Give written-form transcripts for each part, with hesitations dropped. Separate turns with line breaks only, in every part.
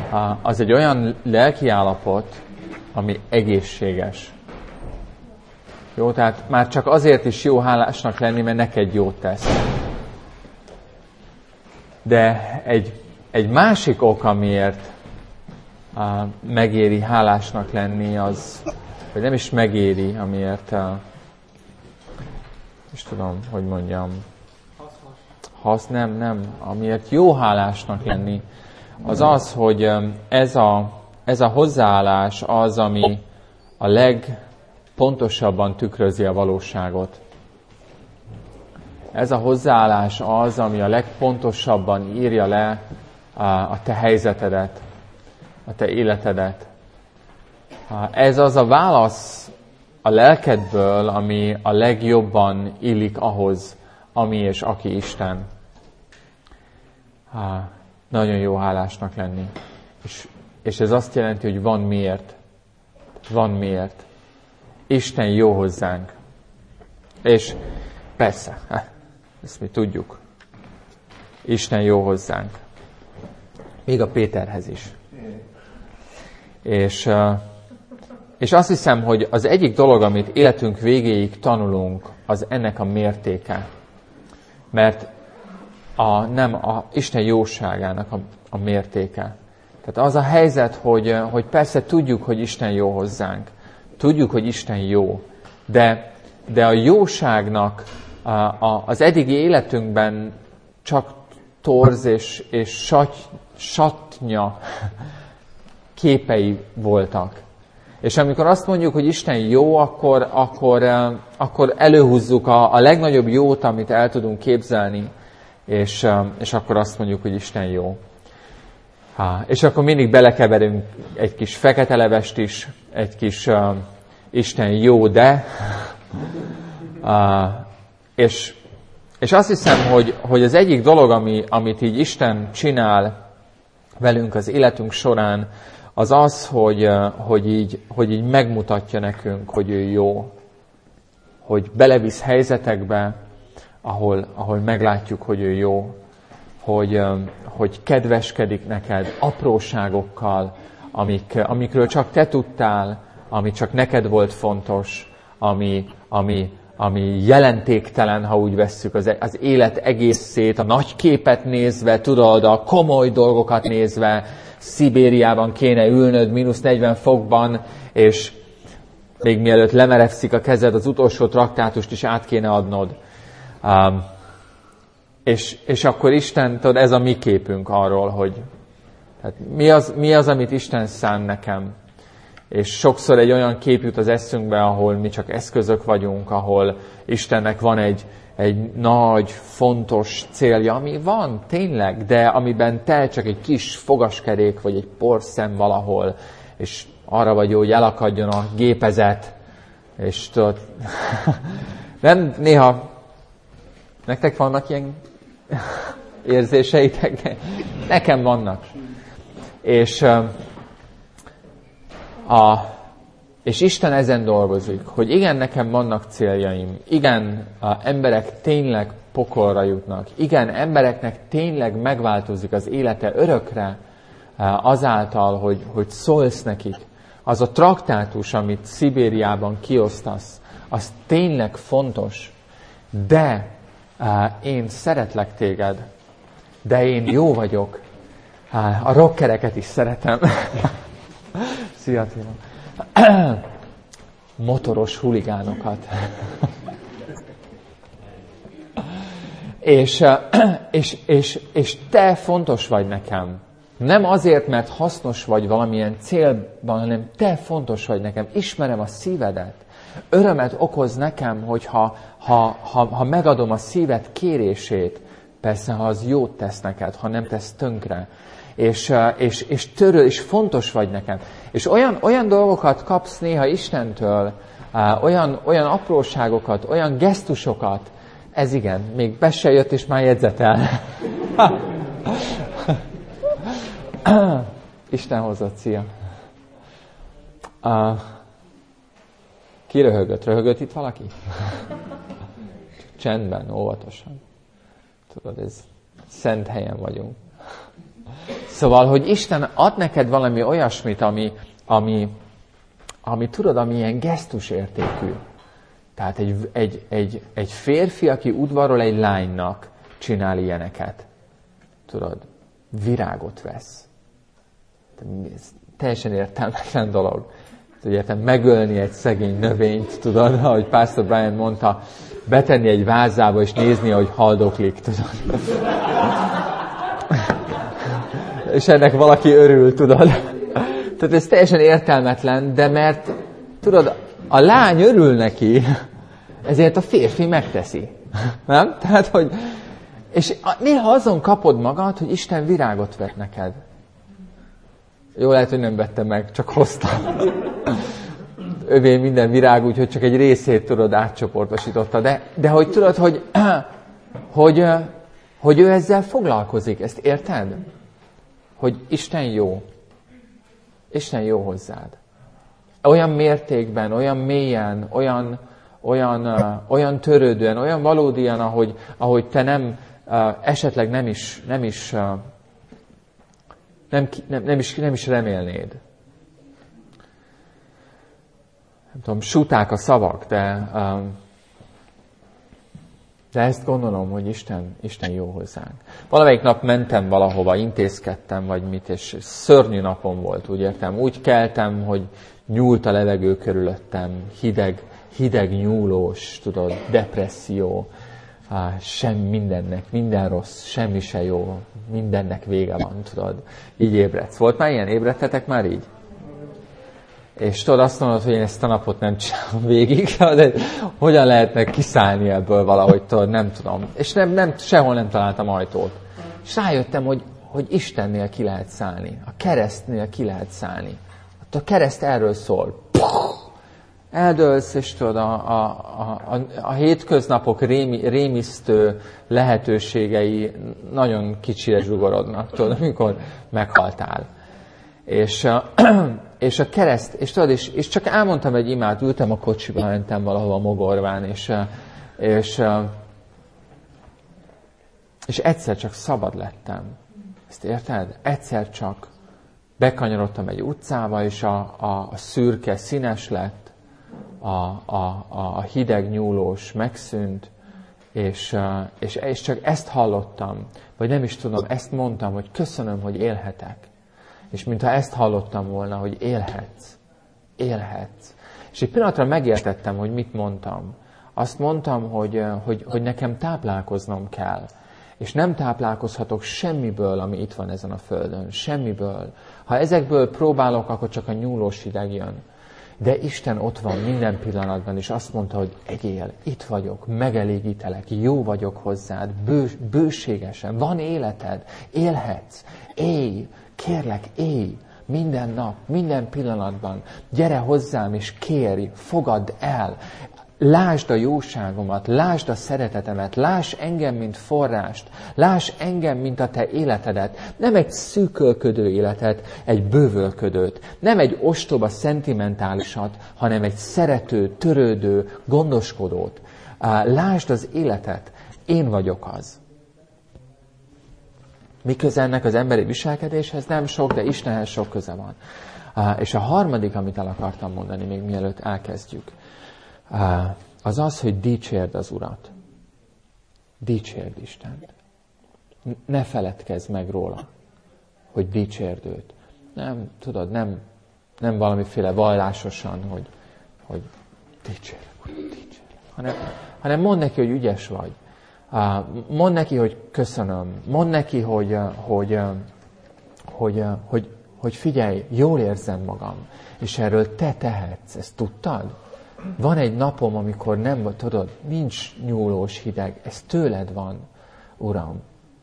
az egy olyan lelkiállapot, ami egészséges. Jó, tehát már csak azért is jó hálásnak lenni, mert neked jót tesz. De egy másik ok, amiért megéri hálásnak lenni, az, vagy nem is megéri, amiért, és tudom, hogy mondjam, amiért jó hálásnak lenni, az az, hogy ez a hozzáállás az, ami a legpontosabban tükrözi a valóságot. Ez a hozzáállás az, ami a legpontosabban írja le a te helyzetedet, a te életedet. Ez az a válasz a lelkedből, ami a legjobban illik ahhoz, ami és aki Isten. Nagyon jó hálásnak lenni. És ez azt jelenti, hogy van miért. Van miért. Isten jó hozzánk. És persze, ezt mi tudjuk. Isten jó hozzánk. Még a Péterhez is. És azt hiszem, hogy az egyik dolog, amit életünk végéig tanulunk, az ennek a mértéke. Mert nem a Isten jóságának a mértéke. Tehát az a helyzet, hogy persze tudjuk, hogy Isten jó hozzánk. Tudjuk, hogy Isten jó. De a jóságnak az eddigi életünkben csak torz és satnya képei voltak. És amikor azt mondjuk, hogy Isten jó, akkor előhúzzuk a legnagyobb jót, amit el tudunk képzelni, és akkor azt mondjuk, hogy Isten jó. És akkor mindig belekeverünk egy kis fekete levest is, egy kis Isten jó, de... És azt hiszem, hogy az egyik dolog, amit így Isten csinál velünk az életünk során, az az, hogy így megmutatja nekünk, hogy ő jó. Hogy belevisz helyzetekbe, ahol meglátjuk, hogy ő jó. Hogy kedveskedik neked apróságokkal, amikről csak te tudtál, ami csak neked volt fontos, ami jelentéktelen, ha úgy vesszük, az élet egészét, a nagy képet nézve, tudod, a komoly dolgokat nézve, Szibériában kéne ülnöd, -40 fokban, és még mielőtt lemerevszik a kezed, az utolsó traktátust is át kéne adnod. És akkor Isten, tudod, ez a mi képünk arról, hogy hát mi az, amit Isten szán nekem. És sokszor egy olyan kép jut az eszünkbe, ahol mi csak eszközök vagyunk, ahol Istennek van egy nagy, fontos célja, ami van tényleg, de amiben te csak egy kis fogaskerék, vagy egy porszem valahol, és arra vagy jó, hogy elakadjon a gépezet, és tudod, nem néha, nektek vannak ilyen érzéseitek? Nekem vannak. És Isten ezen dolgozik, hogy igen, nekem vannak céljaim, igen, emberek tényleg pokolra jutnak, igen, embereknek tényleg megváltozik az élete örökre azáltal, hogy szólsz nekik. Az a traktátus, amit Szibériában kiosztasz, az tényleg fontos, de én szeretlek téged, de én jó vagyok, a rockereket is szeretem. Szia, Timo. Motoros huligánokat. És te fontos vagy nekem. Nem azért, mert hasznos vagy valamilyen célban, hanem te fontos vagy nekem. Ismerem a szívedet. Örömet okoz nekem, ha megadom a szíved kérését. Persze, ha az jót tesz neked, ha nem tesz tönkre. És fontos vagy nekem. És olyan dolgokat kapsz néha Istentől, olyan apróságokat, olyan gesztusokat, ez igen, még be se jött, és már jegyzetel. Isten hozott, szia. Ki röhögött? Röhögött itt valaki? Csendben, óvatosan. Tudod, ez szent helyen vagyunk. Szóval, hogy Isten ad neked valami olyasmit, ami tudod, ami ilyen gesztusértékű. Tehát egy férfi, aki udvarol egy lánynak, csinál ilyeneket. Tudod, virágot vesz. Ez teljesen értelmetlen dolog. Ugye, megölni egy szegény növényt, tudod, ahogy Pastor Brian mondta, betenni egy vázába és nézni, ahogy haldoklik, tudod. És ennek valaki örül, tudod. Tehát ez teljesen értelmetlen, de mert, tudod, a lány örül neki, ezért a férfi megteszi. Nem? Tehát, hogy... És néha azon kapod magad, hogy Isten virágot vet neked. Jó, lehet, hogy nem vettem meg, csak hoztam. Övé minden virág, úgyhogy csak egy részét, tudod, átcsoportosította. De hogy tudod, hogy ő ezzel foglalkozik. Ezt érted? Hogy Isten jó. Isten jó hozzád. Olyan mértékben, olyan mélyen, olyan törődően, olyan valódian, ahogy te nem, esetleg nem is remélnéd. Nem tudom, suták a szavak, de ezt gondolom, hogy Isten jó hozzánk. Valamelyik nap mentem valahova, intézkedtem, vagy mit, és szörnyű napom volt, úgy értem. Úgy keltem, hogy nyúlt a levegő körülöttem, hideg nyúlós, tudod, depresszió, minden rossz, semmi se jó, mindennek vége van, tudod. Így ébredsz. Volt már ilyen? Ébredtetek már így? És tudod, azt mondod, hogy én ezt a napot nem csinálom végig, de hogyan lehetne kiszállni ebből valahogy, tudod, nem tudom. És sehol nem találtam ajtót. És rájöttem, hogy Istennél ki lehet szállni. A keresztnél ki lehet szállni. A kereszt erről szól. Eldőlsz, és tudod, a hétköznapok rémisztő lehetőségei nagyon kicsire zsugorodnak, tudod, amikor meghaltál. És a kereszt, és tudod, és csak elmondtam egy imát, ültem a kocsiba, mentem valahova Mogorván, és egyszer csak szabad lettem. Ezt érted? Egyszer csak bekanyarodtam egy utcába, és a szürke színes lett, a hideg nyúlós megszűnt, és csak ezt hallottam, vagy nem is tudom, ezt mondtam, hogy köszönöm, hogy élhetek. És mintha ezt hallottam volna, hogy élhetsz. És egy pillanatra megértettem, hogy mit mondtam. Azt mondtam, hogy nekem táplálkoznom kell. És nem táplálkozhatok semmiből, ami itt van ezen a földön. Semmiből. Ha ezekből próbálok, akkor csak a nyúlós hideg jön. De Isten ott van minden pillanatban, és azt mondta, hogy egyél, itt vagyok, megelégítelek, jó vagyok hozzád, bőségesen, van életed, élhetsz, élj, kérlek, élj, minden nap, minden pillanatban, gyere hozzám és kérj, fogadd el, lásd a jóságomat, lásd a szeretetemet, láss engem, mint forrást, láss engem, mint a te életedet, nem egy szűkölködő életet, egy bővölködőt, nem egy ostoba szentimentálisat, hanem egy szerető, törődő, gondoskodót. Lásd az életet, én vagyok az. Mi köze ennek az emberi viselkedéshez? Nem sok, de Istenhez sok köze van. És a harmadik, amit el akartam mondani, még mielőtt elkezdjük, az az, hogy dicsérd az Urat. Dicsérd Istent. Ne feledkezz meg róla, hogy dicsérd őt. Nem, tudod, nem valamiféle vallásosan, hogy dicsérd, hanem mondd neki, hogy ügyes vagy. Mondd neki, hogy köszönöm. Mondd neki, hogy figyelj, jól érzem magam. És erről te tehetsz. Ezt tudtad? Van egy napom, amikor nem, tudod, nincs nyúlós hideg. Ez tőled van, Uram.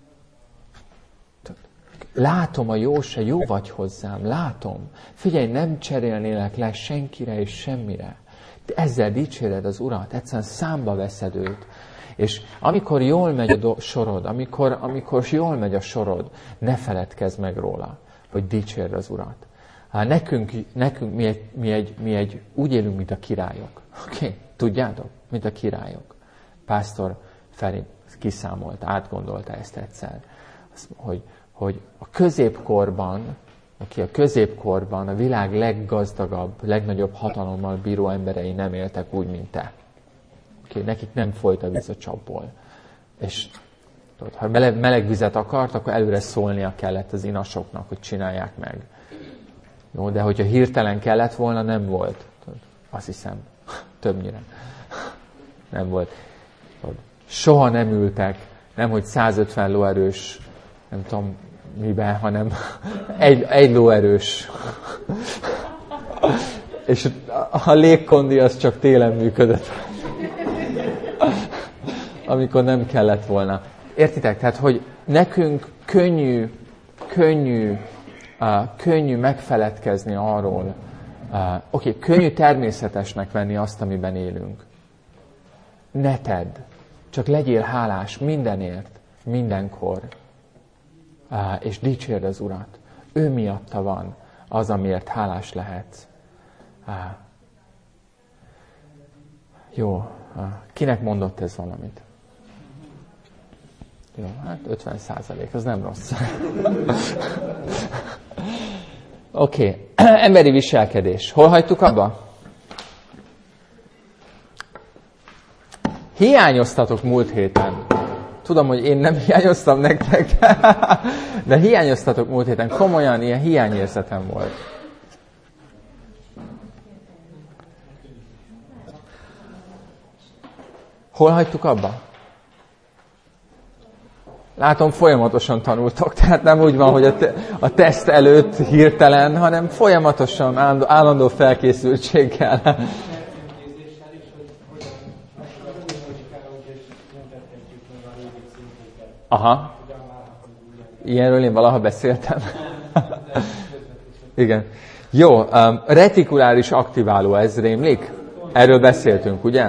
Látom a jóság, jó vagy hozzám, látom. Figyelj, nem cserélnélek le senkire és semmire. Ezzel dicséred az Urat, egyszerűen számba veszed őt. És amikor jól megy a sorod, amikor jól megy a sorod, ne feledkezz meg róla, hogy dicsérd az Urat. Nekünk mi úgy élünk, mint a királyok. Okay? Tudjátok? Mint a királyok. Pásztor Feri kiszámolt, átgondolta ezt egyszer. Hogy hogy a középkorban, a világ leggazdagabb, legnagyobb hatalommal bíró emberei nem éltek úgy, mint te. Nekik nem folyt a víz a csapból. És ha meleg vizet akart, akkor előre szólnia kellett az inasoknak, hogy csinálják meg. Jó, de hogyha hirtelen kellett volna, nem volt. Azt hiszem, többnyire. Nem volt. Soha nem ültek, nem hogy 150 lóerős, nem tudom miben, hanem egy lóerős. És a légkondi az csak télen működött. Amikor nem kellett volna. Értitek? Tehát, hogy nekünk könnyű megfeledkezni arról, könnyű természetesnek venni azt, amiben élünk. Ne tedd, csak legyél hálás mindenért, mindenkor, és dicsérd az Urat. Ő miatta van az, amiért hálás lehetsz. Jó, kinek mondott ez valamit? Jó, hát 50%, az nem rossz. Oké, emberi viselkedés. Hol hagytuk abba? Hiányoztatok múlt héten. Tudom, hogy én nem hiányoztam nektek, de hiányoztatok múlt héten. Komolyan ilyen hiányérzetem volt. Hol hagytuk abba? Látom, folyamatosan tanultok, tehát nem úgy van, hogy a teszt előtt hirtelen, hanem folyamatosan, állandó felkészültséggel. Aha. Ilyenről én valaha beszéltem. Igen. Jó, retikuláris aktiváló, ez rémlik? Erről beszéltünk, ugye?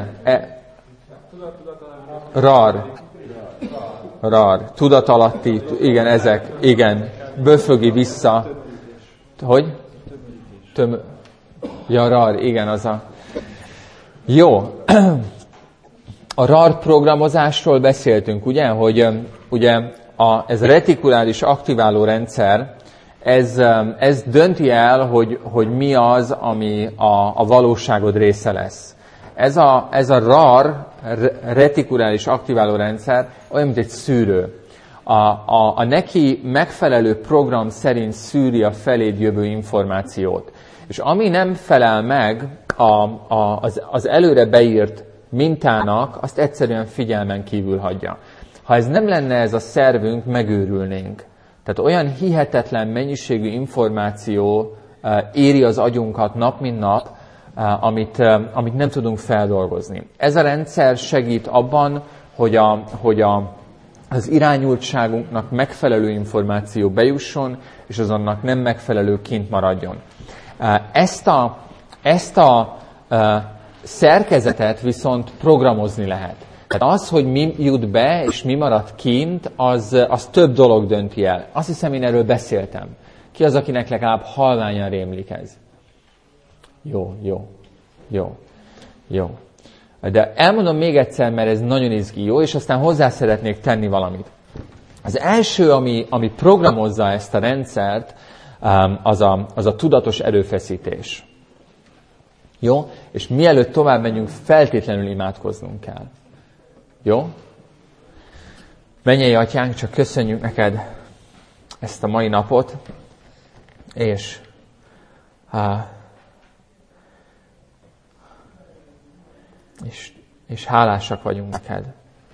RAR, tudatalatti, igen, ezek, igen, böfögi vissza. Hogy? Ja, RAR, igen, az a... Jó. A RAR programozásról beszéltünk, ugye? Hogy ugye ez a retikuláris aktiváló rendszer, ez dönti el, hogy mi az, ami a valóságod része lesz. Ez a RAR, retikuláris aktiváló rendszer, olyan, mint egy szűrő. A neki megfelelő program szerint szűri a feléd jövő információt. És ami nem felel meg az előre beírt mintának, azt egyszerűen figyelmen kívül hagyja. Ha ez nem lenne ez a szervünk, megőrülnénk. Tehát olyan hihetetlen mennyiségű információ éri az agyunkat nap mint nap, amit nem tudunk feldolgozni. Ez a rendszer segít abban, hogy az irányultságunknak megfelelő információ bejusson, és az annak nem megfelelő kint maradjon. Ezt a szerkezetet viszont programozni lehet. Tehát az, hogy mi jut be, és mi marad kint, az több dolog dönti el. Azt hiszem, én erről beszéltem. Ki az, akinek legalább halványan rémlik ez? Jó. De elmondom még egyszer, mert ez nagyon izgi, jó? És aztán hozzá szeretnék tenni valamit. Az első, ami programozza ezt a rendszert, az a tudatos erőfeszítés. Jó? És mielőtt tovább menjünk, feltétlenül imádkoznunk kell. Jó? Mennyei Atyánk, csak köszönjük neked ezt a mai napot, és hálásak vagyunk neked.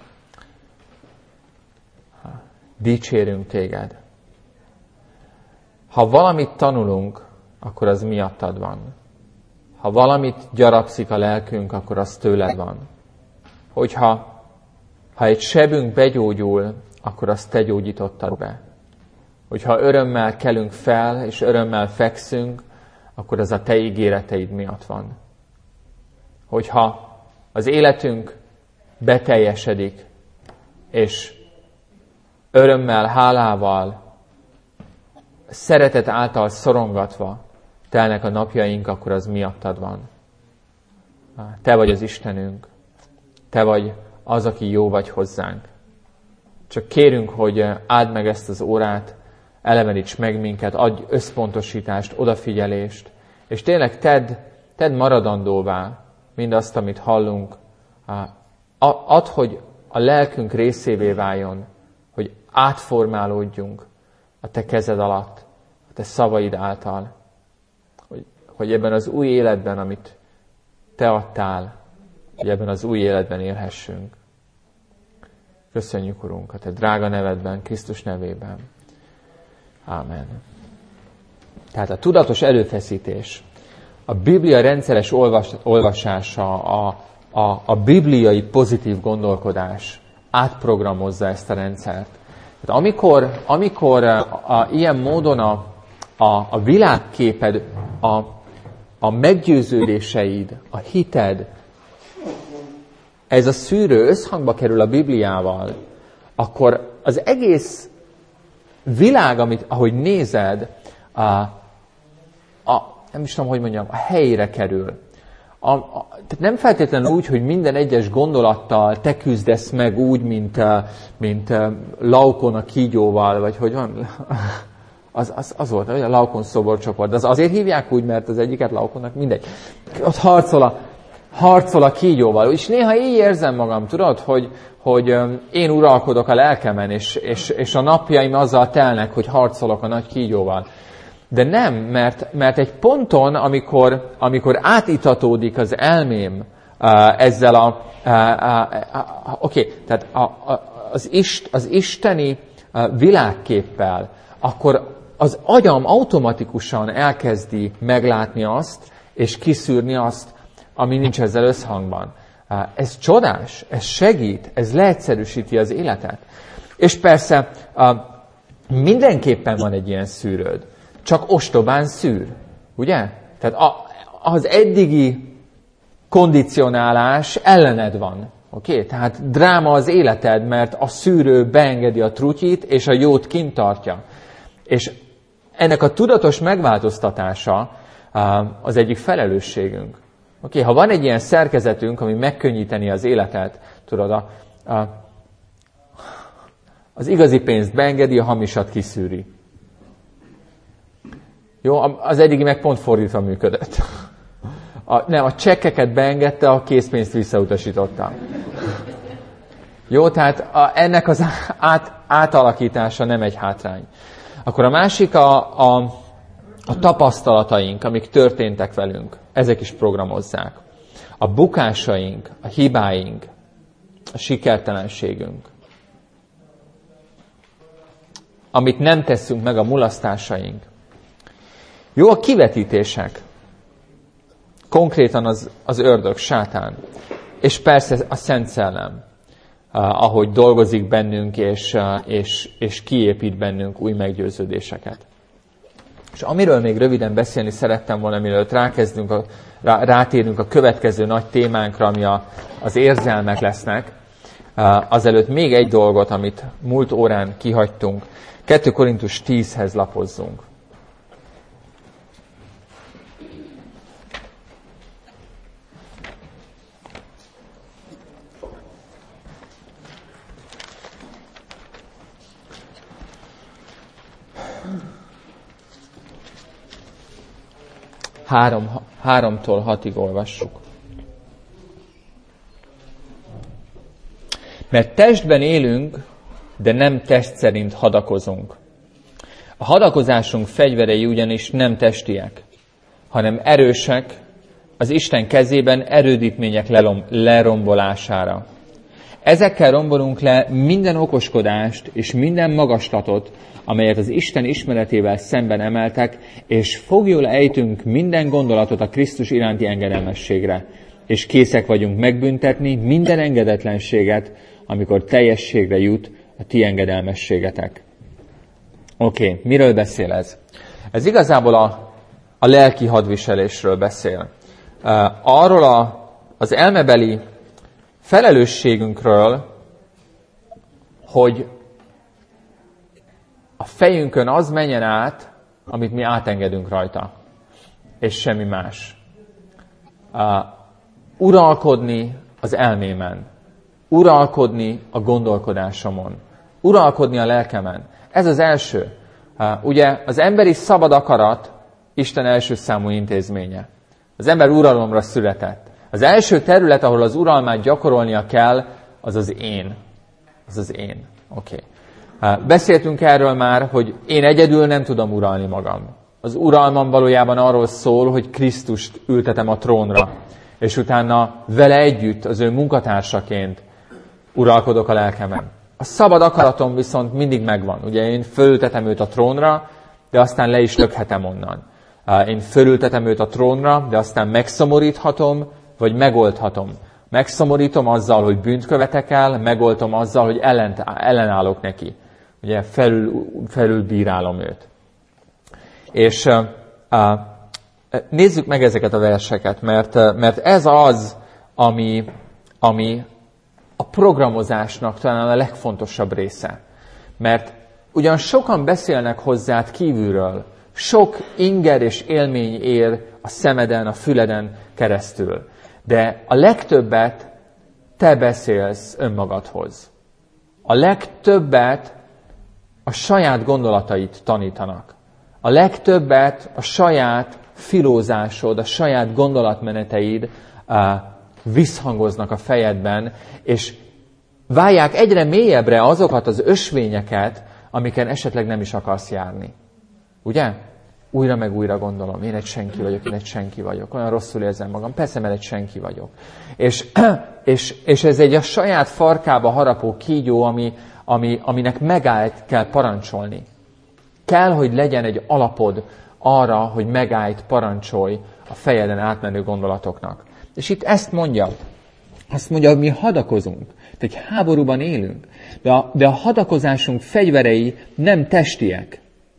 Dicsérünk téged. Ha valamit tanulunk, akkor az miattad van. Ha valamit gyarapszik a lelkünk, akkor az tőled van. Hogyha egy sebünk begyógyul, akkor azt te gyógyítottad be. Hogyha örömmel kelünk fel, és örömmel fekszünk, akkor az a te ígéreteid miatt van. Hogyha az életünk beteljesedik, és örömmel, hálával, szeretet által szorongatva telnek a napjaink, akkor az miattad van. Te vagy az Istenünk. Te vagy az, aki jó vagy hozzánk. Csak kérünk, hogy áld meg ezt az órát, eleveníts meg minket, adj összpontosítást, odafigyelést, és tényleg tedd maradandóvá mindazt, amit hallunk. Add, hogy a lelkünk részévé váljon, hogy átformálódjunk a te kezed alatt, a te szavaid által, hogy ebben az új életben, amit te adtál, hogy ebben az új életben élhessünk. Köszönjük, Urunk, a te drága nevedben, Krisztus nevében. Ámen. Tehát a tudatos erőfeszítés, a Biblia rendszeres olvasása, a bibliai pozitív gondolkodás átprogramozza ezt a rendszert. Tehát amikor ilyen módon a világképed, a meggyőződéseid, a hited, ez a szűrő összhangba kerül a Bibliával, akkor az egész világ, ahogy nézed, nem is tudom, hogy mondjam, a helyére kerül. Tehát nem feltétlenül úgy, hogy minden egyes gondolattal te küzdesz meg úgy, mint Laukon a kígyóval, vagy hogy van? Az volt, a Laukon szoborcsoport. De azért hívják úgy, mert az egyiket Laukonnak, mindegy. Ott harcol a kígyóval. És néha így érzem magam, tudod, hogy én uralkodok a lelkemen, és a napjaim azzal telnek, hogy harcolok a nagy kígyóval. De nem, mert egy ponton, amikor átitatódik az elmém ezzel tehát az isteni világképpel, akkor az agyam automatikusan elkezdi meglátni azt, és kiszűrni azt, ami nincs ezzel összhangban. Ez csodás, ez segít, ez leegyszerűsíti az életet. És persze mindenképpen van egy ilyen szűrőd, csak ostobán szűr, ugye? Tehát az eddigi kondicionálás ellened van. Oké? Tehát dráma az életed, mert a szűrő beengedi a trutyit, és a jót kint tartja. És ennek a tudatos megváltoztatása az egyik felelősségünk. Oké? Ha van egy ilyen szerkezetünk, ami megkönnyíteni az életet, tudod, az igazi pénzt beengedi, a hamisat kiszűri. Jó, az eddigi meg pont fordítva működött. A csekkeket beengedte, a készpénzt visszautasította. Jó, tehát ennek az átalakítása nem egy hátrány. Akkor a másik a tapasztalataink, amik történtek velünk. Ezek is programozzák. A bukásaink, a hibáink, a sikertelenségünk. Amit nem teszünk meg, a mulasztásaink. Jó, a kivetítések. Konkrétan az ördög, sátán. És persze a Szent Szellem, ahogy dolgozik bennünk, és kiépít bennünk új meggyőződéseket. És amiről még röviden beszélni szerettem volna, mielőtt rátérünk a következő nagy témánkra, ami az érzelmek lesznek, azelőtt még egy dolgot, amit múlt órán kihagytunk. 2 Korintus 10-hez lapozzunk. Háromtól 6-ig olvassuk. Mert testben élünk, de nem test szerint hadakozunk. A hadakozásunk fegyverei ugyanis nem testiek, hanem erősek, az Isten kezében erődítmények lerombolására. Ezekkel rombolunk le minden okoskodást és minden magaslatot, amelyet az Isten ismeretével szemben emeltek, és foglyul ejtünk minden gondolatot a Krisztus iránti engedelmességre, és készek vagyunk megbüntetni minden engedetlenséget, amikor teljességre jut a ti engedelmességetek. Oké, miről beszél ez? Ez igazából a lelki hadviselésről beszél. Arról az elmebeli felelősségünkről, hogy a fejünkön az menjen át, amit mi átengedünk rajta, és semmi más. Uralkodni az elmémen, uralkodni a gondolkodásomon, uralkodni a lelkemen. Ez az első. Ugye az emberi szabad akarat Isten első számú intézménye. Az ember uralomra született. Az első terület, ahol az uralmát gyakorolnia kell, az az én. Az az én. Oké. Beszéltünk erről már, hogy én egyedül nem tudom uralni magam. Az uralmam valójában arról szól, hogy Krisztust ültetem a trónra, és utána vele együtt, az ő munkatársaként uralkodok a lelkemen. A szabad akaratom viszont mindig megvan. Ugye én fölültetem őt a trónra, de aztán le is lökhetem onnan. Én fölültetem őt a trónra, de aztán megszomoríthatom, vagy megoldhatom. Megszomorítom azzal, hogy bűnt követek el, megoldom azzal, hogy ellenállok neki. Ugye felülbírálom őt. És nézzük meg ezeket a verseket, mert ez az, ami a programozásnak talán a legfontosabb része. Mert ugyan sokan beszélnek hozzád kívülről, sok inger és élmény ér a szemeden, a füleden keresztül. De a legtöbbet te beszélsz önmagadhoz. A legtöbbet a saját gondolatait tanítanak. A legtöbbet a saját filózásod, a saját gondolatmeneteid visszhangoznak a fejedben, és válják egyre mélyebbre azokat az ösvényeket, amiken esetleg nem is akarsz járni. Ugye? Újra meg újra gondolom, én egy senki vagyok, olyan rosszul érzem magam, persze, mert egy senki vagyok. És ez egy a saját farkába harapó kígyó, aminek megállt kell parancsolni. Kell, hogy legyen egy alapod arra, hogy megállt parancsolj a fejeden átmenő gondolatoknak. És itt ezt mondja. Azt mondja, hogy mi hadakozunk. Tehát egy háborúban élünk. De a hadakozásunk fegyverei nem testiek.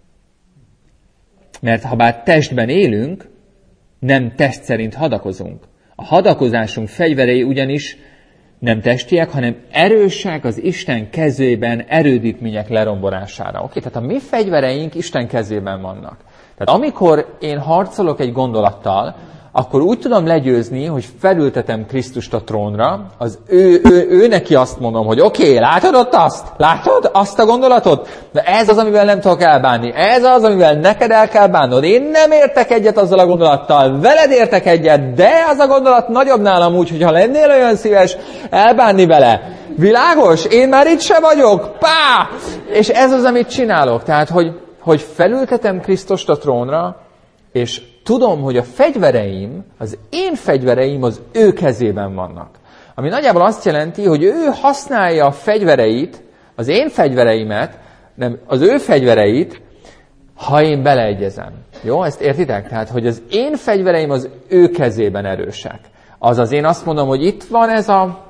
Mert ha bár testben élünk, nem test szerint hadakozunk. A hadakozásunk fegyverei ugyanis nem testiek, hanem erősek az Isten kezében erődítmények lerombolására. Oké, tehát a mi fegyvereink Isten kezében vannak. Tehát amikor én harcolok egy gondolattal, akkor úgy tudom legyőzni, hogy felültetem Krisztust a trónra, ő neki azt mondom, hogy oké, látod ott azt? Látod azt a gondolatot? De ez az, amivel nem tudok elbánni. Ez az, amivel neked el kell bánnod. Én nem értek egyet azzal a gondolattal, veled értek egyet, de az a gondolat nagyobb nálam úgy, hogyha lennél olyan szíves elbánni vele. Világos? Én már itt se vagyok. Pá! És ez az, amit csinálok. Tehát, hogy felültetem Krisztust a trónra, és tudom, hogy a fegyvereim, az én fegyvereim az ő kezében vannak. Ami nagyjából azt jelenti, hogy ő használja a fegyvereit, az én fegyvereimet, nem, az ő fegyvereit, ha én beleegyezem. Jó, ezt értitek? Tehát, hogy az én fegyvereim az ő kezében erősek. Azaz én azt mondom, hogy itt van ez a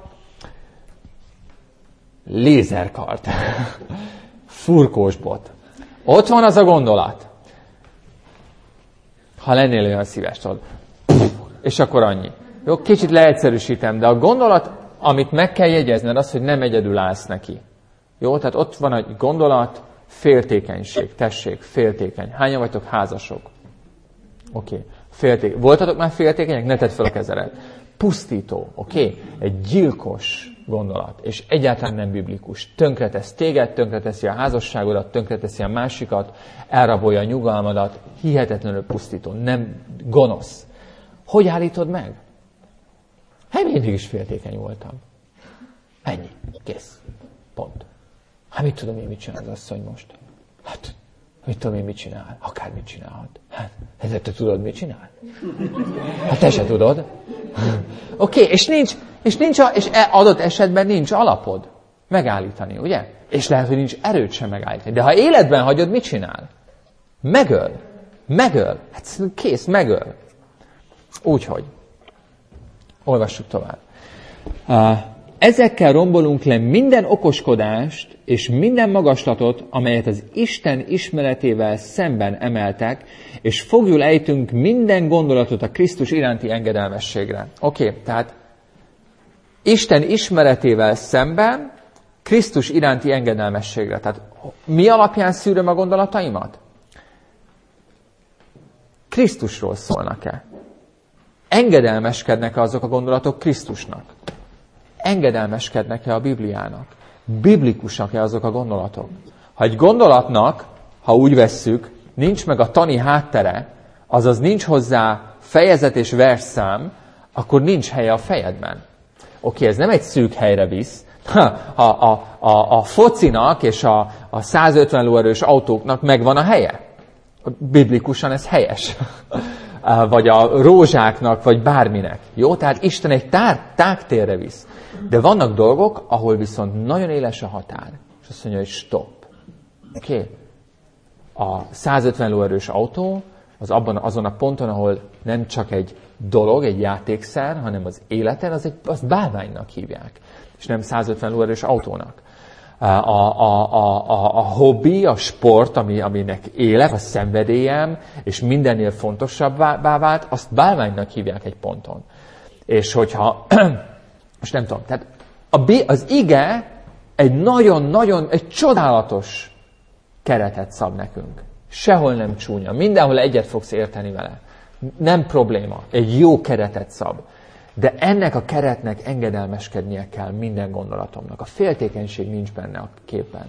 lézerkard, furkósbot. Ott van az a gondolat. Ha lennél olyan szíves, tudod. És akkor annyi. Jó, kicsit leegyszerűsítem, de a gondolat, amit meg kell jegyezned, az, hogy nem egyedül állsz neki. Jó, tehát ott van egy gondolat, féltékenység, tessék, féltékeny. Hányan vagytok házasok? Oké. Féltékeny. Voltatok már féltékenyek? Ne tedd fel a kezedet. Pusztító, oké? Egy gyilkos gondolat, és egyáltalán nem biblikus. Tönkretesz téged, tönkreteszi a házasságodat, tönkreteszi a másikat, elrabolja a nyugalmadat, hihetetlenül pusztító, nem gonosz. Hogy állítod meg? Hát mindig is féltékeny voltam. Ennyi. Kész. Pont. Hát mit tudom én, mit csinál az asszony most? Hát, mit tudom én, mit csinál? Akármit csinálhat. Hát, te tudod, mit csinál? Hát te se tudod. Oké, és adott esetben nincs alapod megállítani, ugye? És lehet, hogy nincs erőd sem megállítani. De ha életben hagyod, mit csinál? Megöl. Hát kész, megöl. Úgyhogy. Olvassuk tovább. Ezekkel rombolunk le minden okoskodást és minden magaslatot, amelyet az Isten ismeretével szemben emeltek, és foglyul ejtünk minden gondolatot a Krisztus iránti engedelmességre. Oké, tehát Isten ismeretével szemben Krisztus iránti engedelmességre. Tehát mi alapján szűröm a gondolataimat? Krisztusról szólnak-e? Engedelmeskednek-e azok a gondolatok Krisztusnak? Engedelmeskednek-e a Bibliának? Biblikusak-e azok a gondolatok? Ha egy gondolatnak ha úgy vesszük, nincs meg a tani háttere, azaz nincs hozzá fejezet és versszám, akkor nincs helye a fejedben. Oké, ez nem egy szűk helyre visz. A focinak és a 150 lóerős autóknak megvan a helye. Biblikusan ez helyes. Vagy a rózsáknak, vagy bárminek. Jó? Tehát Isten egy tágtérre visz. De vannak dolgok, ahol viszont nagyon éles a határ. És azt mondja, hogy stop. Oké? A 150 lóerős autó az azon a ponton, ahol nem csak egy dolog, egy játékszer, hanem az életen, azt bálványnak hívják. És nem 150 lóerős autónak. A hobbi, a sport, aminek élek, a szenvedélyem, és mindennél fontosabbá vált, azt bálványnak hívják egy ponton. És hogyha, most nem tudom, tehát az ige egy nagyon-nagyon, egy csodálatos keretet szab nekünk. Sehol nem csúnya, mindenhol egyet fogsz érteni vele. Nem probléma, egy jó keretet szab. De ennek a keretnek engedelmeskednie kell minden gondolatomnak. A féltékenység nincs benne a képen.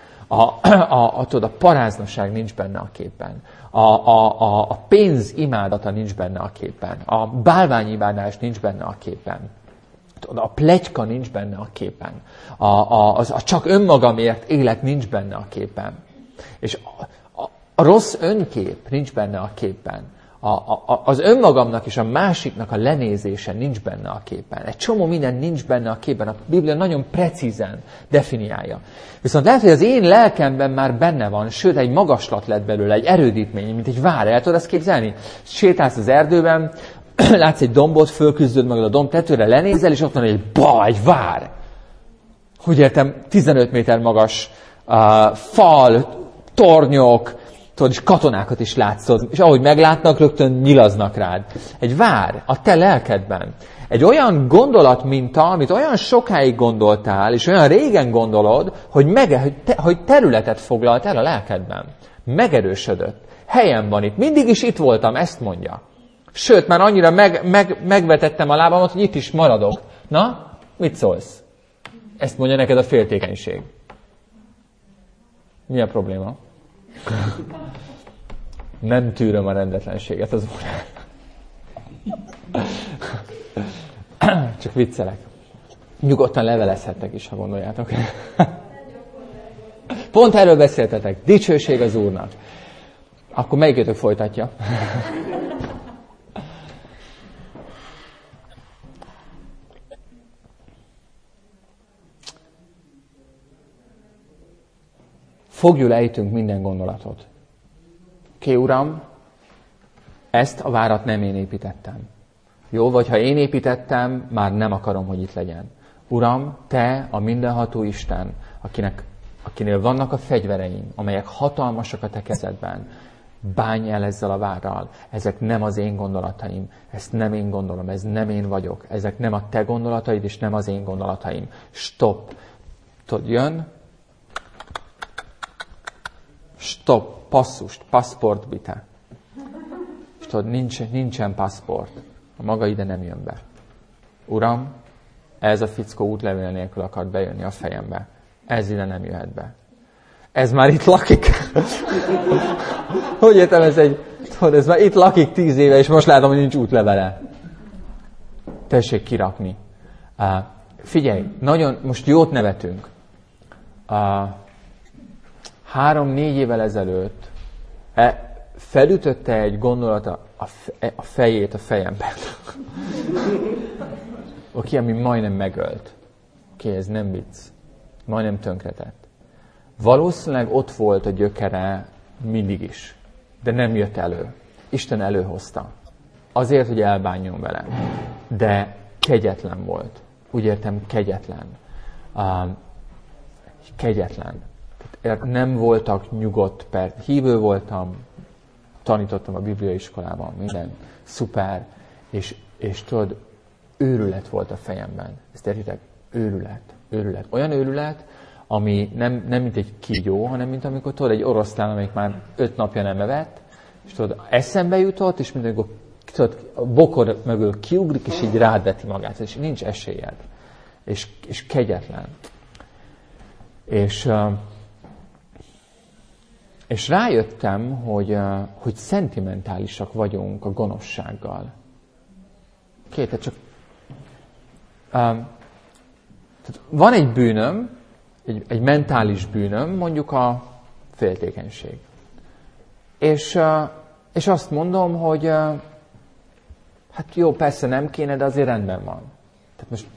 A paráznaság nincs benne a képen. A pénz imádata nincs benne a képen. A bálványimádás nincs benne a képen. A pletyka nincs benne a képen. A csak önmagamért élet nincs benne a képen. És a rossz önkép nincs benne a képen. Az önmagamnak és a másiknak a lenézése nincs benne a képen. Egy csomó minden nincs benne a képen. A Biblia nagyon precízen definiálja. Viszont lehet, hogy az én lelkemben már benne van, sőt, egy magaslat lett belőle, egy erődítmény, mint egy vár. El tudod azt képzelni? Sétálsz az erdőben, látsz egy dombot, fölküzdöd magad a domb tetőre, lenézel, és ott van egy vár. Úgy értem, 15 méter magas fal, tornyok, tudod, és katonákat is látszod, és ahogy meglátnak, rögtön nyilaznak rád. Egy vár a te lelkedben. Egy olyan gondolatminta, amit olyan sokáig gondoltál, és olyan régen gondolod, hogy területet foglalt el a lelkedben. Megerősödött. Helyen van itt. Mindig is itt voltam, ezt mondja. Sőt, már annyira megvetettem a lábamat, hogy itt is maradok. Na, mit szólsz? Ezt mondja neked a féltékenység. Mi a probléma? Nem tűröm a rendetlenséget az Úrán. Csak viccelek. Nyugodtan levelezhettek is, ha gondoljátok. Pont erről beszéltetek. Dicsőség az Úrnak. Akkor melyikötök folytatja? Fogjul ejtünk minden gondolatot. Oké, Uram, ezt a várat nem én építettem. Jó, vagy ha én építettem, már nem akarom, hogy itt legyen. Uram, Te a mindenható Isten, akinél vannak a fegyvereim, amelyek hatalmasak a Te kezedben, bánj el ezzel a várral. Ezek nem az én gondolataim, ezt nem én gondolom, ez nem én vagyok. Ezek nem a Te gondolataid, és nem az én gondolataim. Stop. Tudod, jön? Stop, passzust, passport bitte. És tudod, nincsen passport. A maga ide nem jön be. Uram, ez a fickó útlevél nélkül akart bejönni a fejembe. Ez ide nem jöhet be. Ez már itt lakik. Hogy értem, ez már itt lakik 10 éve, és most látom, hogy nincs útlevele. Tessék kirakni. Figyelj, most jót nevetünk. 3-4 évvel ezelőtt felütötte egy gondolata a fejét a fejemben. Oké, ami majdnem megölt. Oké, ez nem vicc. Majdnem tönkretett. Valószínűleg ott volt a gyökere mindig is. De nem jött elő. Isten előhozta. Azért, hogy elbánjon vele. De kegyetlen volt. Úgy értem, kegyetlen. Kegyetlen. Nem voltak nyugodt perc. Hívő voltam, tanítottam a bibliaiskolában, minden szuper, és tudod, őrület volt a fejemben. Ezt értitek? Őrület. Olyan őrület, ami nem mint egy kígyó, hanem mint amikor tudod, egy oroszlán, amelyik már 5 napja nem evett, és tudod, eszembe jutott, és mint amikor tudod, a bokor mögül kiugrik, és így rád veti magát, és nincs esélyed. És kegyetlen. És És rájöttem, hogy szentimentálisak vagyunk a gonoszsággal. Tehát csak... tehát van egy bűnöm, egy mentális bűnöm, mondjuk a féltékenység. És azt mondom, hogy hát jó, persze nem kéne, de azért rendben van. Tehát most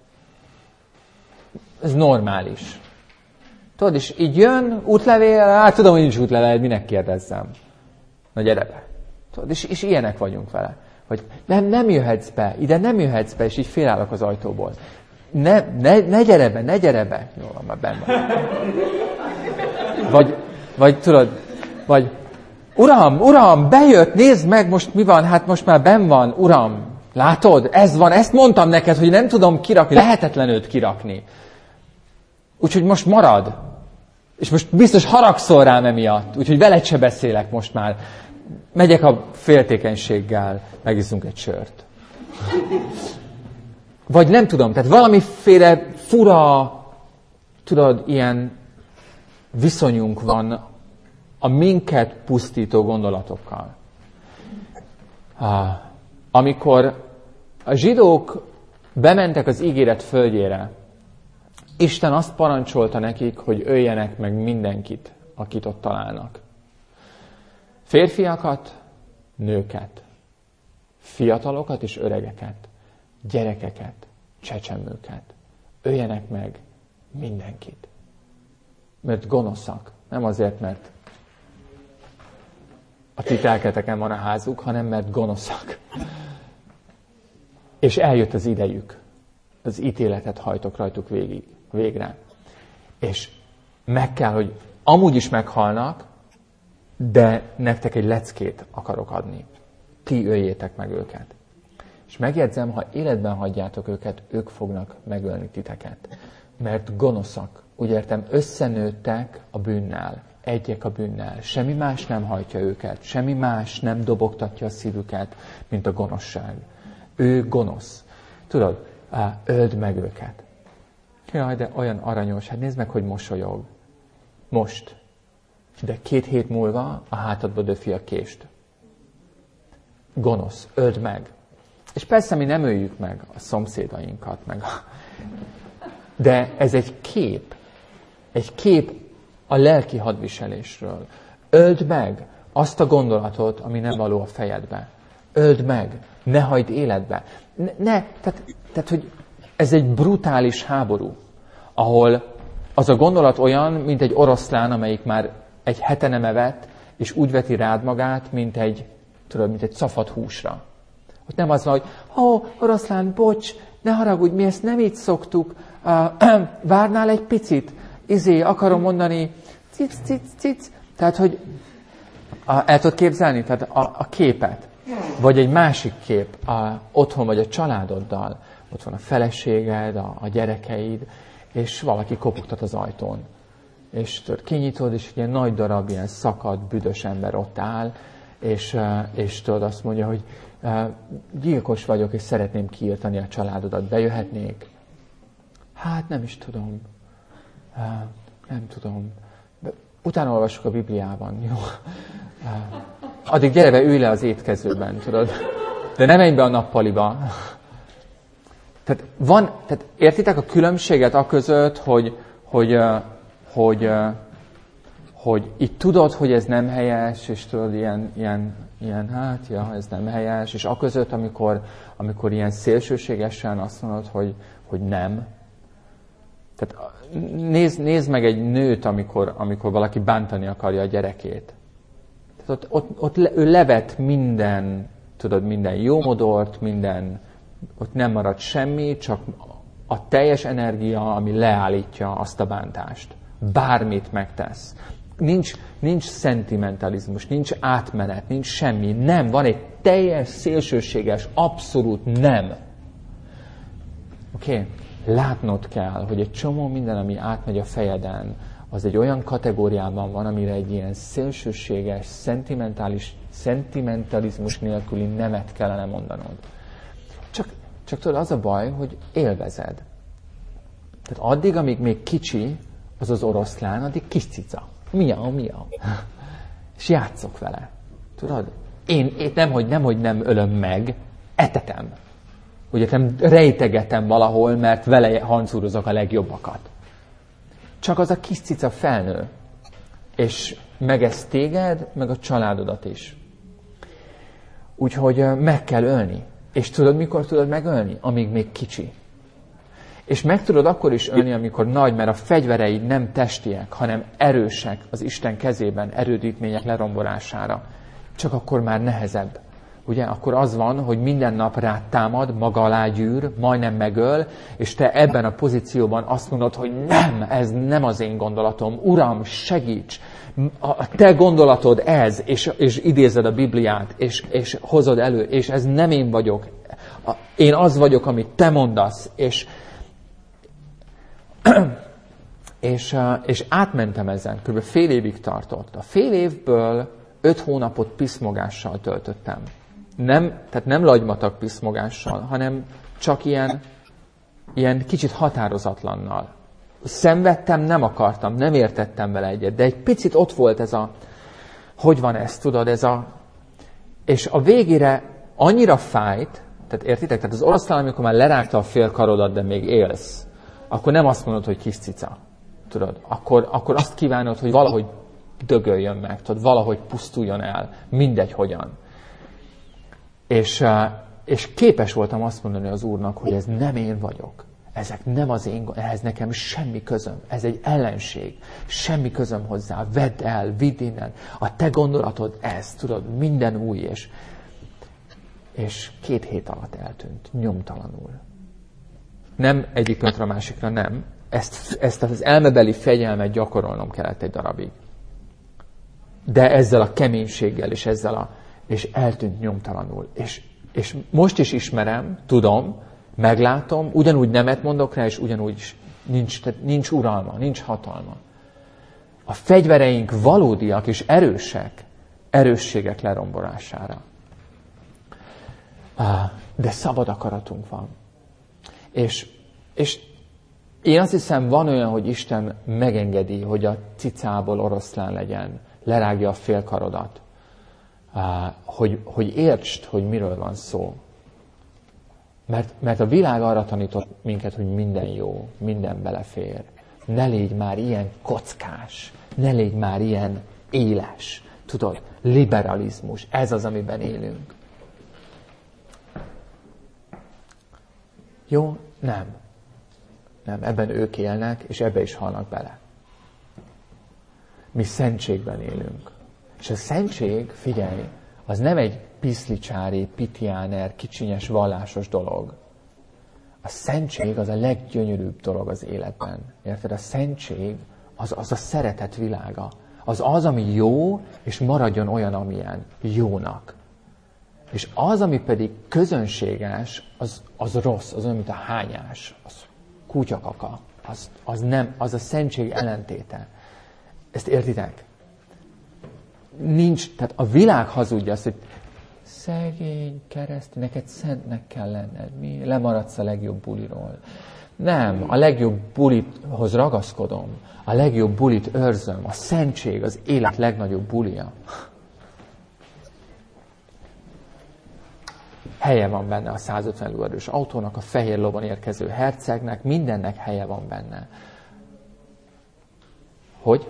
ez normális. Tudod, és így jön útlevél, hát tudom, hogy nincs útlevél, minek kérdezzem. Na gyere be. Tudod, és ilyenek vagyunk vele. Hogy nem jöhetsz be, ide nem jöhetsz be, és így félállok az ajtóból. Ne gyere be. Jó, van, már benn van. Vagy tudod, vagy Uram, bejött, nézd meg, most mi van, hát most már benn van, Uram, látod, ez van, ezt mondtam neked, hogy nem tudom kirakni, lehetetlen őt kirakni. Úgyhogy most marad. És most biztos haragszol rám emiatt, úgyhogy veled se beszélek most már. Megyek a féltékenységgel, megiszunk egy sört. Vagy nem tudom, tehát valamiféle fura, tudod, ilyen viszonyunk van a minket pusztító gondolatokkal. Amikor a zsidók bementek az ígéret földjére, Isten azt parancsolta nekik, hogy öljenek meg mindenkit, akit ott találnak. Férfiakat, nőket, fiatalokat és öregeket, gyerekeket, csecsemőket. Öljenek meg mindenkit. Mert gonoszak. Nem azért, mert a ti telketeken van a házuk, hanem mert gonoszak. És eljött az idejük. Az ítéletet hajtok rajtuk végre. És meg kell, hogy amúgy is meghalnak, de nektek egy leckét akarok adni. Ti öljétek meg őket. És megjegyzem, ha életben hagyjátok őket, ők fognak megölni titeket. Mert gonoszak. Úgy értem, összenőttek a bűnnel. Egyek a bűnnel. Semmi más nem hajtja őket. Semmi más nem dobogtatja a szívüket, mint a gonoszság. Ő gonosz. Tudod, öld meg őket. Jaj, de olyan aranyos. Hát nézd meg, hogy mosolyog. Most. De 2 hét múlva a hátadba döfi a kést. Gonosz. Öld meg. És persze mi nem öljük meg a szomszédainkat, de ez egy kép. Egy kép a lelki hadviselésről. Öld meg azt a gondolatot, ami nem való a fejedbe. Öld meg. Ne hagyd életbe. Tehát, hogy ez egy brutális háború, ahol az a gondolat olyan, mint egy oroszlán, amelyik már egy hete nem evett, és úgy veti rád magát, mint egy szafat húsra. Ott nem az van, hogy oroszlán, bocs, ne haragudj, mi ezt nem így szoktuk, várnál egy picit, akarom mondani, cic. Tehát, hogy el tudod képzelni? Tehát a képet. Vagy egy másik kép, otthon vagy a családoddal, ott van a feleséged, a gyerekeid, és valaki kopogtat az ajtón. És tudod, kinyitod, és egy ilyen nagy darab, ilyen szakadt, büdös ember ott áll, és tudod, azt mondja, hogy gyilkos vagyok, és szeretném kiirtani a családodat. Bejöhetnék? Hát nem is tudom. Nem tudom. Utána olvassuk a Bibliában, jó? Addig gyere be, ülj le az étkezőben, tudod? De nem menj be a nappaliba. Tehát értitek a különbséget aközött, hogy itt tudod, hogy ez nem helyes, és tudod, ez nem helyes, és aközött, amikor ilyen szélsőségesen azt mondod, hogy nem. Tehát nézd meg egy nőt, amikor valaki bántani akarja a gyerekét. Tehát ott ő levet minden jómodort, ott nem marad semmi, csak a teljes energia, ami leállítja azt a bántást. Bármit megtesz. Nincs szentimentalizmus, nincs átmenet, nincs semmi. Nem, van egy teljes, szélsőséges, abszolút nem. Oké? Látnod kell, hogy egy csomó minden, ami átmegy a fejeden, az egy olyan kategóriában van, amire egy ilyen szélsőséges, szentimentalizmus nélküli nemet kellene mondanod. Csak tudod, az a baj, hogy élvezed. Tehát addig, amíg még kicsi, az oroszlán, addig kis cica. Miau. És játszok vele. Tudod? Én nemhogy nem ölöm meg, etetem. Ugye nem rejtegetem valahol, mert vele hancúrozok a legjobbakat. Csak az a kis cica felnő. És megesz téged, meg a családodat is. Úgyhogy meg kell ölni. És tudod, mikor tudod megölni? Amíg még kicsi. És meg tudod akkor is ölni, amikor nagy, mert a fegyvereid nem testiek, hanem erősek az Isten kezében, erődítmények lerombolására. Csak akkor már nehezebb. Ugye, akkor az van, hogy minden nap rád támad, maga alá gyűr, majdnem megöl, és te ebben a pozícióban azt mondod, hogy nem, ez nem az én gondolatom. Uram, segíts! A te gondolatod ez, és idézed a Bibliát, és hozod elő, és ez nem én vagyok. Én az vagyok, amit te mondasz, és átmentem ezen, kb. Fél évig tartott. A fél évből 5 hónapot piszmogással töltöttem. Tehát nem lagymatag piszmogással, hanem csak ilyen kicsit határozatlannal. Szenvedtem, nem akartam, nem értettem vele egyet, de egy picit ott volt ez hogy van ez, tudod, és a végére annyira fájt, tehát értitek? Tehát az oroszlán, amikor már lerágta a fél karodat, de még élsz, akkor nem azt mondod, hogy kis cica, tudod? Akkor azt kívánod, hogy valahogy dögöljön meg, tudod, valahogy pusztuljon el, mindegy hogyan. És képes voltam azt mondani az Úrnak, hogy ez nem én vagyok. Ezek nem az én, ehhez nekem semmi közöm. Ez egy ellenség. Semmi közöm hozzá. Vedd el, vidd innen. A te gondolatod ez, tudod, minden új. És 2 hét alatt eltűnt. Nyomtalanul. Nem egyik pillanatra a másikra, nem. Ezt az elmebeli fegyelmet gyakorolnom kellett egy darabig. De ezzel a keménységgel, és eltűnt nyomtalanul. És most is ismerem, tudom, meglátom, ugyanúgy nemet mondok rá, és ugyanúgy nincs uralma, nincs hatalma. A fegyvereink valódiak és erősek, erősségek lerombolására. De szabad akaratunk van. És én azt hiszem, van olyan, hogy Isten megengedi, hogy a cicából oroszlán legyen, lerágja a félkarodat. Hogy értsd, hogy miről van szó. Mert a világ arra tanított minket, hogy minden jó, minden belefér. Ne légy már ilyen kockás, ne légy már ilyen éles. Tudod, liberalizmus, ez az, amiben élünk. Jó? Nem. Nem, ebben ők élnek, és ebbe is halnak bele. Mi szentségben élünk. És a szentség, figyelj, az nem egy piszlicsári, pitiáner, kicsinyes, vallásos dolog. A szentség az a leggyönyörűbb dolog az életben. Érted? A szentség az a szeretet világa. Az, ami jó, és maradjon olyan, amilyen jónak. És az, ami pedig közönséges, az rossz, az olyan, mint a hányás, az kutyakaka. Az a szentség ellentéte. Ezt értitek? Nincs, tehát a világ hazudja azt, hogy szegény, keresztény, neked szentnek kell lenned. Mi? Lemaradsz a legjobb buliról. Nem, a legjobb bulithoz ragaszkodom. A legjobb bulit őrzöm. A szentség az élet legnagyobb bulia. Helye van benne a 150 lóerős autónak, a fehér lovon érkező hercegnek, mindennek helye van benne. Hogy?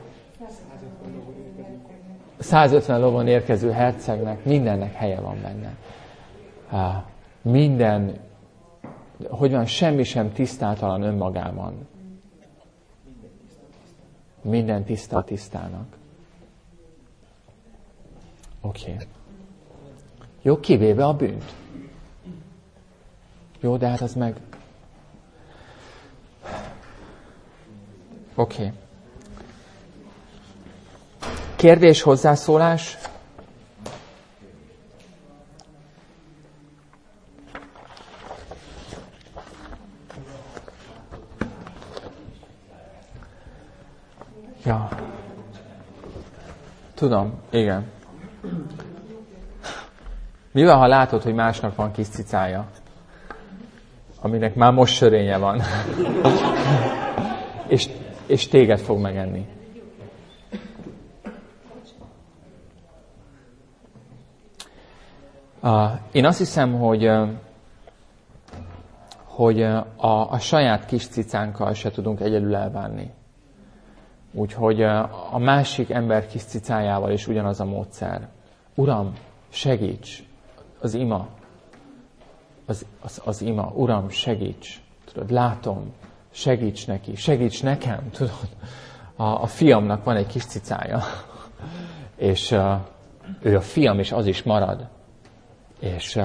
150 lovon érkező hercegnek, mindennek helye van benne. Minden, hogy van, semmi sem tisztátalan önmagában. Minden tiszta a tisztának. Oké. Jó, kivéve a bűnt. Jó, de hát az meg... Oké. Kérdés, hozzászólás? Ja. Tudom, igen. Mi van, ha látod, hogy másnak van kis cicája? Aminek már most sörénye van. és téged fog megenni. Én azt hiszem, hogy a saját kis cicánkkal se tudunk egyedül elbánni. Úgyhogy a másik ember kis cicájával is ugyanaz a módszer. Uram, segíts! Az ima. Az ima. Uram, segíts! Tudod, látom, segíts neki, segíts nekem, tudod. A fiamnak van egy kis cicája, és ő a fiam, és az is marad. És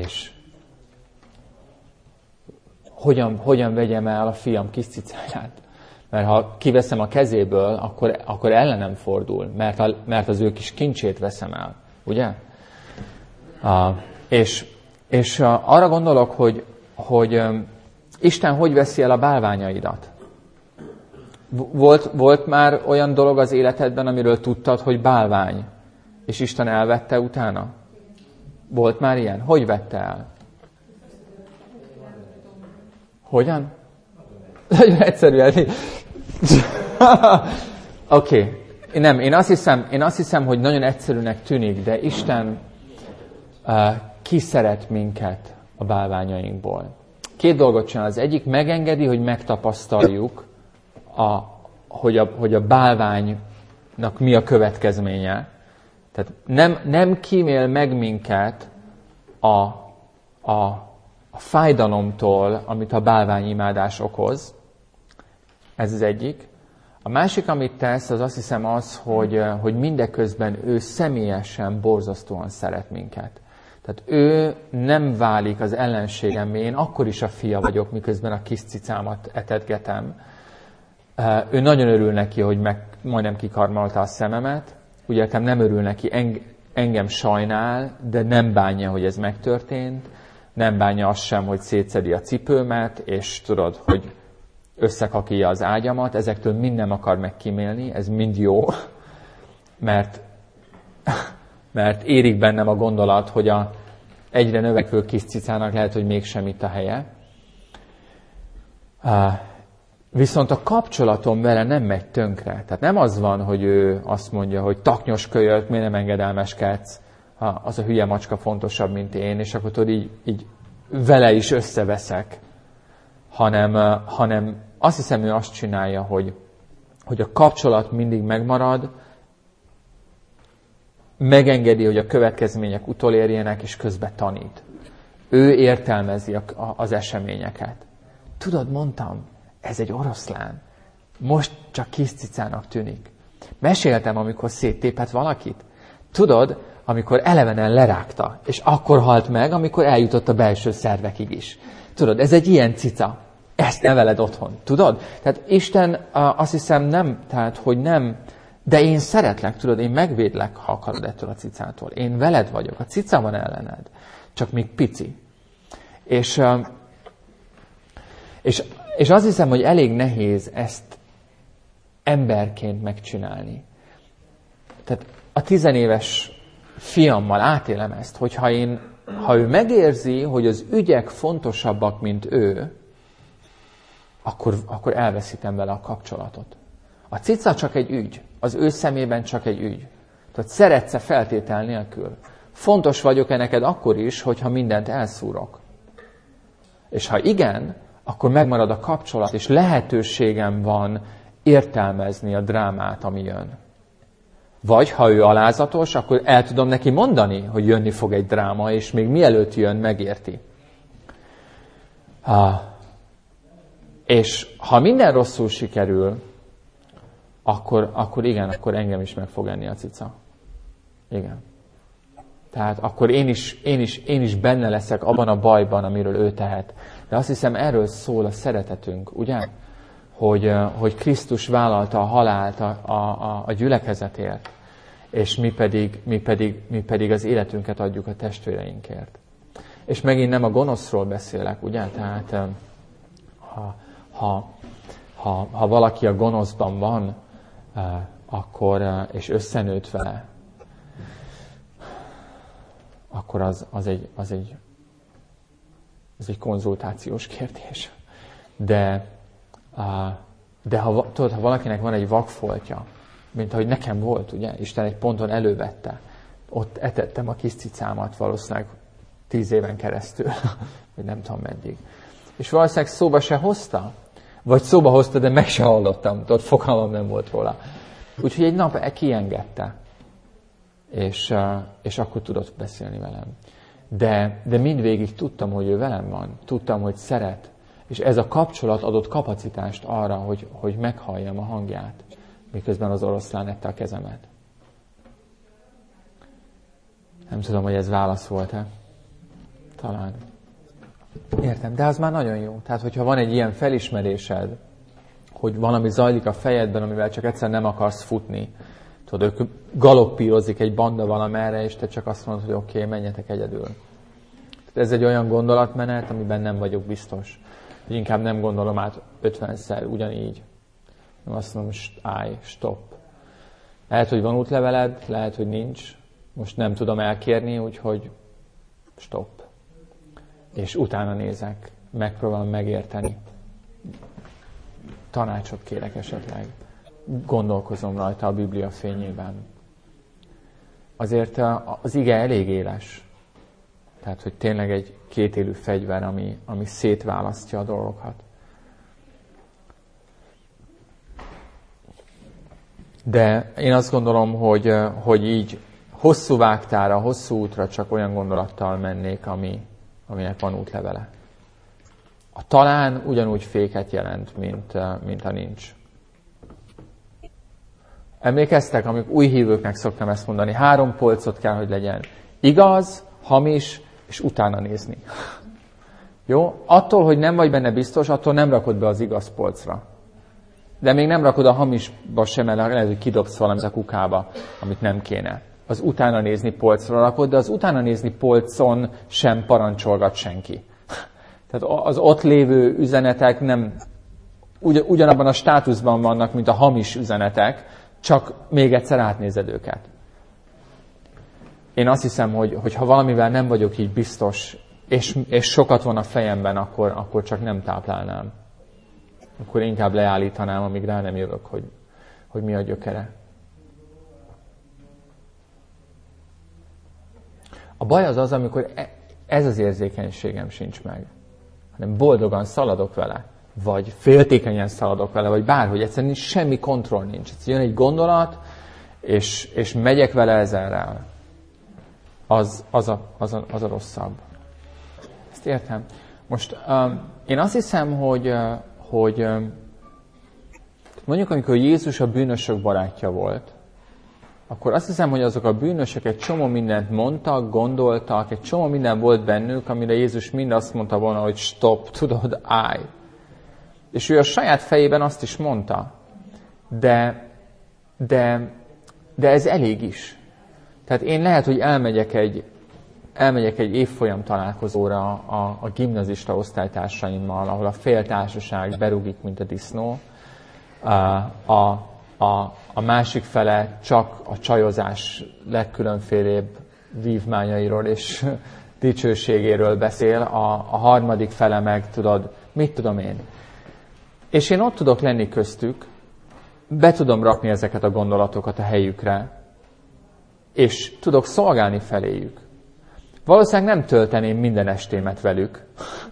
hogyan vegyem el a fiam kis cicáját? Mert ha kiveszem a kezéből, akkor ellenem fordul, mert az ő kis kincsét veszem el. Ugye? És arra gondolok, hogy Isten hogy veszi el a bálványaidat? Volt már olyan dolog az életedben, amiről tudtad, hogy bálvány, és Isten elvette utána? Volt már ilyen? Hogy vette el? Hogyan? Nagyon egyszerűen. Oké. Nem, én azt hiszem, hogy nagyon egyszerűnek tűnik, de Isten kiszeret minket a bálványainkból. 2 dolgot csinál. Az egyik megengedi, hogy megtapasztaljuk, hogy a bálványnak mi a következménye. Tehát nem kímél meg minket a fájdalomtól, amit a bálványimádás okoz. Ez az egyik. A másik, amit tesz, az azt hiszem az, hogy mindeközben ő személyesen borzasztóan szeret minket. Tehát ő nem válik az ellenségemmé, én akkor is a fia vagyok, miközben a kis cicámat etetgetem. Ő nagyon örül neki, hogy majdnem kikarmolta a szememet. Úgy értem, nem örül neki, engem sajnál, de nem bánja, hogy ez megtörtént. Nem bánja azt sem, hogy szétszedi a cipőmet, és tudod, hogy összekakilja az ágyamat. Ezektől mind nem akar megkímélni, ez mind jó, mert érik bennem a gondolat, hogy a egyre növekvő kis cicának lehet, hogy mégsem itt a helye. Viszont a kapcsolatom vele nem megy tönkre. Tehát nem az van, hogy ő azt mondja, hogy taknyos kölyök, miért nem engedelmeskedsz, az a hülye macska fontosabb, mint én, és akkor tudod, így vele is összeveszek. Hanem azt hiszem, ő azt csinálja, hogy a kapcsolat mindig megmarad, megengedi, hogy a következmények utolérjenek, és közben tanít. Ő értelmezi az eseményeket. Tudod, mondtam, ez egy oroszlán. Most csak kis cicának tűnik. Meséltem, amikor széttépett valakit. Tudod, amikor elevenen lerágta, és akkor halt meg, amikor eljutott a belső szervekig is. Tudod, ez egy ilyen cica. Ezt neveled otthon. Tudod? Tehát Isten azt hiszem nem, tehát hogy nem, de én szeretlek, tudod, én megvédlek, ha akarod ettől a cicától. Én veled vagyok, a cica van ellened. Csak még pici. És azt hiszem, hogy elég nehéz ezt emberként megcsinálni. Tehát a 10 éves fiammal átélem ezt, hogy ha ő megérzi, hogy az ügyek fontosabbak, mint ő, akkor elveszítem vele a kapcsolatot. A cica csak egy ügy, az ő szemében csak egy ügy. Tehát szeretsz-e feltétel nélkül? Fontos vagyok-e neked akkor is, hogyha mindent elszúrok? És ha igen, akkor megmarad a kapcsolat, és lehetőségem van értelmezni a drámát, ami jön. Vagy ha ő alázatos, akkor el tudom neki mondani, hogy jönni fog egy dráma, és még mielőtt jön, megérti. És ha minden rosszul sikerül, akkor igen, akkor engem is meg fog enni a cica. Igen. Tehát akkor én is benne leszek abban a bajban, amiről ő tehet. De azt hiszem, erről szól a szeretetünk, ugye? Hogy Krisztus vállalta a halált a gyülekezetért, és mi pedig az életünket adjuk a testvéreinkért. És megint nem a gonoszról beszélek, ugye? Tehát ha valaki a gonoszban van, akkor, és összenőtt vele, akkor az egy konzultációs kérdés. De ha valakinek van egy vakfoltja, mint ahogy nekem volt, ugye, Isten egy ponton elővette, ott etettem a kis cicámat valószínűleg 10 éven keresztül, vagy nem tudom meddig. És valószínűleg szóba se hozta, vagy szóba hozta, de meg se hallottam, ott fogalmam nem volt róla. Úgyhogy egy nap kiengedte, és akkor tudott beszélni velem. De mindvégig tudtam, hogy ő velem van, tudtam, hogy szeret, és ez a kapcsolat adott kapacitást arra, hogy meghalljam a hangját, miközben az oroszlán ette a kezemet. Nem tudom, hogy ez válasz volt-e. Talán. Értem, de az már nagyon jó. Tehát, hogyha van egy ilyen felismerésed, hogy valami zajlik a fejedben, amivel csak egyszer nem akarsz futni. Tudod, ők galoppírozik egy banda valamerre, és te csak azt mondod, hogy oké, menjetek egyedül. Tehát ez egy olyan gondolatmenet, amiben nem vagyok biztos. Hogy inkább nem gondolom át 50-szer ugyanígy. Nem azt mondom, hogy állj, stop. Lehet, hogy van útleveled, lehet, hogy nincs. Most nem tudom elkérni, úgyhogy stop. És utána nézek, megpróbálom megérteni. Tanácsot kérek esetleg. Gondolkozom rajta a Biblia fényében. Azért az ige elég éles. Tehát, hogy tényleg egy kétélű fegyver, ami szétválasztja a dolgokat. De én azt gondolom, hogy így hosszú vágtára, hosszú útra csak olyan gondolattal mennék, aminek van útlevele. A talán ugyanúgy féket jelent, mint a nincs. Emlékeztek, amik új hívőknek szoktam ezt mondani, 3 polcot kell, hogy legyen. Igaz, hamis, és utána nézni. Jó? Attól, hogy nem vagy benne biztos, attól nem rakod be az igaz polcra. De még nem rakod a hamisba sem, mert lehet, hogy kidobsz valamit a kukába, amit nem kéne. Az utána nézni polcra rakod, de az utána nézni polcon sem parancsolgat senki. Tehát az ott lévő üzenetek nem ugyanabban a státuszban vannak, mint a hamis üzenetek, csak még egyszer átnézed őket. Én azt hiszem, hogy ha valamivel nem vagyok így biztos, és sokat van a fejemben, akkor csak nem táplálnám. Akkor inkább leállítanám, amíg rá nem jövök, hogy mi a gyökere. A baj az, amikor ez az érzékenységem sincs meg, hanem boldogan szaladok vele, vagy féltékenyen szaladok vele, vagy bárhogy, egyszerűen semmi kontroll nincs. Egyszerűen jön egy gondolat, és megyek vele ezerrel. Az a rosszabb. Ezt értem. Most én azt hiszem, hogy mondjuk, amikor Jézus a bűnösök barátja volt, akkor azt hiszem, hogy azok a bűnösök egy csomó mindent mondtak, gondoltak, egy csomó minden volt bennük, amire Jézus mind azt mondta volna, hogy stop, tudod, állj. És ő a saját fejében azt is mondta. De ez elég is. Tehát én lehet, hogy elmegyek egy évfolyam találkozóra a gimnazista osztálytársaimmal, ahol a fél társaság berúgik, mint a disznó. A másik fele csak a csajozás legkülönfélébb vívmányairól és dicsőségéről beszél, a harmadik fele meg, tudod, mit tudom én. És én ott tudok lenni köztük, be tudom rakni ezeket a gondolatokat a helyükre, és tudok szolgálni feléjük. Valószínűleg nem tölteném minden estémet velük.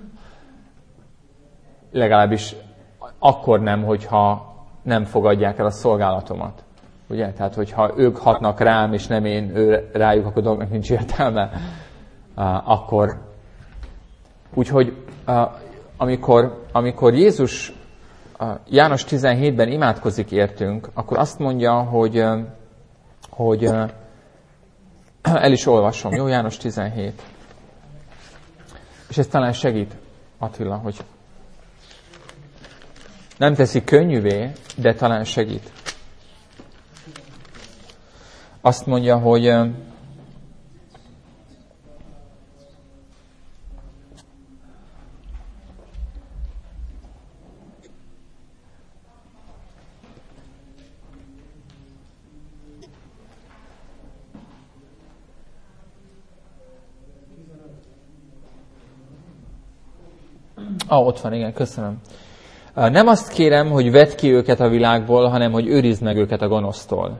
Legalábbis akkor nem, hogyha nem fogadják el a szolgálatomat. Ugye? Tehát, hogyha ők hatnak rám, és nem én rájuk, akkor dolgnak nincs értelme. Akkor. Úgyhogy amikor Jézus János 17-ben imádkozik értünk, akkor azt mondja, hogy el is olvasom, jó? János 17. És ez talán segít, Attila, hogy nem teszi könnyűvé, de talán segít. Azt mondja, hogy ott van, igen, köszönöm. Nem azt kérem, hogy vedd ki őket a világból, hanem hogy őrizd meg őket a gonosztól.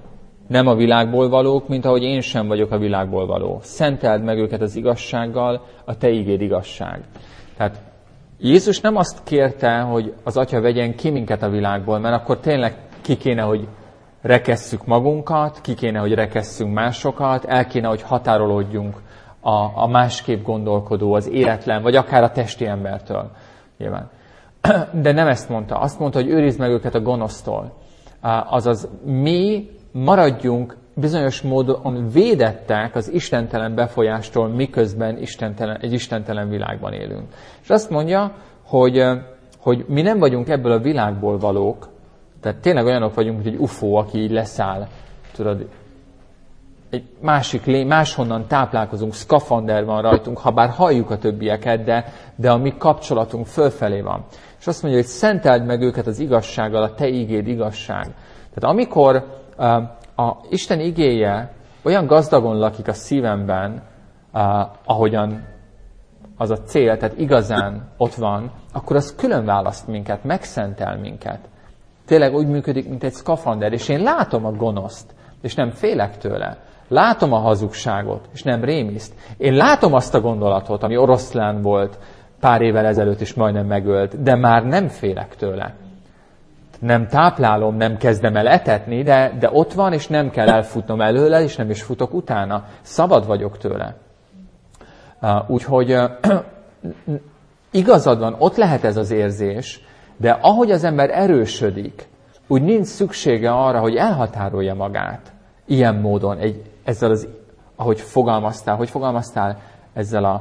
nem a világból valók, mint ahogy én sem vagyok a világból való. Szenteld meg őket az igazsággal, a te igéd igazság. Tehát Jézus nem azt kérte, hogy az Atya vegyen ki minket a világból, mert akkor tényleg ki kéne, hogy rekesszük magunkat, ki kéne, hogy rekesszünk másokat, el kéne, hogy határolódjunk a másképp gondolkodó, az éretlen, vagy akár a testi embertől. Nyilván. De nem ezt mondta. Azt mondta, hogy őrizd meg őket a gonosztól. Azaz mi maradjunk bizonyos módon védettek az istentelen befolyástól, miközben egy istentelen világban élünk. És azt mondja, hogy mi nem vagyunk ebből a világból valók, tehát tényleg olyanok vagyunk, mint egy UFO, aki így leszáll, tudod, egy máshonnan táplálkozunk, szkafander van rajtunk, ha bár halljuk a többieket, de a mi kapcsolatunk fölfelé van. És azt mondja, hogy szenteld meg őket az igazsággal, a te igéd igazság. Tehát amikor a Isten igéje olyan gazdagon lakik a szívemben, ahogyan az a cél, tehát igazán ott van, akkor az külön választ minket, megszentel minket. Tényleg úgy működik, mint egy szkafander, és én látom a gonoszt, és nem félek tőle. Látom a hazugságot, és nem rémiszt. Én látom azt a gondolatot, ami oroszlán volt pár évvel ezelőtt is majdnem megölt, de már nem félek tőle. Nem táplálom, nem kezdem el etetni, de ott van, és nem kell elfutnom előle, és nem is futok utána. Szabad vagyok tőle. Úgyhogy igazad van, ott lehet ez az érzés, de ahogy az ember erősödik, úgy nincs szüksége arra, hogy elhatárolja magát ilyen módon, ezzel az, ahogy fogalmaztál, ezzel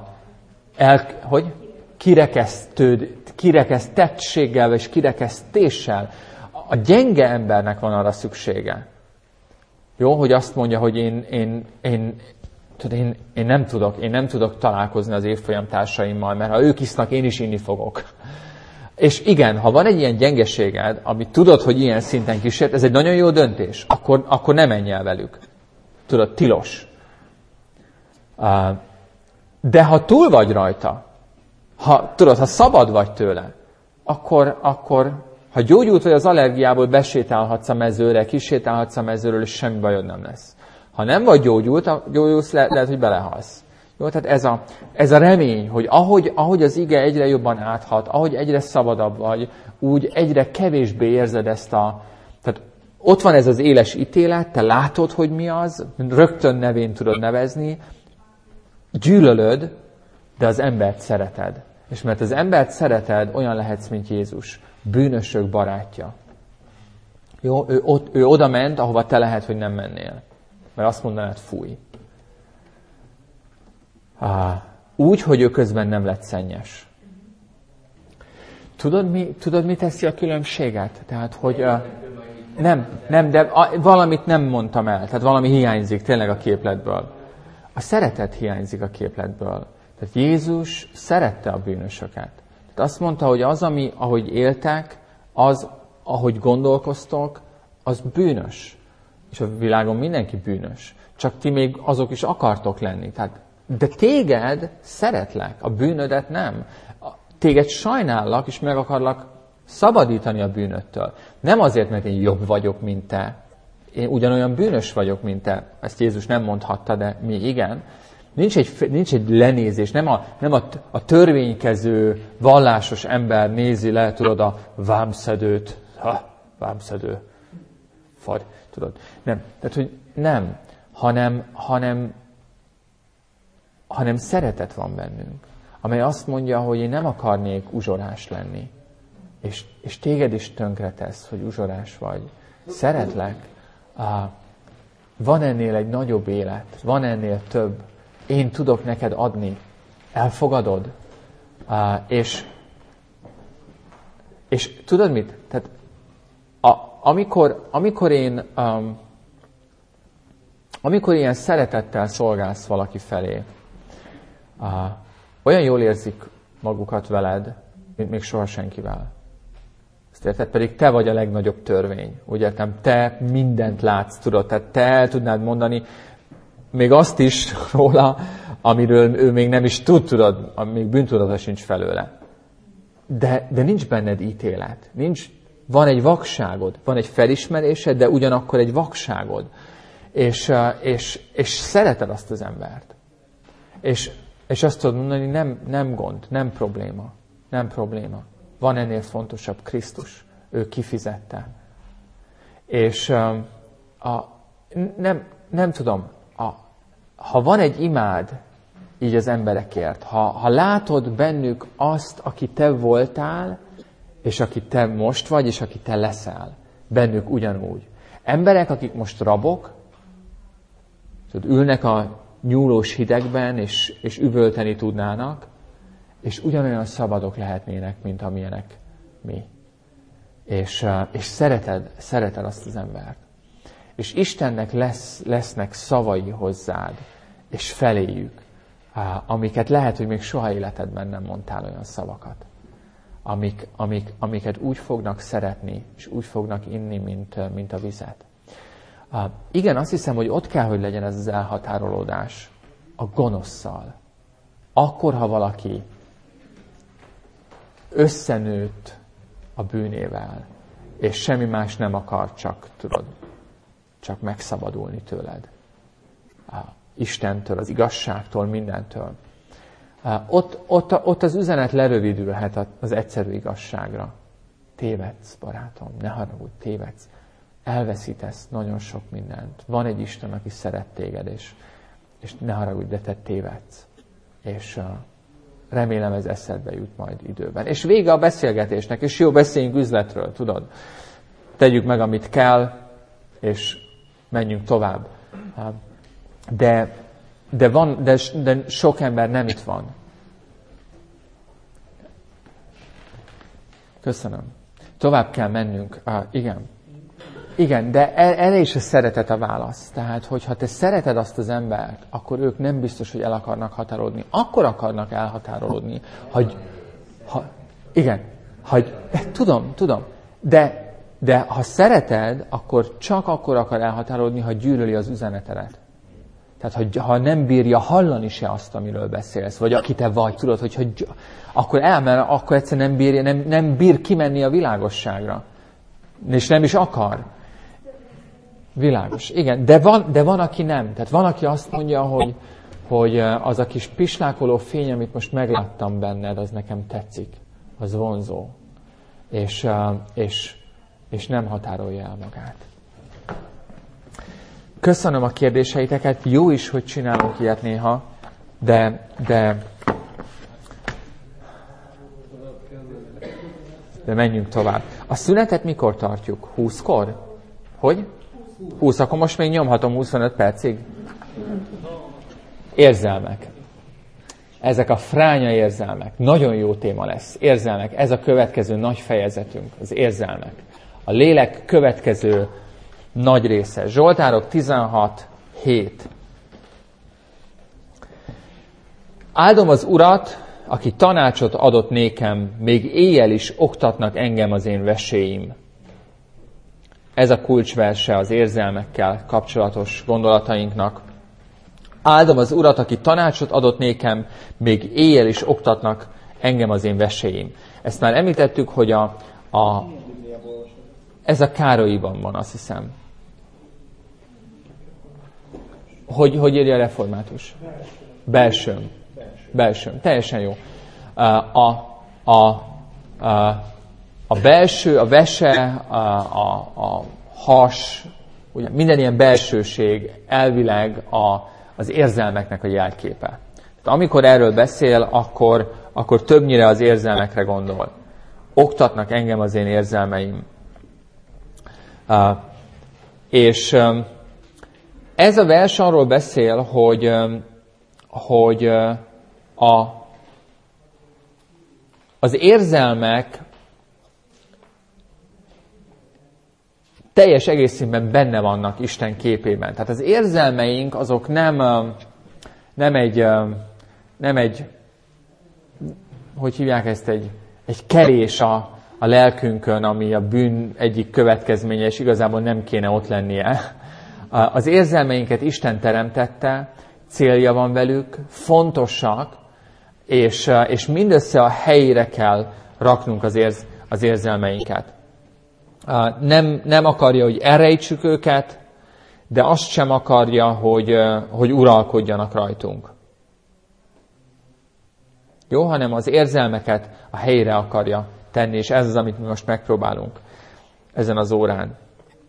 kirekesztettséggel és kirekesztéssel. A gyenge embernek van arra szüksége. Jó, hogy azt mondja, hogy én nem tudok találkozni az évfolyam társaimmal, mert ha ők isznak, én is inni fogok. És igen, ha van egy ilyen gyengeséged, amit tudod, hogy ilyen szinten kísért, ez egy nagyon jó döntés, akkor ne menj el velük. Tudod, tilos. De ha túl vagy rajta, ha szabad vagy tőle, akkor ha gyógyult vagy az allergiából, besétálhatsz a mezőre, kisétálhatsz a mezőről, és semmi bajod nem lesz. Ha nem vagy gyógyulsz, lehet, hogy belehalsz. Jó, tehát ez a remény, hogy ahogy az ige egyre jobban áthat, ahogy egyre szabadabb vagy, úgy egyre kevésbé érzed ezt tehát ott van ez az éles ítélet, te látod, hogy mi az, rögtön nevén tudod nevezni, gyűlölöd, de az embert szereted. És mert az embert szereted, olyan lehetsz, mint Jézus. Bűnösök barátja. Jó, ő oda ment, ahova te lehet, hogy nem mennél. Mert azt mondanád, fúj. Úgy, hogy ő közben nem lett szennyes. Tudod, mi teszi a különbséget? Tehát, hogy nem, de valamit nem mondtam el. Tehát valami hiányzik tényleg a képletből. A szeretet hiányzik a képletből. Tehát Jézus szerette a bűnösöket. Tehát azt mondta, hogy az, ahogy éltek, az, ahogy gondolkoztok, az bűnös. És a világon mindenki bűnös. Csak ti még azok is akartok lenni. De téged szeretlek, a bűnödet nem. Téged sajnállak, és meg akarlak szabadítani a bűnöttől. Nem azért, mert én jobb vagyok, mint te. Én ugyanolyan bűnös vagyok, mint te. Ezt Jézus nem mondhatta, de mi igen. Nincs egy lenézés, nem a törvénykező, vallásos ember nézi le, tudod, a vámszedőt. Vámszedő. Far, tudod. Nem. Tehát, hogy nem. Hanem szeretet van bennünk, amely azt mondja, hogy én nem akarnék uzsorás lenni. És téged is tönkretesz, hogy uzsorás vagy. Szeretlek. Van ennél egy nagyobb élet, van ennél több. Én tudok neked adni. Elfogadod? És tudod mit? Tehát amikor ilyen szeretettel szolgálsz valaki felé, olyan jól érzik magukat veled, mint még soha senkivel. Ezt érted? Pedig te vagy a legnagyobb törvény. Úgy értem, te mindent látsz, tudod, tehát te el tudnád mondani még azt is róla, amiről ő még nem is tudod, még bűntudata sincs felőle. De nincs benned ítélet. Van egy vakságod, van egy felismerésed, de ugyanakkor egy vakságod. és szereted azt az embert. És azt tudod mondani, nem gond, nem probléma. Nem probléma. Van ennél fontosabb, Krisztus. Ő kifizette. És nem tudom, ha van egy imád így az emberekért, ha látod bennük azt, aki te voltál, és aki te most vagy, és aki te leszel, bennük ugyanúgy. Emberek, akik most rabok, ülnek a nyúlós hidegben, és üvölteni tudnának, és ugyanolyan szabadok lehetnének, mint amilyenek mi. És szereted azt az embert. És Istennek lesznek szavai hozzád, és feléjük, amiket lehet, hogy még soha életedben nem mondtál olyan szavakat. Amiket úgy fognak szeretni, és úgy fognak inni, mint a vizet. Igen, azt hiszem, hogy ott kell, hogy legyen ez az elhatárolódás a gonoszszal. Akkor, ha valaki összenőtt a bűnével, és semmi más nem akar, csak megszabadulni tőled. Istentől, az igazságtól, mindentől. Ott az üzenet lerövidülhet az egyszerű igazságra. Tévedsz, barátom, ne haragudj, tévedsz. Elveszítesz nagyon sok mindent. Van egy Isten, aki szeret téged, és ne haragudj, de te tévedsz. És remélem ez eszedbe jut majd időben. És vége a beszélgetésnek, és jó, beszéljünk üzletről, tudod. Tegyük meg, amit kell, és menjünk tovább. De sok ember nem itt van. Köszönöm. Tovább kell mennünk. Igen, de erre is a szeretet a válasz. Tehát, hogyha te szereted azt az embert, akkor ők nem biztos, hogy el akarnak határolódni. Akkor akarnak elhatárolódni, tudom, de ha szereted, akkor csak akkor akar elhatárolódni, ha gyűlöli az üzenetedet. Tehát, ha nem bírja hallani se azt, amiről beszélsz, vagy aki te vagy, tudod, hogy akkor mert akkor egyszerűen nem bír kimenni a világosságra. És nem is akar. Világos. Igen, de van, aki nem. Tehát van, aki azt mondja, hogy az a kis pislákoló fény, amit most megláttam benned, az nekem tetszik. Az vonzó. És nem határolja el magát. Köszönöm a kérdéseiteket. Jó is, hogy csinálunk ilyet néha, de menjünk tovább. A szünetet mikor tartjuk? 20-kor? Hogy? 20, akkor most még nyomhatom 25 percig? Érzelmek. Ezek a fránya érzelmek. Nagyon jó téma lesz. Érzelmek. Ez a következő nagy fejezetünk. Az érzelmek. A lélek következő nagy része. Zsoltárok 16:7. Áldom az Urat, aki tanácsot adott nékem, még éjjel is oktatnak engem az én veséim. Ez a kulcsverse az érzelmekkel kapcsolatos gondolatainknak. Áldom az Urat, aki tanácsot adott nékem, még éjjel is oktatnak engem az én veséim. Ezt már említettük, hogy ez a Károlyiban van, azt hiszem. Hogy írja a református? Belsőm. Teljesen jó. A belső, a vese, a has, ugye minden ilyen belsőség elvileg az érzelmeknek a jelképe. Tehát amikor erről beszél, akkor többnyire az érzelmekre gondol. Oktatnak engem az én érzelmeim. És ez a vers arról beszél, hogy az érzelmek teljes egészében benne vannak Isten képében. Tehát az érzelmeink azok nem egy hogy hívják ezt, egy kerés a lelkünkön, ami a bűn egyik következménye, és igazából nem kéne ott lennie. Az érzelmeinket Isten teremtette, célja van velük, fontosak, és mindössze a helyére kell raknunk az érzelmeinket. Nem akarja, hogy elrejtsük őket, de azt sem akarja, hogy uralkodjanak rajtunk. Jó, hanem az érzelmeket a helyre akarja tenni, és ez az, amit mi most megpróbálunk ezen az órán.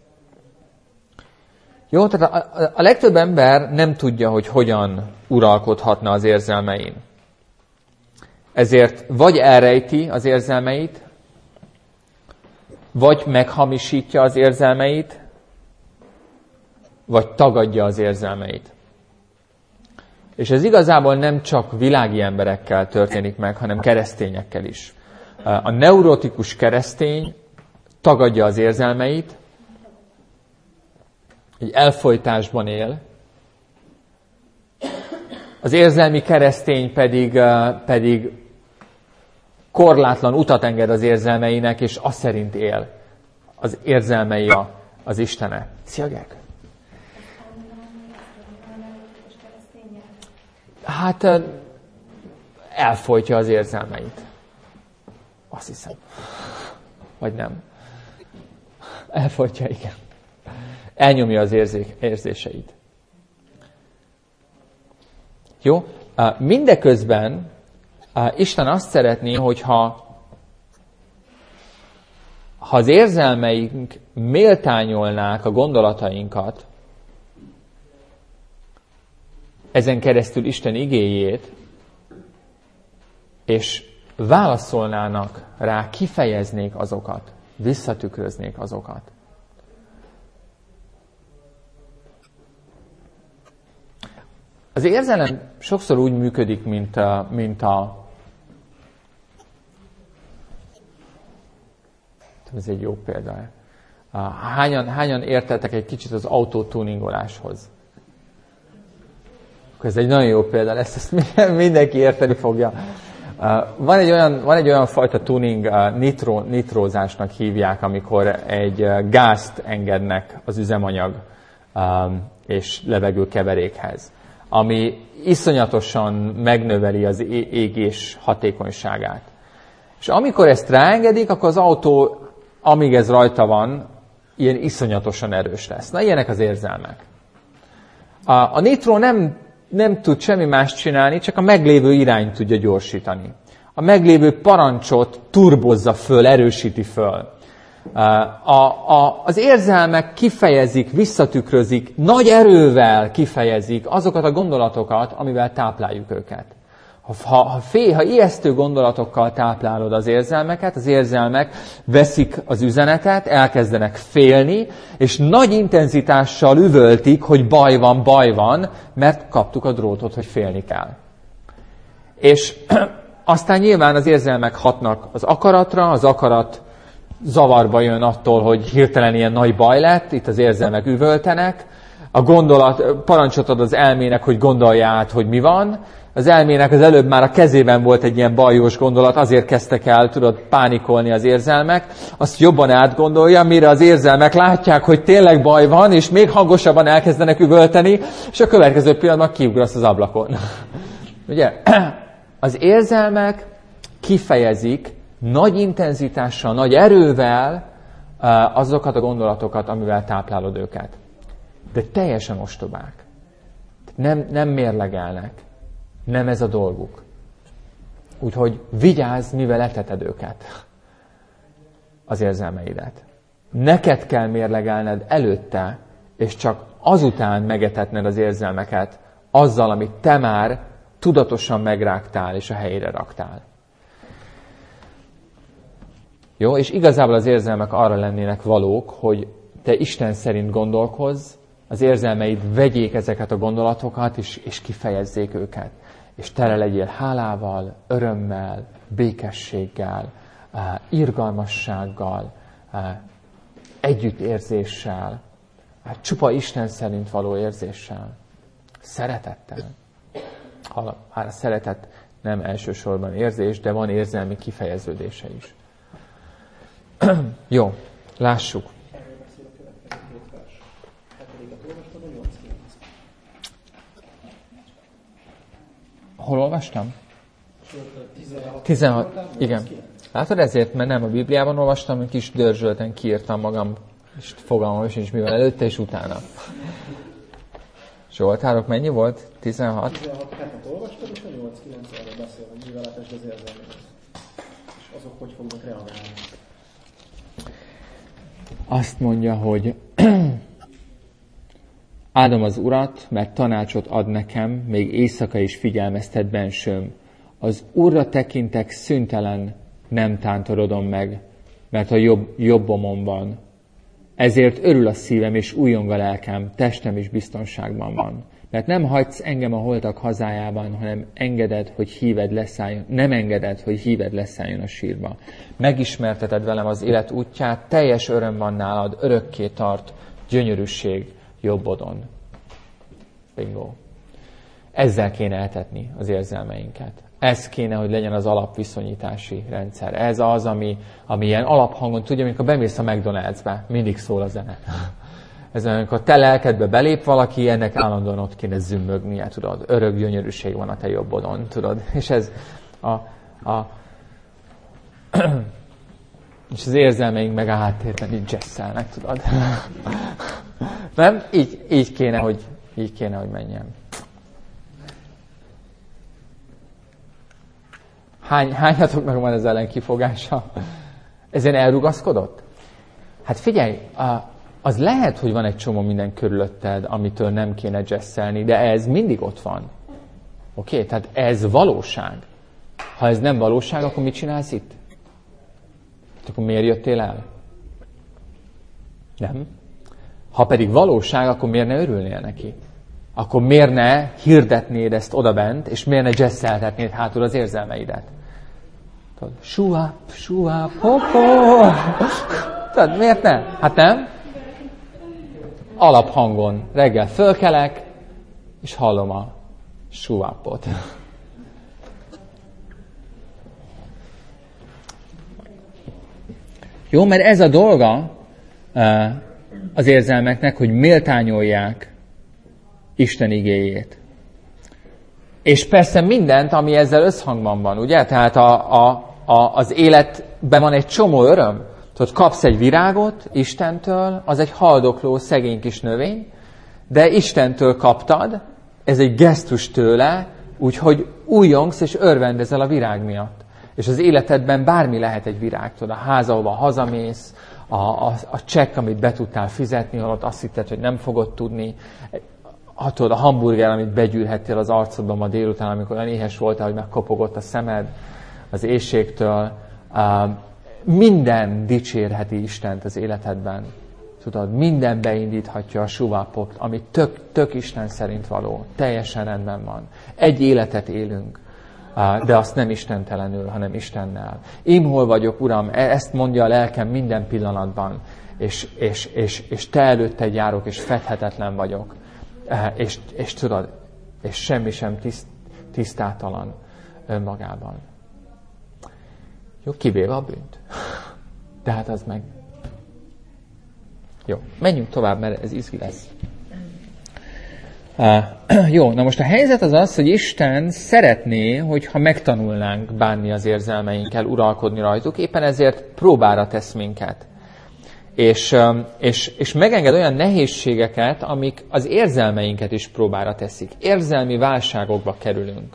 Jó, tehát a legtöbb ember nem tudja, hogy hogyan uralkodhatna az érzelmein. Ezért vagy elrejti az érzelmeit, vagy meghamisítja az érzelmeit, vagy tagadja az érzelmeit. És ez igazából nem csak világi emberekkel történik meg, hanem keresztényekkel is. A neurotikus keresztény tagadja az érzelmeit, egy elfojtásban él. Az érzelmi keresztény pedig korlátlan utat enged az érzelmeinek, és azt szerint él. Az érzelmei az Istene. Szia, Gek! Hát elfojtja az érzelmeit. Azt hiszem. Vagy nem. Elfojtja, igen. Elnyomja az érzéseit. Jó? Mindeközben Isten azt szeretné, hogyha az érzelmeink méltányolnák a gondolatainkat, ezen keresztül Isten igéjét, és válaszolnának rá, kifejeznék azokat, visszatükröznék azokat. Az érzelem sokszor úgy működik, mint a ez egy jó példa. Hányan értettek egy kicsit az autótuningoláshoz? Ez egy nagyon jó példa lesz, ezt mindenki érteni fogja. Van egy olyan fajta tuning, nitrózásnak hívják, amikor egy gázt engednek az üzemanyag és levegőkeverékhez, ami iszonyatosan megnöveli az égés hatékonyságát. És amikor ezt ráengedik, akkor az autó, amíg ez rajta van, ilyen iszonyatosan erős lesz. Na, ilyenek az érzelmek. A nitró nem tud semmi más csinálni, csak a meglévő irányt tudja gyorsítani. A meglévő parancsot turbozza föl, erősíti föl. Az érzelmek kifejezik, visszatükrözik, nagy erővel kifejezik azokat a gondolatokat, amivel tápláljuk őket. Ha ijesztő gondolatokkal táplálod az érzelmeket, az érzelmek veszik az üzenetet, elkezdenek félni, és nagy intenzitással üvöltik, hogy baj van, mert kaptuk a drótot, hogy félni kell. És aztán nyilván az érzelmek hatnak az akaratra, az akarat zavarba jön attól, hogy hirtelen ilyen nagy baj lett, itt az érzelmek üvöltenek, a gondolat parancsot ad az elmének, hogy gondolja át, hogy mi van. Az elmének az előbb már a kezében volt egy ilyen bajós gondolat, azért kezdtek el, pánikolni az érzelmek. Azt jobban átgondolja, mire az érzelmek látják, hogy tényleg baj van, és még hangosabban elkezdenek üvölteni, és a következő pillanatban kiugrasz az ablakon. Ugye? Az érzelmek kifejezik nagy intenzitással, nagy erővel azokat a gondolatokat, amivel táplálod őket. De teljesen ostobák. Nem mérlegelnek. Nem ez a dolguk. Úgyhogy vigyázz, mivel eteted őket, az érzelmeidet. Neked kell mérlegelned előtte, és csak azután megetetned az érzelmeket azzal, amit te már tudatosan megrágtál, és a helyére raktál. Jó, és igazából az érzelmek arra lennének valók, hogy te Isten szerint gondolkozz, az érzelmeid vegyék ezeket a gondolatokat, és kifejezzék őket. És tele legyél hálával, örömmel, békességgel, irgalmassággal, együttérzéssel, csupa Isten szerint való érzéssel, szeretettel. A szeretet nem elsősorban érzés, de van érzelmi kifejeződése is. Jó, lássuk. Hol olvastam? 16. Igen. Látod, ezért, mert nem a Bibliában olvastam, egy kis dörzsölten kiírtam magam És fogalmam sincs, mi van előtte és utána. Zsoltárok mennyi volt? 16?
16 hetet olvastad, és a 8-9 arról beszél, hogy műveletesd az érzelmeket. És azok hogy fognak reagálni.
Azt mondja, hogy áldom az Urat, mert tanácsot ad nekem, még éjszaka is figyelmeztet bensőm. Az Úrra tekintek, szüntelen nem tántorodom meg, mert a jobbomon van. Ezért örül a szívem, és újjong a lelkem, testem is biztonságban van. Mert nem hagysz engem a holtak hazájában, hanem engeded, hogy híved leszálljon. Nem engeded, hogy híved leszálljon a sírba. Megismerteted velem az élet útját, teljes öröm van nálad, örökké tart, gyönyörűség jobbodon. Bingo. Ezzel kéne eltetni az érzelmeinket. Ez kéne, hogy legyen az alapviszonyítási rendszer. Ez az, ami ilyen alaphangon, tudja, amikor bemész a McDonald'sbe, mindig szól a zene. Ez amikor te lelkedbe belép valaki, ennek állandóan ott kéne zümmögnie, tudod. Örök gyönyörűség van a te jobbodon, tudod. És ez és az érzelmeink meg a háttérben így jazzelnek, tudod. Nem? Így kéne, hogy menjen. Hányatoknak van ez ellen kifogása? Ezen elrugaszkodott? Hát figyelj, az lehet, hogy van egy csomó minden körülötted, amitől nem kéne jazzelni, de ez mindig ott van. Oké? Tehát ez valóság. Ha ez nem valóság, akkor mit csinálsz itt? Akkor miért jöttél el? Nem? Ha pedig valóság, akkor miért ne örülnél neki? Akkor miért ne hirdetnéd ezt odabent, és miért ne jazzeltetnéd hátul az érzelmeidet? Suap, hoppó! Tudod, miért ne? Hát nem? Alaphangon reggel fölkelek, és hallom a suapot. Jó, mert ez a dolga az érzelmeknek, hogy méltányolják Isten igéjét. És persze mindent, ami ezzel összhangban van, ugye? Tehát az életben van egy csomó öröm. Tudod, kapsz egy virágot Istentől, az egy haldokló, szegény kis növény, de Istentől kaptad, ez egy gesztus tőle, úgyhogy újjongsz és örvendezel a virág miatt. És az életedben bármi lehet egy virág, tudod, a ház, ahova hazamész, a csekk, amit be tudtál fizetni, holott azt hitted, hogy nem fogod tudni, tudod, a hamburger, amit begyűrhettél az arcodban ma délután, amikor olyan éhes voltál, hogy megkopogott a szemed az éhségtől. Minden dicsérheti Istent az életedben. Tudod, minden beindíthatja a suvapot, ami tök Isten szerint való. Teljesen rendben van. Egy életet élünk, de azt nem istentelenül, hanem Istennel. Én hol vagyok, Uram, ezt mondja a lelkem minden pillanatban, és te előtted járok, és fedhetetlen vagyok. És tudod, és semmi sem tisztátalan önmagában. Jó, kivéve a bűnt. De hát az meg... Jó, menjünk tovább, mert ez izgi lesz. Jó, na most a helyzet az az, hogy Isten szeretné, hogyha megtanulnánk bánni az érzelmeinkkel, uralkodni rajtuk, éppen ezért próbára tesz minket. És megenged olyan nehézségeket, amik az érzelmeinket is próbára teszik. Érzelmi válságokba kerülünk.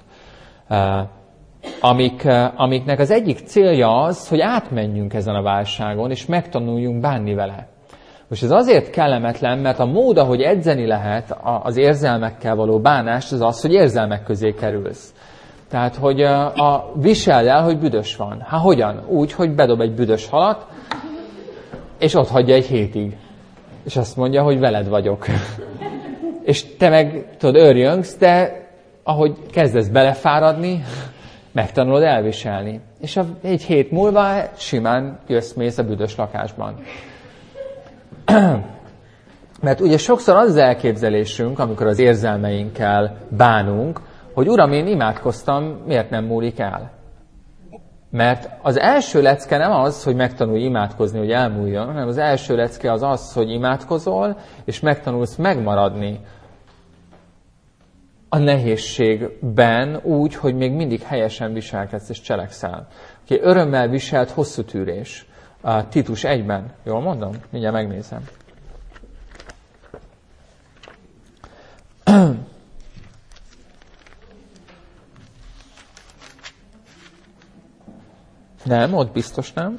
Amiknek az egyik célja az, hogy átmenjünk ezen a válságon, és megtanuljunk bánni vele. Most ez azért kellemetlen, mert a mód, ahogy edzeni lehet az érzelmekkel való bánást, az az, hogy érzelmek közé kerülsz. Tehát, hogy viseld el, hogy büdös van. Hát hogyan? Úgy, hogy bedob egy büdös halat, és ott hagyja egy hétig. És azt mondja, hogy veled vagyok. És te meg, tudod, örjöngsz, de ahogy kezdesz belefáradni, megtanulod elviselni. És egy hét múlva simán jössz-mész a büdös lakásban. Mert ugye sokszor az elképzelésünk, amikor az érzelmeinkkel bánunk, hogy Uram, én imádkoztam, miért nem múlik el? Mert az első lecke nem az, hogy megtanulj imádkozni, hogy elmúljon, hanem az első lecke az az, hogy imádkozol, és megtanulsz megmaradni a nehézségben úgy, hogy még mindig helyesen viselkedsz és cselekszel. Örömmel viselt hosszú tűrés. Titus 1-ben. Jól mondom? Mindjárt megnézem. Nem, ott biztos nem.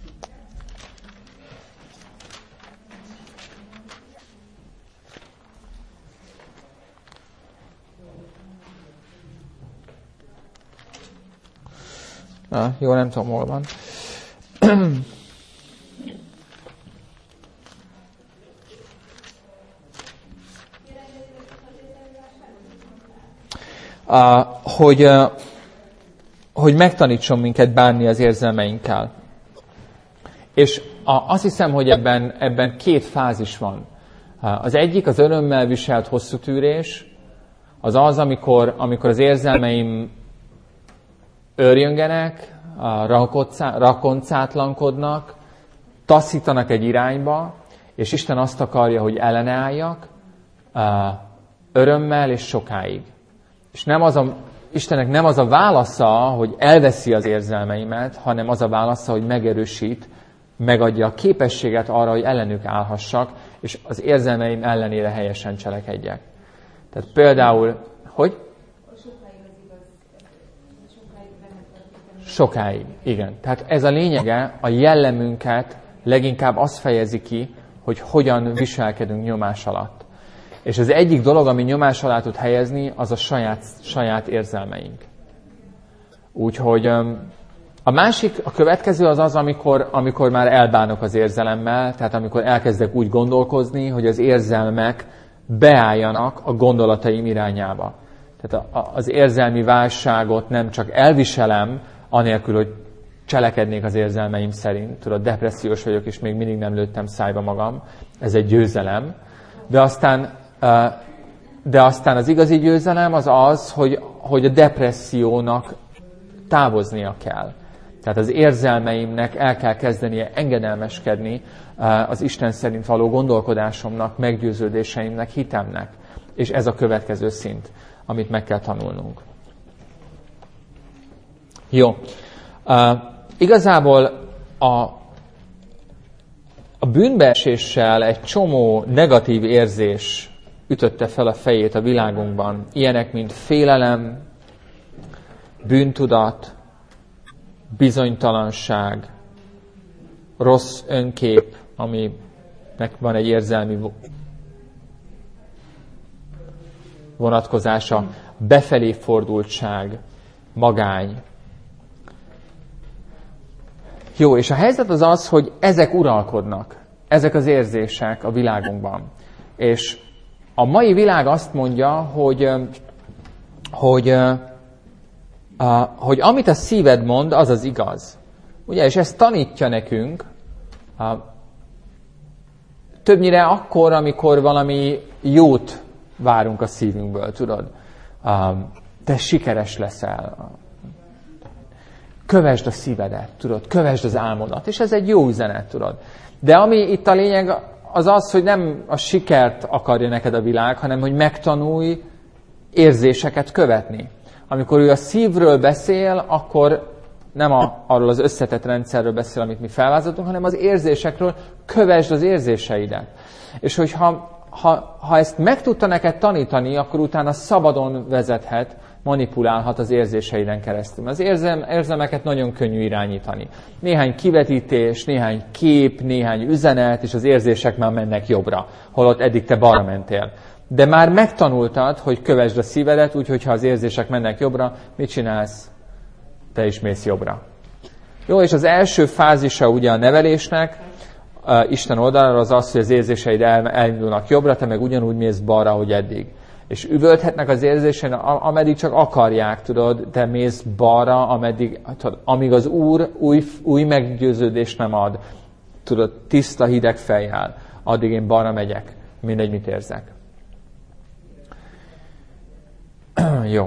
Jó, nem tudom, hol van. Hogy megtanítson minket bánni az érzelmeinkkel. És azt hiszem, hogy ebben két fázis van. Az egyik az örömmel viselt hosszú tűrés, az, amikor az érzelmeim örjöngenek, rakoncátlankodnak, taszítanak egy irányba, és Isten azt akarja, hogy ellenálljak örömmel és sokáig. És Istennek nem az a válasza, hogy elveszi az érzelmeimet, hanem az a válasza, hogy megerősít, megadja a képességet arra, hogy ellenük állhassak, és az érzelmeim ellenére helyesen cselekedjek. Tehát például, hogy? Sokáig, igen. Tehát ez a lényege, a jellemünket leginkább azt fejezi ki, hogy hogyan viselkedünk nyomás alatt. És az egyik dolog, ami nyomás alá tud helyezni, az a saját érzelmeink. Úgyhogy a másik, a következő az, amikor már elbánok az érzelemmel, tehát amikor elkezdek úgy gondolkozni, hogy az érzelmek beálljanak a gondolataim irányába. Tehát az érzelmi válságot nem csak elviselem, anélkül, hogy cselekednék az érzelmeim szerint. Tudod, depressziós vagyok, és még mindig nem lőttem szájba magam. Ez egy győzelem. De aztán az igazi győzelem az, hogy a depressziónak távoznia kell. Tehát az érzelmeimnek el kell kezdenie engedelmeskedni az Isten szerint való gondolkodásomnak, meggyőződéseimnek, hitemnek. És ez a következő szint, amit meg kell tanulnunk. Jó. Igazából a bűnbeeséssel egy csomó negatív érzés ütötte fel a fejét a világunkban. Ilyenek, mint félelem, bűntudat, bizonytalanság, rossz önkép, aminek van egy érzelmi vonatkozása, befelé fordultság, magány. Jó, és a helyzet az, hogy ezek uralkodnak, ezek az érzések a világunkban. És a mai világ azt mondja, hogy amit a szíved mond, az az igaz. Ugye, és ezt tanítja nekünk többnyire akkor, amikor valami jót várunk a szívünkből, tudod. Te sikeres leszel. Kövesd a szívedet, tudod, kövesd az álmodat. És ez egy jó üzenet, tudod. De ami itt a lényeg, az, hogy nem a sikert akarja neked a világ, hanem hogy megtanulj érzéseket követni. Amikor ő a szívről beszél, akkor nem arról az összetett rendszerről beszél, amit mi felvázoltunk, hanem az érzésekről, kövesd az érzéseidet. És hogyha ezt meg tudta neked tanítani, akkor utána szabadon vezethet, manipulálhat az érzéseiden keresztül. Az érzelmeket nagyon könnyű irányítani. Néhány kivetítés, néhány kép, néhány üzenet, és az érzések már mennek jobbra, holott eddig te balra mentél. De már megtanultad, hogy kövesd a szívedet, úgyhogy ha az érzések mennek jobbra, mit csinálsz? Te is mész jobbra. Jó, és az első fázisa ugye a nevelésnek, Isten oldalára az, hogy az érzéseid elindulnak jobbra, te meg ugyanúgy mész balra, ahogy eddig. És üvölthetnek az érzéseid, ameddig csak akarják, tudod, te mész balra, amíg az Úr új meggyőződést nem ad, tudod, tiszta hideg fejjel, addig én balra megyek, mindegy, mit érzek. Jó.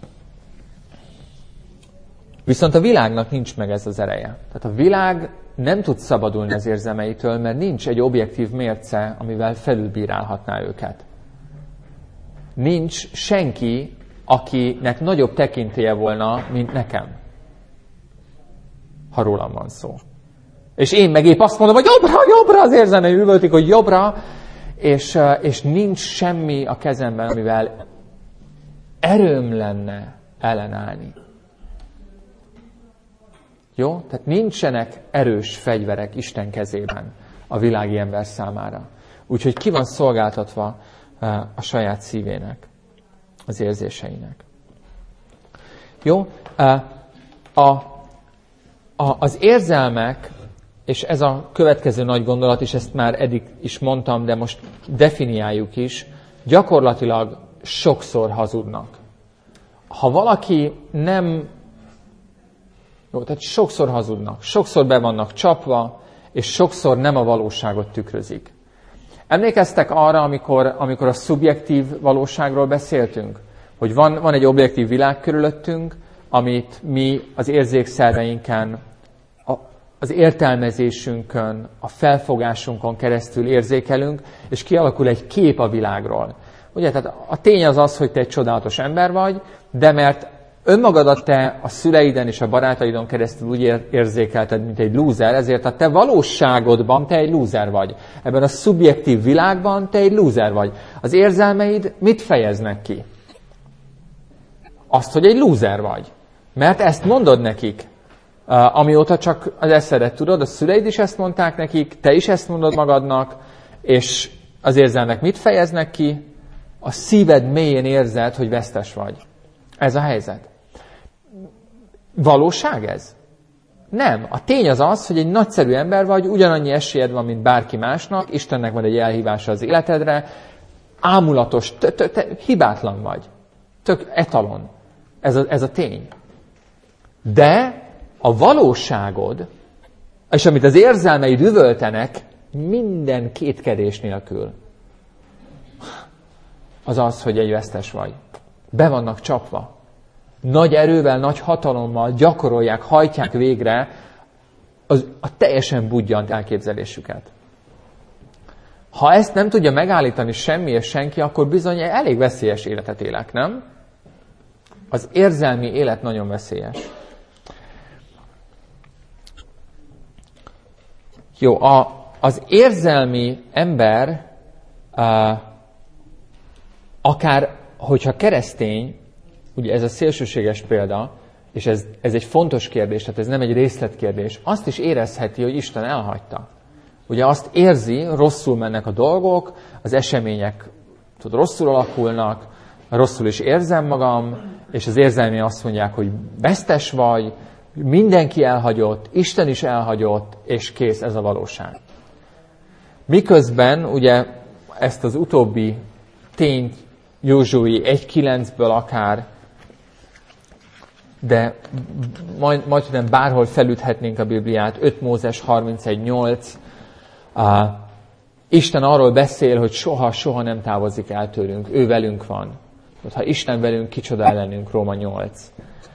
Viszont a világnak nincs meg ez az ereje. Tehát a világ nem tud szabadulni az érzelmeitől, mert nincs egy objektív mérce, amivel felülbírálhatná őket. Nincs senki, akinek nagyobb tekintélye volna, mint nekem. Ha rólam van szó. És én meg épp azt mondom, hogy jobbra, az érzelmei üvöltik, hogy jobbra, és nincs semmi a kezemben, amivel erőm lenne ellenállni. Jó? Tehát nincsenek erős fegyverek Isten kezében a világi ember számára. Úgyhogy ki van szolgáltatva a saját szívének, az érzéseinek. Jó? Az érzelmek, és ez a következő nagy gondolat, és ezt már eddig is mondtam, de most definiáljuk is, gyakorlatilag sokszor hazudnak. Ha valaki nem... Jó, tehát sokszor hazudnak, sokszor be vannak csapva, és sokszor nem a valóságot tükrözik. Emlékeztek arra, amikor a szubjektív valóságról beszéltünk? Hogy van egy objektív világ körülöttünk, amit mi az érzékszerveinken, az értelmezésünkön, a felfogásunkon keresztül érzékelünk, és kialakul egy kép a világról. Ugye, tehát a tény az, hogy te egy csodálatos ember vagy, de mert önmagadat te a szüleiden és a barátaidon keresztül úgy érzékelted, mint egy lúzer, ezért a te valóságodban te egy lúzer vagy. Ebben a szubjektív világban te egy lúzer vagy. Az érzelmeid mit fejeznek ki? Azt, hogy egy lúzer vagy. Mert ezt mondod nekik. Amióta csak az eszedet tudod, a szüleid is ezt mondták nekik, te is ezt mondod magadnak, és az érzelmek mit fejeznek ki? A szíved mélyén érzed, hogy vesztes vagy. Ez a helyzet. Valóság ez? Nem. A tény az, hogy egy nagyszerű ember vagy, ugyanannyi esélyed van, mint bárki másnak, Istennek van egy elhívása az életedre, ámulatos, hibátlan vagy. Tök etalon. Ez a tény. De a valóságod, és amit az érzelmeid üvöltenek, minden kétkedés nélkül, az, hogy egy vesztes vagy. Be vannak csapva. Nagy erővel, nagy hatalommal gyakorolják, hajtják végre a teljesen budjant elképzelésüket. Ha ezt nem tudja megállítani semmi és senki, akkor bizony elég veszélyes életet élek, nem? Az érzelmi élet nagyon veszélyes. Jó, az érzelmi ember, akár, hogyha keresztény, ugye ez a szélsőséges példa, és ez egy fontos kérdés, tehát ez nem egy részletkérdés, azt is érezheti, hogy Isten elhagyta. Ugye azt érzi, rosszul mennek a dolgok, az események rosszul alakulnak, rosszul is érzem magam, és az érzelmi azt mondják, hogy vesztes vagy, mindenki elhagyott, Isten is elhagyott, és kész, ez a valóság. Miközben ugye ezt az utóbbi tényt Józsué 1.9-ből akár, de majdnem bárhol felüthetnénk a Bibliát, 5 Mózes 31.8, Isten arról beszél, hogy soha nem távozik el tőlünk, ő velünk van. Ha Isten velünk, kicsoda ellenünk, Róma 8.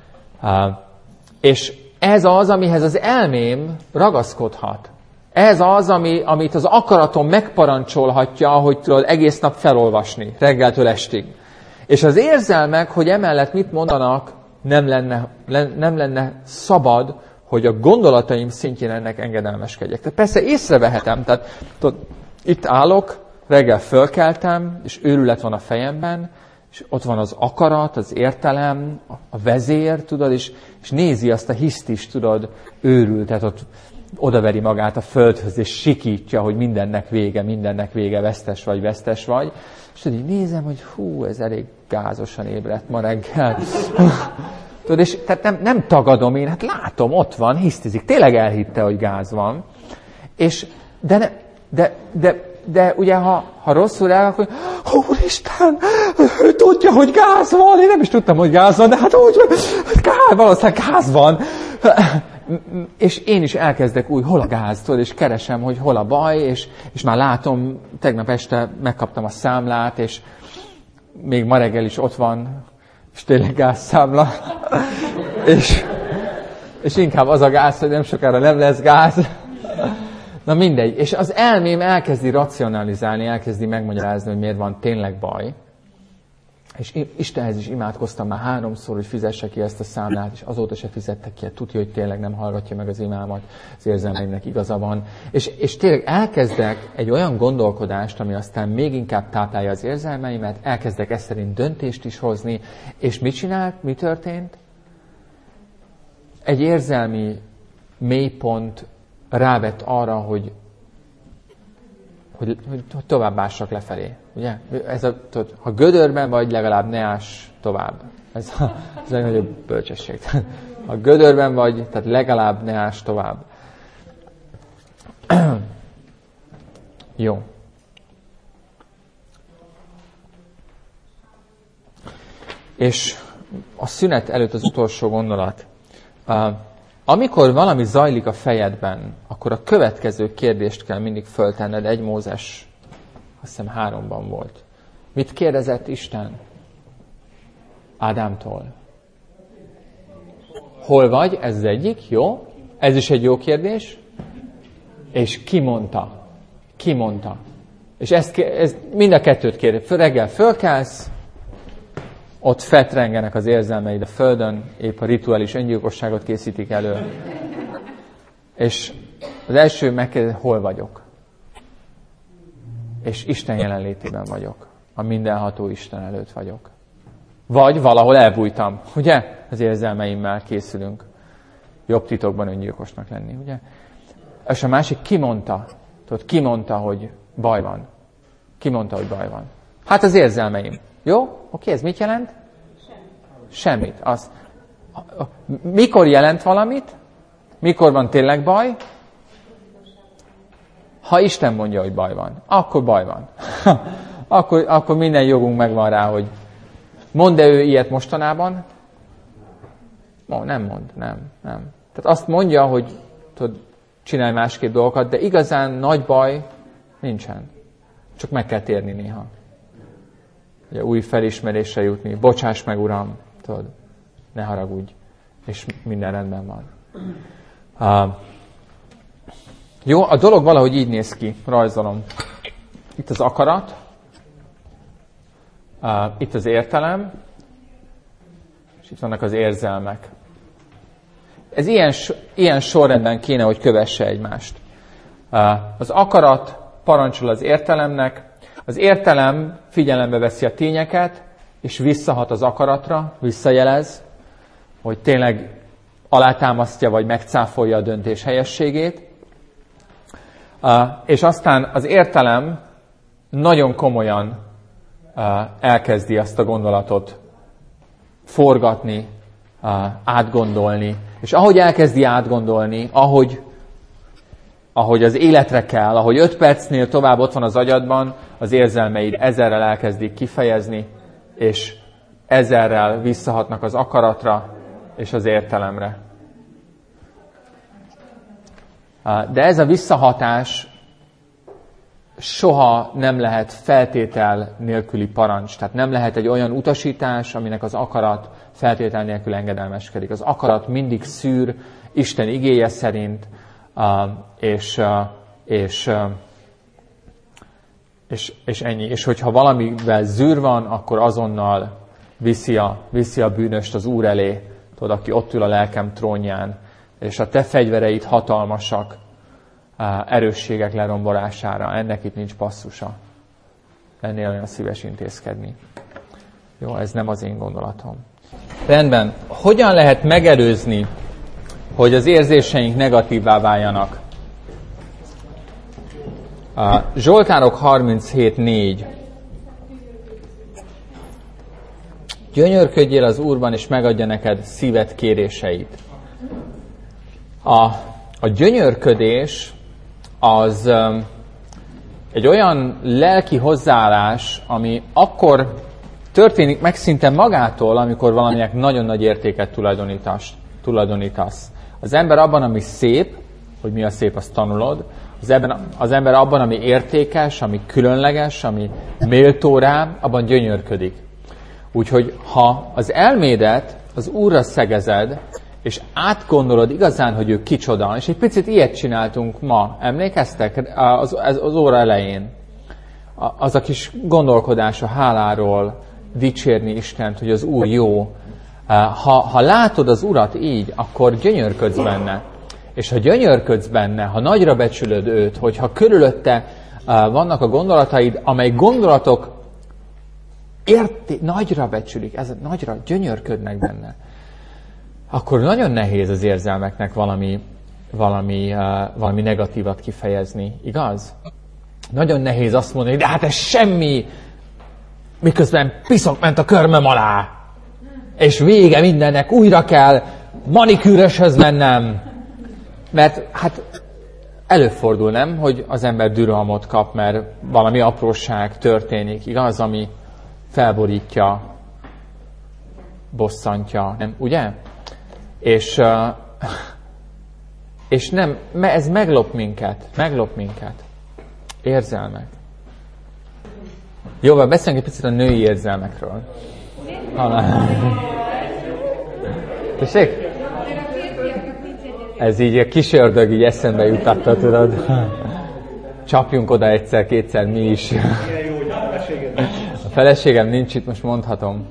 És ez az, amihez az elmém ragaszkodhat. Ez az, amit az akaratom megparancsolhatja, hogy tudod egész nap felolvasni, reggeltől estig. És az érzelmek, hogy emellett mit mondanak, nem lenne szabad, hogy a gondolataim szintjén ennek engedelmeskedjek. Tehát persze észrevehetem, tehát tudod, itt állok, reggel fölkeltem, és őrület van a fejemben, és ott van az akarat, az értelem, a vezér, tudod, és nézi azt a hiszt is, tudod, őrül, tehát ott odaveri magát a földhöz, és sikítja, hogy mindennek vége, vesztes vagy. És tudod, így nézem, hogy ez elég gázosan ébredt ma reggel. Tudod, és tehát nem tagadom én, hát látom, ott van, hisztizik. Tényleg elhitte, hogy gáz van. És, de ugye, ha rosszul el, akkor Úristen, ő tudja, hogy gáz van. Én nem is tudtam, hogy gáz van, de hát úgy, valószínűleg gáz van. És én is elkezdek hol a gáz, tudod, és keresem, hogy hol a baj, és már látom, tegnap este megkaptam a számlát, és még ma reggel is ott van, és tényleg gázszámla. és inkább az a gáz, hogy nem sokára nem lesz gáz. Na mindegy. És az elmém elkezdi racionalizálni, elkezdi megmagyarázni, hogy miért van tényleg baj. És Istenhez is imádkoztam már 3-szor, hogy fizesse ki ezt a számlát, és azóta se fizette ki. Tudja, hogy tényleg nem hallgatja meg az imámat, az érzelmeimnek igaza van. És tényleg elkezdek egy olyan gondolkodást, ami aztán még inkább táplálja az érzelmeimet, elkezdek ezt szerint döntést is hozni, és mit csinált, mi történt? Egy érzelmi mélypont rávett arra, hogy tovább lefelé. Ugye? Ha gödörben vagy, legalább ne áss tovább. Ez a legnagyobb bölcsesség. Ha gödörben vagy, tehát legalább ne áss tovább. Jó. És a szünet előtt az utolsó gondolat. Amikor valami zajlik a fejedben, akkor a következő kérdést kell mindig föltenned. 1 Mózes, azt hiszem 3-ban volt. Mit kérdezett Isten Ádámtól? Hol vagy? Ez az egyik, jó? Ez is egy jó kérdés. És ki mondta? Ki mondta? És ez mind a kettőt kérdez. Reggel fölkelsz, ott fetrengenek az érzelmeid a földön, épp a rituális öngyilkosságot készítik elő. És az első megkérdezi, hol vagyok? És Isten jelenlétében vagyok. A mindenható Isten előtt vagyok. Vagy valahol elbújtam, ugye? Az érzelmeimmel készülünk. Jobb titokban öngyilkosnak lenni, ugye? És a másik kimondta, tudod, kimondta, hogy baj van. Kimondta, hogy baj van. Hát az érzelmeim. Jó? Oké, ez mit jelent? Semmit. Mikor jelent valamit? Mikor van tényleg baj? Ha Isten mondja, hogy baj van, akkor baj van. akkor minden jogunk megvan rá, hogy mond-e ő ilyet mostanában? Nem mond, nem. Tehát azt mondja, hogy tudod, csinálj másképp dolgokat, de igazán nagy baj nincsen. Csak meg kell térni néha. Ugye, új felismerésre jutni. Bocsáss meg, Uram, tudod, ne haragudj, és minden rendben van. Jó, a dolog valahogy így néz ki, rajzolom. Itt az akarat, itt az értelem, és itt vannak az érzelmek. Ez ilyen sorrendben kéne, hogy kövesse egymást. Az akarat parancsol az értelemnek, az értelem figyelembe veszi a tényeket, és visszahat az akaratra, visszajelez, hogy tényleg alátámasztja, vagy megcáfolja a döntés helyességét. És aztán az értelem nagyon komolyan elkezdi azt a gondolatot forgatni, átgondolni. És ahogy elkezdi átgondolni, ahogy az életre kell, ahogy 5 percnél tovább ott van az agyadban, az érzelmeid ezerrel elkezdik kifejezni, és ezerrel visszahatnak az akaratra és az értelemre. De ez a visszahatás soha nem lehet feltétel nélküli parancs. Tehát nem lehet egy olyan utasítás, aminek az akarat feltétel nélkül engedelmeskedik. Az akarat mindig szűr Isten igéje szerint, és ennyi. És hogyha valamivel zűr van, akkor azonnal viszi a bűnöst az Úr elé, tudod, aki ott ül a lelkem trónján, és a te fegyvereid hatalmasak erősségek lerombolására. Ennek itt nincs passzusa. Lennél olyan szíves intézkedni. Jó, ez nem az én gondolatom. Rendben. Hogyan lehet megelőzni, hogy az érzéseink negatívvá váljanak? Zsoltárok 37:4. Gyönyörködjél az Úrban, és megadja neked szíved kéréseit. A gyönyörködés az egy olyan lelki hozzáállás, ami akkor történik meg szinte magától, amikor valaminek nagyon nagy értéket tulajdonítasz. Az ember abban, ami szép, hogy mi a szép, azt tanulod. Az ember abban, ami értékes, ami különleges, ami méltó rá, abban gyönyörködik. Úgyhogy ha az elmédet az Úrra szegezed, és átgondolod igazán, hogy ő kicsoda, és egy picit ilyet csináltunk ma, emlékeztek? Az óra elején. Az a kis gondolkodás a háláról, dicsérni Istent, hogy az Úr jó. Ha látod az Urat így, akkor gyönyörködsz benne. És ha gyönyörködsz benne, ha nagyra becsülöd őt, hogyha körülötte vannak a gondolataid, amely gondolatok nagyra becsülik, nagyra gyönyörködnek benne, akkor nagyon nehéz az érzelmeknek valami negatívat kifejezni, igaz? Nagyon nehéz azt mondani, de hát ez semmi, miközben piszok ment a körmöm alá, és vége mindennek, újra kell manikűröshöz mennem. Mert hát előfordul, nem, hogy az ember dürohamot kap, mert valami apróság történik, igaz, ami felborítja, bosszantja, nem, ugye? És nem, ez meglop minket. Érzelmek. Jó, beszéljünk egy picit a női érzelmekről. Tessék? Ez így a kis ördög így eszembe jutatta, tudod. Csapjunk oda egyszer-kétszer mi is. A feleségem nincs itt, most mondhatom.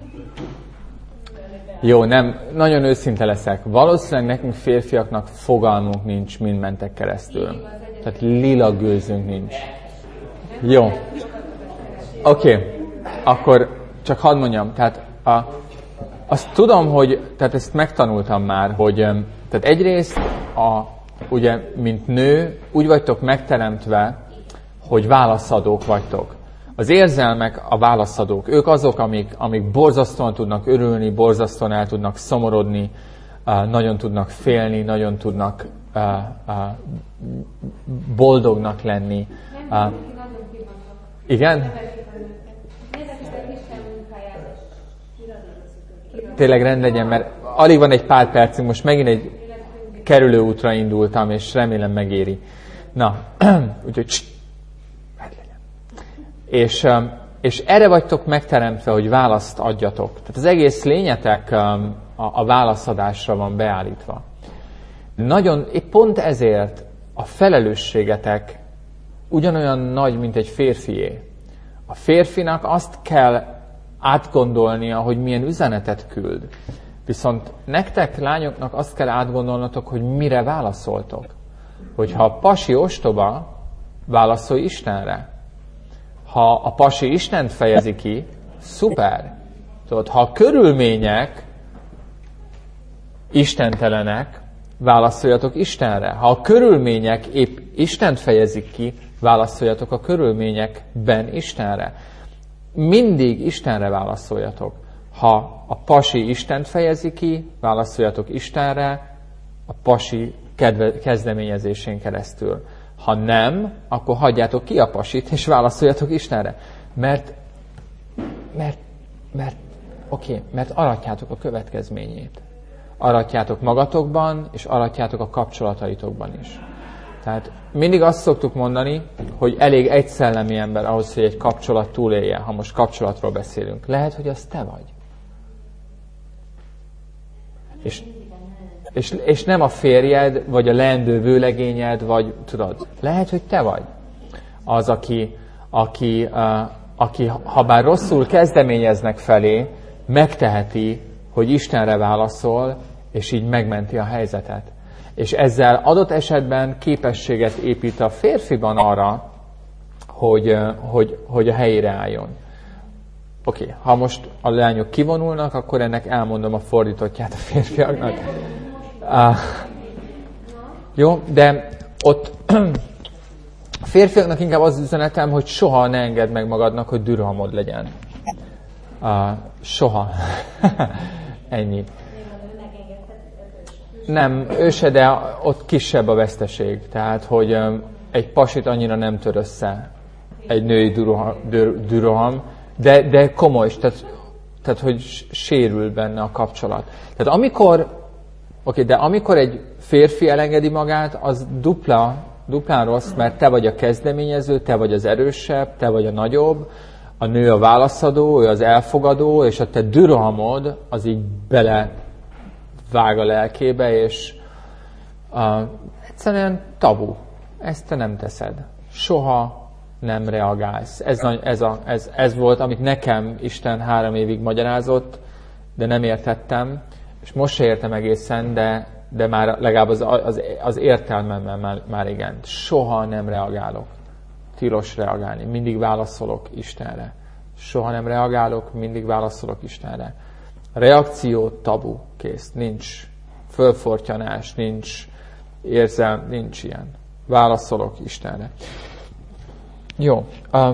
Jó, nem, nagyon őszinte leszek. Valószínűleg nekünk férfiaknak fogalmunk nincs, mind mentek keresztül. Tehát lila gőzünk nincs. Jó. Oké. Akkor csak hadd mondjam, tehát azt tudom, hogy, tehát ezt megtanultam már, hogy tehát egyrészt, ugye, mint nő, úgy vagytok megteremtve, hogy válaszadók vagytok. Az érzelmek a válaszadók. Ők azok, amik borzasztóan tudnak örülni, borzasztóan el tudnak szomorodni, nagyon tudnak félni, nagyon tudnak boldognak lenni. Igen? Tényleg rend legyen, mert alig van egy pár percünk, most megint egy kerülőútra indultam, és remélem megéri. Na, úgyhogy és erre vagytok megteremtve, hogy választ adjatok. Tehát az egész lényetek a válaszadásra van beállítva. Épp pont ezért a felelősségetek ugyanolyan nagy, mint egy férfié. A férfinak azt kell átgondolnia, hogy milyen üzenetet küld. Viszont nektek, lányoknak azt kell átgondolnotok, hogy mire válaszoltok. Hogyha a pasi ostoba, válaszolj Istenre. Ha a pasi Istent fejezi ki, szuper. Tudod, ha a körülmények istentelenek, válaszoljatok Istenre. Ha a körülmények épp Istent fejezik ki, válaszoljatok a körülményekben Istenre. Mindig Istenre válaszoljatok. Ha a pasi Istent fejezi ki, válaszoljatok Istenre a pasi kezdeményezésén keresztül. Ha nem, akkor hagyjátok ki a pasit, és válaszoljatok Istenre. Mert aratjátok a következményét. Aratjátok magatokban, és aratjátok a kapcsolataitokban is. Tehát mindig azt szoktuk mondani, hogy elég egy szellemi ember ahhoz, hogy egy kapcsolat túlélje, ha most kapcsolatról beszélünk. Lehet, hogy az te vagy. És nem a férjed, vagy a leendő vőlegényed, vagy tudod, lehet, hogy te vagy az, aki ha bár rosszul kezdeményeznek felé, megteheti, hogy Istenre válaszol, és így megmenti a helyzetet. És ezzel adott esetben képességet épít a férfiban arra, hogy a helyére álljon. Oké, ha most a lányok kivonulnak, akkor ennek elmondom a fordítottját a férfiaknak. Jó, de ott a férfiaknak inkább az üzenetem, hogy soha ne engedd meg magadnak, hogy dürohamod legyen. Soha. Ennyi. Nem, ő se, de ott kisebb a veszteség. Tehát, hogy egy pasit annyira nem tör össze egy női düroham, de komoly, tehát hogy sérül benne a kapcsolat. Tehát amikor egy férfi elengedi magát, az duplán rossz, mert te vagy a kezdeményező, te vagy az erősebb, te vagy a nagyobb, a nő a válaszadó, ő az elfogadó, és a te dürohamod az így belevág a lelkébe, és egyszerűen tabu. Ezt te nem teszed. Soha nem reagálsz. Ez volt, amit nekem Isten 3 évig magyarázott, de nem értettem, és most se értem egészen, de már legalább az értelmemmel már igen. Soha nem reagálok. Tilos reagálni. Mindig válaszolok Istenre. Soha nem reagálok, mindig válaszolok Istenre. A reakció tabu, kész. Nincs fölfortyanás, nincs érzelm, nincs ilyen. Válaszolok Istenre. Jó.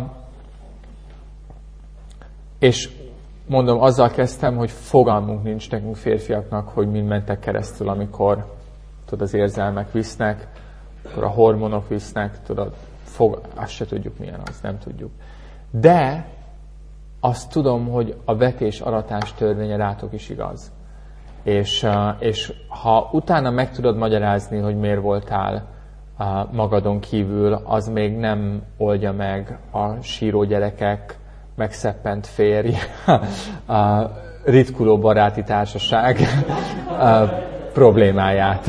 És mondom, azzal kezdtem, hogy fogalmunk nincs nekünk férfiaknak, hogy mind mentek keresztül, amikor az érzelmek visznek, akkor a hormonok visznek, azt se tudjuk milyen az, nem tudjuk. De azt tudom, hogy a vetés-aratás törvénye rátok is igaz. És ha utána meg tudod magyarázni, hogy miért voltál magadon kívül, az még nem oldja meg a síró gyerekek, megszeppent férj, a ritkuló baráti társaság problémáját.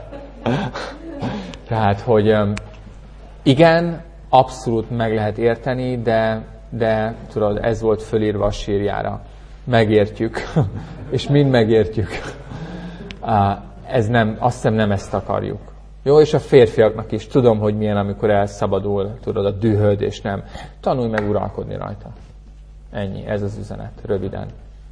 Tehát, hogy igen, abszolút meg lehet érteni, de tudod, ez volt fölírva a sírjára. Megértjük, és mind megértjük. Ez nem, azt hiszem nem ezt akarjuk. Jó, és a férfiaknak is tudom, hogy milyen, amikor elszabadul, tudod, a dühöd, és nem. Tanulj meg uralkodni rajta. Ennyi, ez az üzenet, röviden.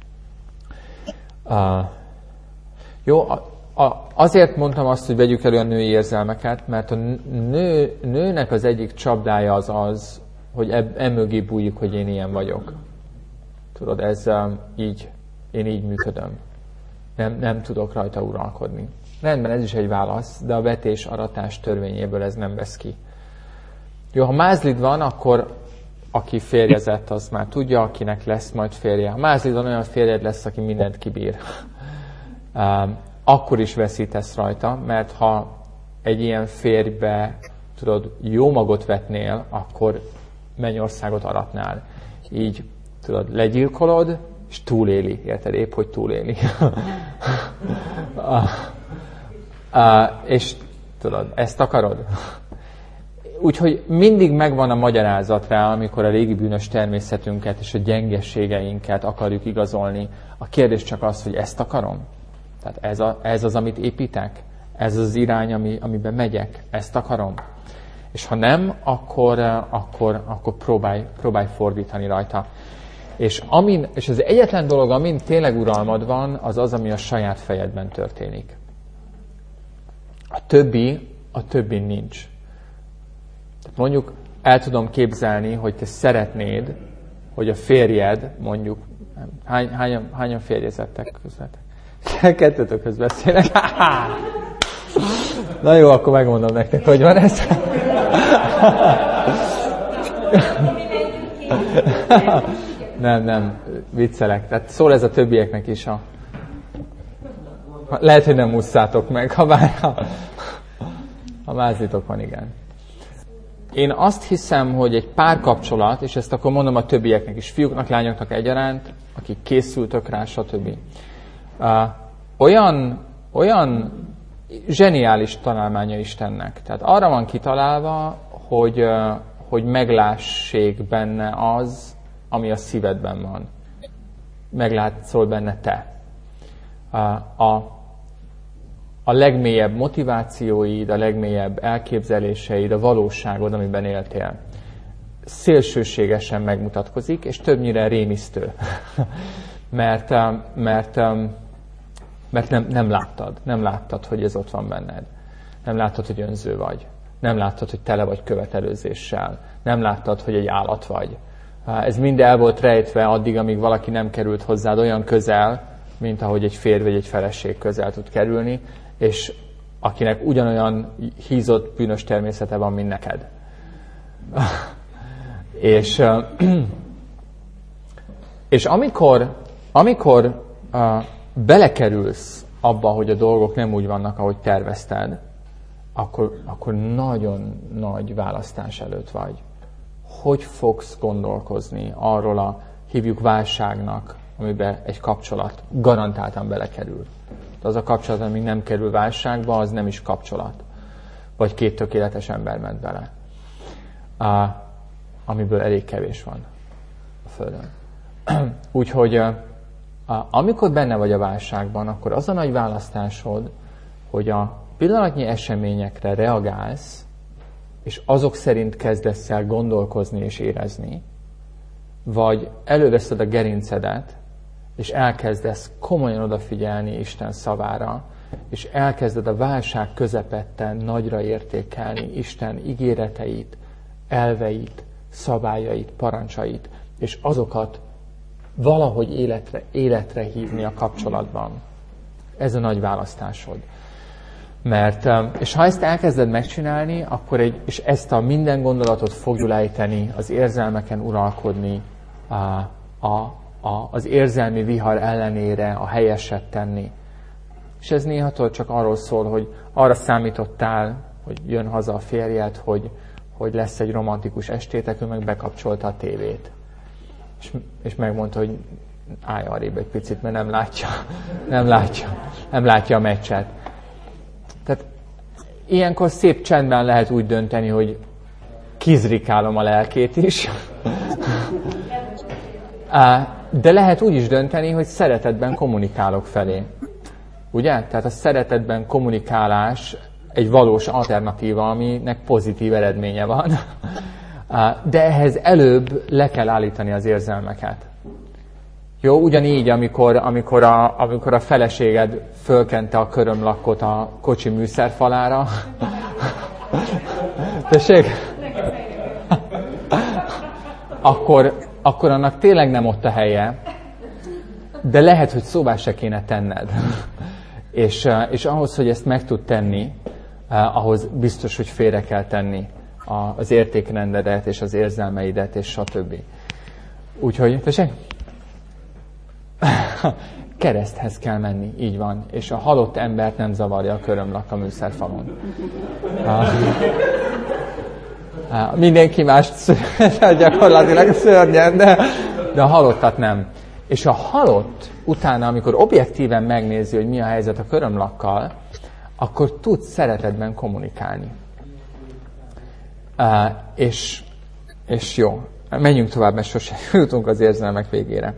Jó, azért mondtam azt, hogy vegyük elő a női érzelmeket, mert a nőnek az egyik csapdája az, hogy emögé bújjuk, hogy én ilyen vagyok. Tudod, én így működöm. Nem tudok rajta uralkodni. Rendben, ez is egy válasz, de a vetés-aratás törvényéből ez nem vesz ki. Jó, ha mázlid van, akkor aki férjezett, az már tudja, akinek lesz majd férje. Ha mázlidon olyan férjed lesz, aki mindent kibír, akkor is veszítesz rajta, mert ha egy ilyen férjbe, tudod, jó magot vetnél, akkor mennyországot aratnál. Így, tudod, legyilkolod, és túléli, érted? Épp, hogy túléli. És tudod, ezt akarod? Úgyhogy mindig megvan a magyarázat rá, amikor a régi bűnös természetünket és a gyengességeinket akarjuk igazolni. A kérdés csak az, hogy ezt akarom? Tehát ez az, amit építek? Ez az irány, amiben megyek? Ezt akarom? És ha nem, akkor próbálj fordítani rajta. És az egyetlen dolog, amin tényleg uralmad van, az, ami a saját fejedben történik. A többi nincs. Tehát mondjuk el tudom képzelni, hogy te szeretnéd, hogy a férjed, mondjuk, hányan férjezettek közletek? Kettőtökhöz beszélek. Na jó, akkor megmondom nektek, hogy van ez. Nem, viccelek. Tehát szól ez a többieknek is. Lehet, hogy nem ússzátok meg, ha mázlitok van, igen. Én azt hiszem, hogy egy párkapcsolat, és ezt akkor mondom a többieknek is, fiúknak, lányoknak egyaránt, akik készültök rá, stb. Olyan zseniális találmánya Istennek. Tehát arra van kitalálva, hogy meglássék benne az, ami a szívedben van. Meglátszol benne te. A legmélyebb motivációid, a legmélyebb elképzeléseid, a valóságod, amiben éltél. Szélsőségesen megmutatkozik, és többnyire rémisztő. mert nem láttad. Nem láttad, hogy ez ott van benned. Nem láttad, hogy önző vagy. Nem láttad, hogy tele vagy követelőzéssel. Nem láttad, hogy egy állat vagy. Ez mind el volt rejtve addig, amíg valaki nem került hozzád olyan közel, mint ahogy egy férj vagy egy feleség közel tud kerülni, és akinek ugyanolyan hízott bűnös természete van, mint neked. És amikor belekerülsz abba, hogy a dolgok nem úgy vannak, ahogy tervezted, akkor nagyon nagy választás előtt vagy. Hogy fogsz gondolkozni arról hívjuk válságnak, amiben egy kapcsolat garantáltan belekerül. De az a kapcsolat, amíg nem kerül válságba, az nem is kapcsolat. Vagy két tökéletes ember ment bele. amiből elég kevés van a Földön. Úgyhogy amikor benne vagy a válságban, akkor az a nagy választásod, hogy a pillanatnyi eseményekre reagálsz, és azok szerint kezdesz el gondolkozni és érezni, vagy előveszed a gerincedet, és elkezdesz komolyan odafigyelni Isten szavára, és elkezded a válság közepette nagyra értékelni Isten ígéreteit, elveit, szabályait, parancsait, és azokat valahogy életre hívni a kapcsolatban. Ez a nagy választásod. És ha ezt elkezded megcsinálni, akkor és ezt a minden gondolatot fogjuk ejteni, az érzelmeken uralkodni, az érzelmi vihar ellenére a helyeset tenni. És ez néha csak arról szól, hogy arra számítottál, hogy jön haza a férjed, hogy lesz egy romantikus estétek, ő meg bekapcsolta a tévét. És megmondta, hogy állj arrébb egy picit, mert nem látja a meccset. Tehát ilyenkor szép csendben lehet úgy dönteni, hogy kizrikálom a lelkét is. De lehet úgy is dönteni, hogy szeretetben kommunikálok felé. Ugye? Tehát a szeretetben kommunikálás egy valós alternatíva, aminek pozitív eredménye van. De ehhez előbb le kell állítani az érzelmeket. Jó, ugyanígy, amikor a feleséged fölkente a körömlakkot a kocsi műszerfalára. Tessék? Akkor annak tényleg nem ott a helye, de lehet, hogy szóvá se kéne tenned. És ahhoz, hogy ezt meg tud tenni, ahhoz biztos, hogy félre kell tenni az értékrendedet, és az érzelmeidet, és stb. Úgyhogy, tessék? Kereszthez kell menni, így van. És a halott embert nem zavarja a körömlak a műszerfalon. Mindenki mást gyakorlatilag szörnyen, de a halottat nem. És a halott utána, amikor objektíven megnézi, hogy mi a helyzet a körömlakkal, akkor tud szeretetben kommunikálni. És jó, menjünk tovább, mert sosem jutunk az érzelmek végére.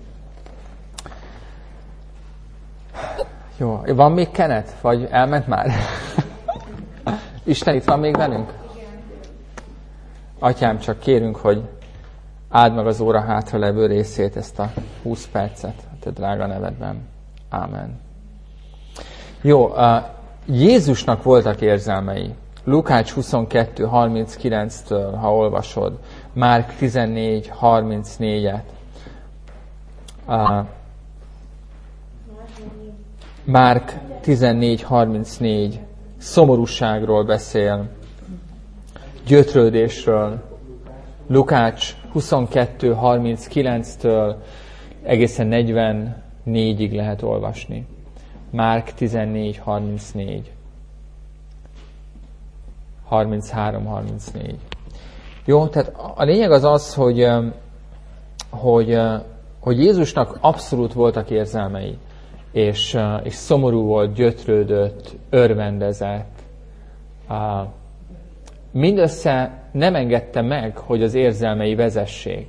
Jó, van még Kenneth? Vagy elment már? Isten itt van még velünk? Atyám, csak kérünk, hogy áld meg az óra hátra levő részét, ezt a 20 percet a te drága nevedben. Ámen. Jó, Jézusnak voltak érzelmei. Lukács 22:39-től, ha olvasod, Márk 14:34-et. Márk 14:34 szomorúságról beszél, gyötrődésről. Lukács 22:39-től egészen 44-ig lehet olvasni. Márk 14:34. 33-34. Jó, tehát a lényeg az, hogy Jézusnak abszolút voltak érzelmei, és szomorú volt, gyötrődött, örvendezett. Mindössze nem engedte meg, hogy az érzelmei vezessék.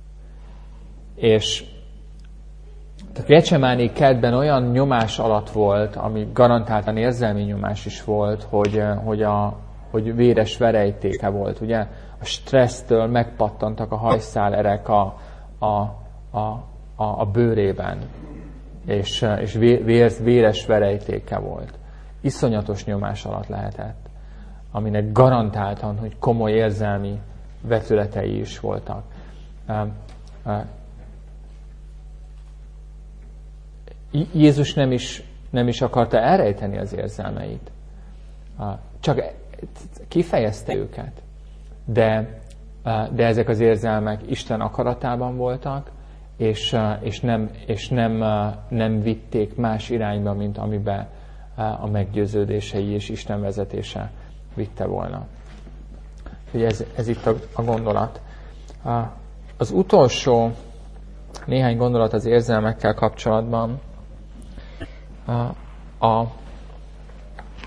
És a Gecsemáné kertben olyan nyomás alatt volt, ami garantáltan érzelmi nyomás is volt, hogy véres verejtéke volt, ugye? A stressztől megpattantak a hajszálerek a bőrében, és véres verejtéke volt. Iszonyatos nyomás alatt lehetett, aminek garantáltan, hogy komoly érzelmi vetületei is voltak. Jézus nem is akarta elrejteni az érzelmeit. Csak kifejezte őket. De ezek az érzelmek Isten akaratában voltak, és nem vitték más irányba, mint amiben a meggyőződései és Isten vezetése vitte volna. Úgyhogy ez itt a gondolat. Az utolsó néhány gondolat az érzelmekkel kapcsolatban.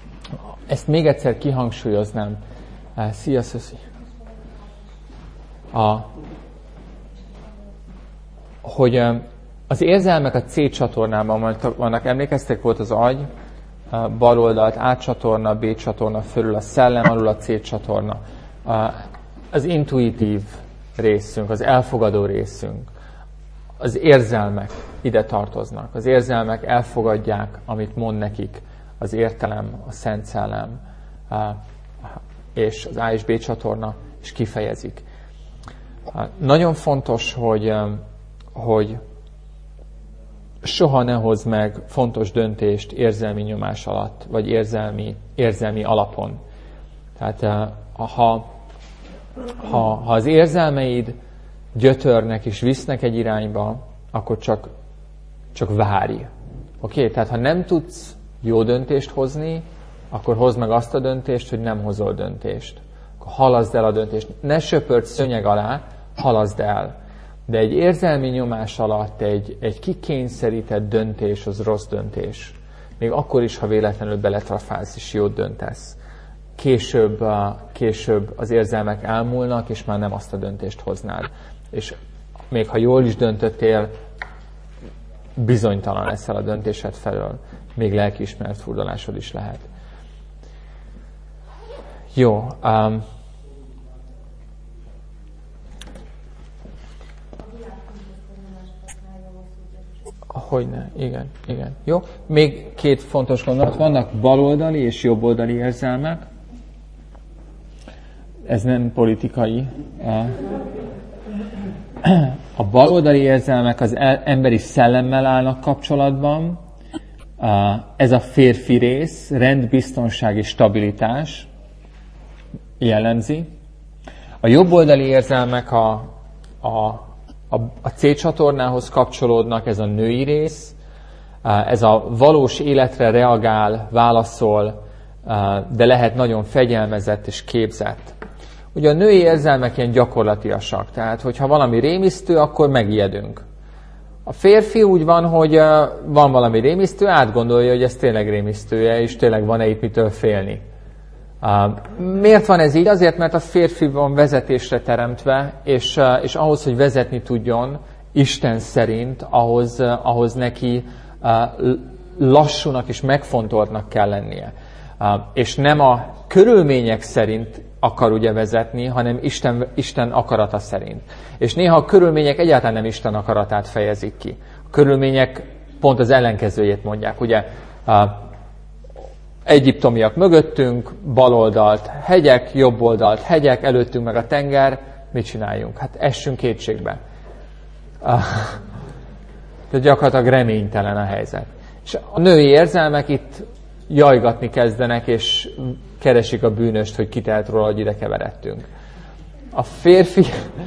Ezt még egyszer kihangsúlyoznám. Szia, Szöszi! hogy az érzelmek a C csatornában vannak, emlékeztek, volt az agy, bal oldalt A csatorna, B csatorna, fölül a szellem, alul a C csatorna. Az intuitív részünk, az elfogadó részünk, az érzelmek ide tartoznak. Az érzelmek elfogadják, amit mond nekik az értelem, a Szent Szellem, és az A és B csatorna, és kifejezik. Nagyon fontos, hogy soha ne hozz meg fontos döntést érzelmi nyomás alatt, vagy érzelmi alapon. Tehát ha az érzelmeid gyötörnek és visznek egy irányba, akkor csak várj. Oké? Tehát ha nem tudsz jó döntést hozni, akkor hozd meg azt a döntést, hogy nem hozol döntést. Akkor halaszd el a döntést. Ne söpörd szőnyeg alá, halaszd el. De egy érzelmi nyomás alatt egy kikényszerített döntés az rossz döntés. Még akkor is, ha véletlenül beletrafálsz és jót döntesz. Később az érzelmek elmúlnak, és már nem azt a döntést hoznád. És még ha jól is döntöttél, bizonytalan leszel a döntésed felől. Még lelkiismeret furdalásod is lehet. Jó. Hogyne, igen. Jó. Még két fontos gondolat. Vannak baloldali és jobboldali érzelmek. Ez nem politikai. A baloldali érzelmek az emberi szellemmel állnak kapcsolatban. Ez a férfi rész, rend, biztonság és stabilitás jellemzi. A jobboldali érzelmek a C csatornához kapcsolódnak, ez a női rész. Ez a valós életre reagál, válaszol, de lehet nagyon fegyelmezett és képzett. Ugye a női érzelmek ilyen gyakorlatiasak, tehát hogyha valami rémisztő, akkor megijedünk. A férfi úgy van, hogy van valami rémisztő, átgondolja, hogy ez tényleg rémisztője, és tényleg van-e itt mitől félni. Miért van ez így? Azért, mert a férfi van vezetésre teremtve, és ahhoz, hogy vezetni tudjon, Isten szerint, ahhoz neki lassúnak és megfontoltnak kell lennie. És nem a körülmények szerint akar ugye vezetni, hanem Isten akarata szerint. És néha a körülmények egyáltalán nem Isten akaratát fejezik ki. A körülmények pont az ellenkezőjét mondják. Ugye egyiptomiak mögöttünk, bal oldalt hegyek, jobb oldalt hegyek, előttünk meg a tenger, mit csináljunk? Hát essünk kétségbe. De gyakorlatilag reménytelen a helyzet. És a női érzelmek itt jajgatni kezdenek, és keresik a bűnöst, hogy kitelt róla, hogy ide keveredtünk. A férfi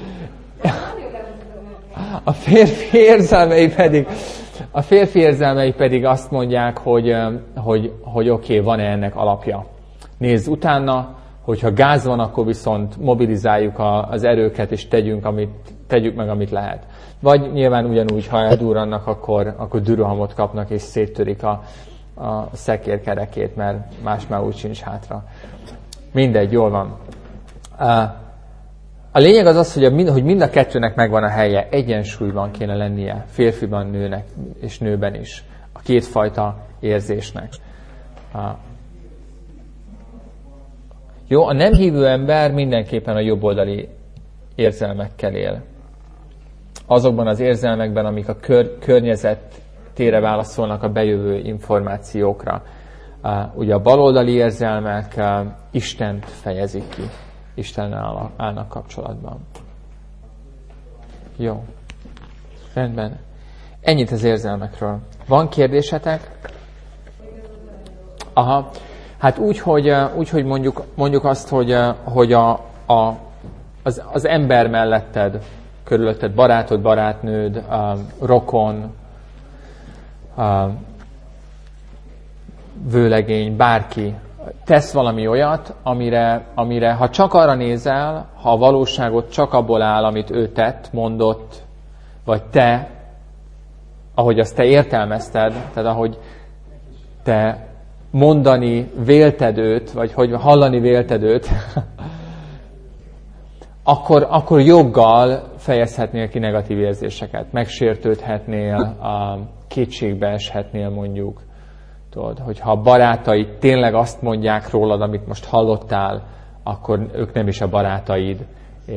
érzelmei pedig azt mondják, hogy oké, van-e ennek alapja. Nézz utána, hogyha gáz van, akkor viszont mobilizáljuk az erőket, és tegyük meg, amit lehet. Vagy nyilván ugyanúgy, ha eldurrannak, akkor dürőhamot kapnak, és széttörik a szekérkerekét, mert más már úgy sincs hátra. Mindegy, jól van. A lényeg az, hogy mind a kettőnek megvan a helye, egyensúlyban kéne lennie, férfiban, nőnek és nőben is, a kétfajta érzésnek. Jó, a nem hívő ember mindenképpen a jobboldali érzelmekkel él. Azokban az érzelmekben, amik a környezetére válaszolnak a bejövő információkra. Ugye a baloldali érzelmek Istent fejezik ki. Istennel állnak kapcsolatban. Jó. Rendben. Ennyit az érzelmekről. Van kérdésetek? Aha. Hát úgy, hogy mondjuk azt, hogy az ember melletted, körülötted barátod, barátnőd, rokon, vőlegény, bárki tesz valami olyat, amire ha csak arra nézel, ha a valóságot csak abból áll, amit ő tett, mondott, vagy te, ahogy azt te értelmezted, tehát ahogy te mondani vélted őt, vagy hogy hallani vélted őt, akkor joggal fejezhetnél ki negatív érzéseket. Megsértődhetnél, kétségbe eshetnél mondjuk. Tudod, hogyha a barátaid tényleg azt mondják rólad, amit most hallottál, akkor ők nem is a barátaid,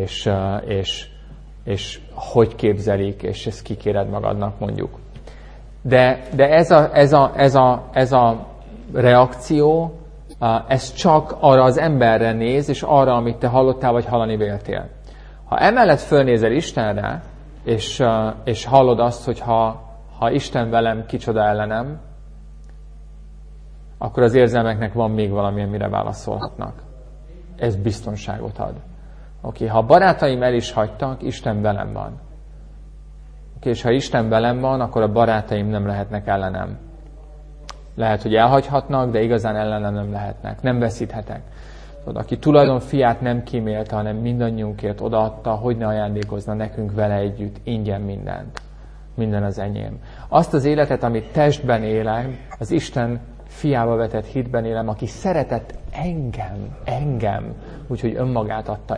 és hogy képzelik, és ezt kikéred magadnak mondjuk. De ez a reakció, ez csak arra az emberre néz, és arra, amit te hallottál, vagy hallani véltél. Ha emellett fölnézel Istenre, és hallod azt, hogy ha Isten velem, kicsoda ellenem, akkor az érzelmeknek van még valami, amire válaszolhatnak. Ez biztonságot ad. Oké, ha a barátaim el is hagytak, Isten velem van. Oké, és ha Isten velem van, akkor a barátaim nem lehetnek ellenem. Lehet, hogy elhagyhatnak, de igazán ellenem nem lehetnek. Nem veszíthetek. Tudod, aki tulajdon fiát nem kímélte, hanem mindannyiunkért odaadta, hogy ne ajándékozna nekünk vele együtt ingyen mindent. Minden az enyém. Azt az életet, amit testben élem, az Isten fiába vetett hitben élem, aki szeretett engem, úgyhogy önmagát adta.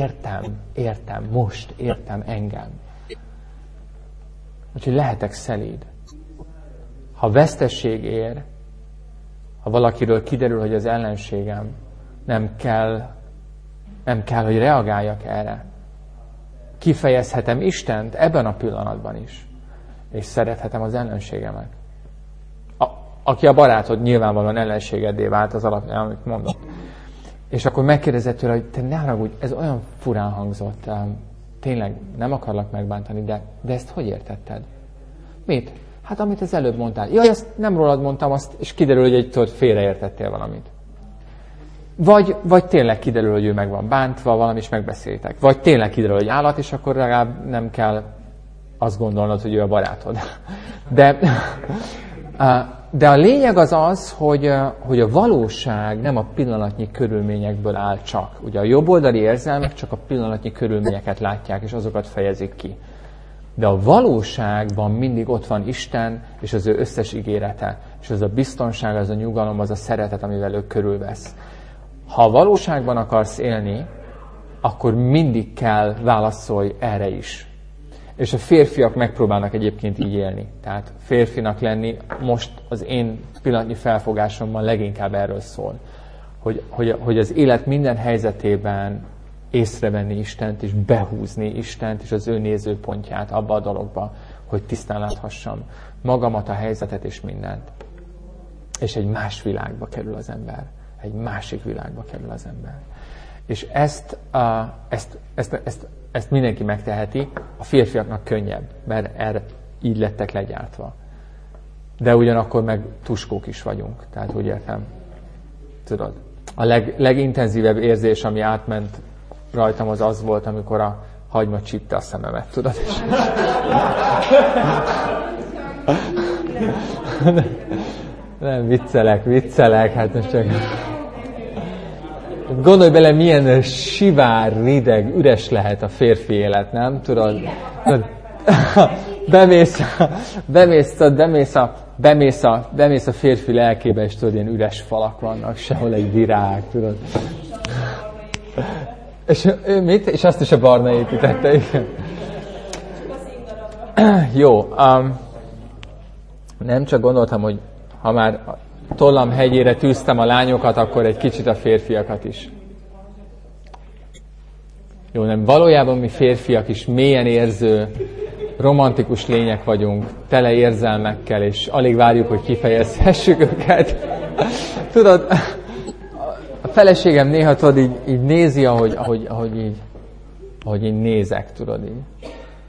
Értem engem. Úgyhogy lehetek szelíd. Ha vesztesség ér, ha valakiről kiderül, hogy az ellenségem, nem kell, hogy reagáljak erre. Kifejezhetem Istent ebben a pillanatban is. És szerethetem az ellenségemet. Aki a barátod, nyilvánvalóan ellenségeddé vált az alapján, amit mondott. És akkor megkérdezett tőle, hogy te ne haragudj, ez olyan furán hangzott. Tényleg nem akarlak megbántani, de ezt hogy értetted? Mit? Hát amit az előbb mondtál. Jaj, ezt nem rólad mondtam, és kiderül, hogy egy félreértettél valamit. Vagy tényleg kiderül, hogy ő meg van bántva, valami is megbeszéltek. Vagy tényleg kiderül, hogy állat, és akkor legalább nem kell azt gondolnod, hogy ő a barátod. De a lényeg az, hogy a valóság nem a pillanatnyi körülményekből áll csak. Ugye a jobboldali érzelmek csak a pillanatnyi körülményeket látják, és azokat fejezik ki. De a valóságban mindig ott van Isten, és az ő összes ígérete. És az a biztonság, az a nyugalom, az a szeretet, amivel ő körülvesz. Ha a valóságban akarsz élni, akkor mindig kell válaszolj erre is. És a férfiak megpróbálnak egyébként így élni. Tehát férfinak lenni most az én pillanatnyi felfogásomban leginkább erről szól. Hogy az élet minden helyzetében észrevenni Istent, és behúzni Istent, és az ő nézőpontját abba a dologba, hogy tisztán láthassam magamat, a helyzetet és mindent. És egy más világba kerül az ember. Egy másik világba kerül az ember. És ezt mindenki megteheti, a férfiaknak könnyebb, mert erre így lettek legyártva. De ugyanakkor meg tuskók is vagyunk. Tehát úgy értem, tudod, a legintenzívebb érzés, ami átment rajtam, az volt, amikor a hagyma csípte a szememet, tudod? Nem, viccelek, hát most csak... Gondolj bele, milyen sivár, rideg, üres lehet a férfi élet, nem? Tudod? Bemész a férfi lelkébe, és tudod, ilyen üres falak vannak, sehol egy virág, tudod? És ő mit? És azt is a Barna építette, igen. Jó, nem csak gondoltam, hogy ha már tollam hegyére tűztem a lányokat, akkor egy kicsit a férfiakat is. Jó, nem, valójában mi férfiak is mélyen érző, romantikus lények vagyunk, tele érzelmekkel, és alig várjuk, hogy kifejezhessük őket. Tudod, a feleségem néha tudod, így nézi, ahogy így nézek, tudod így.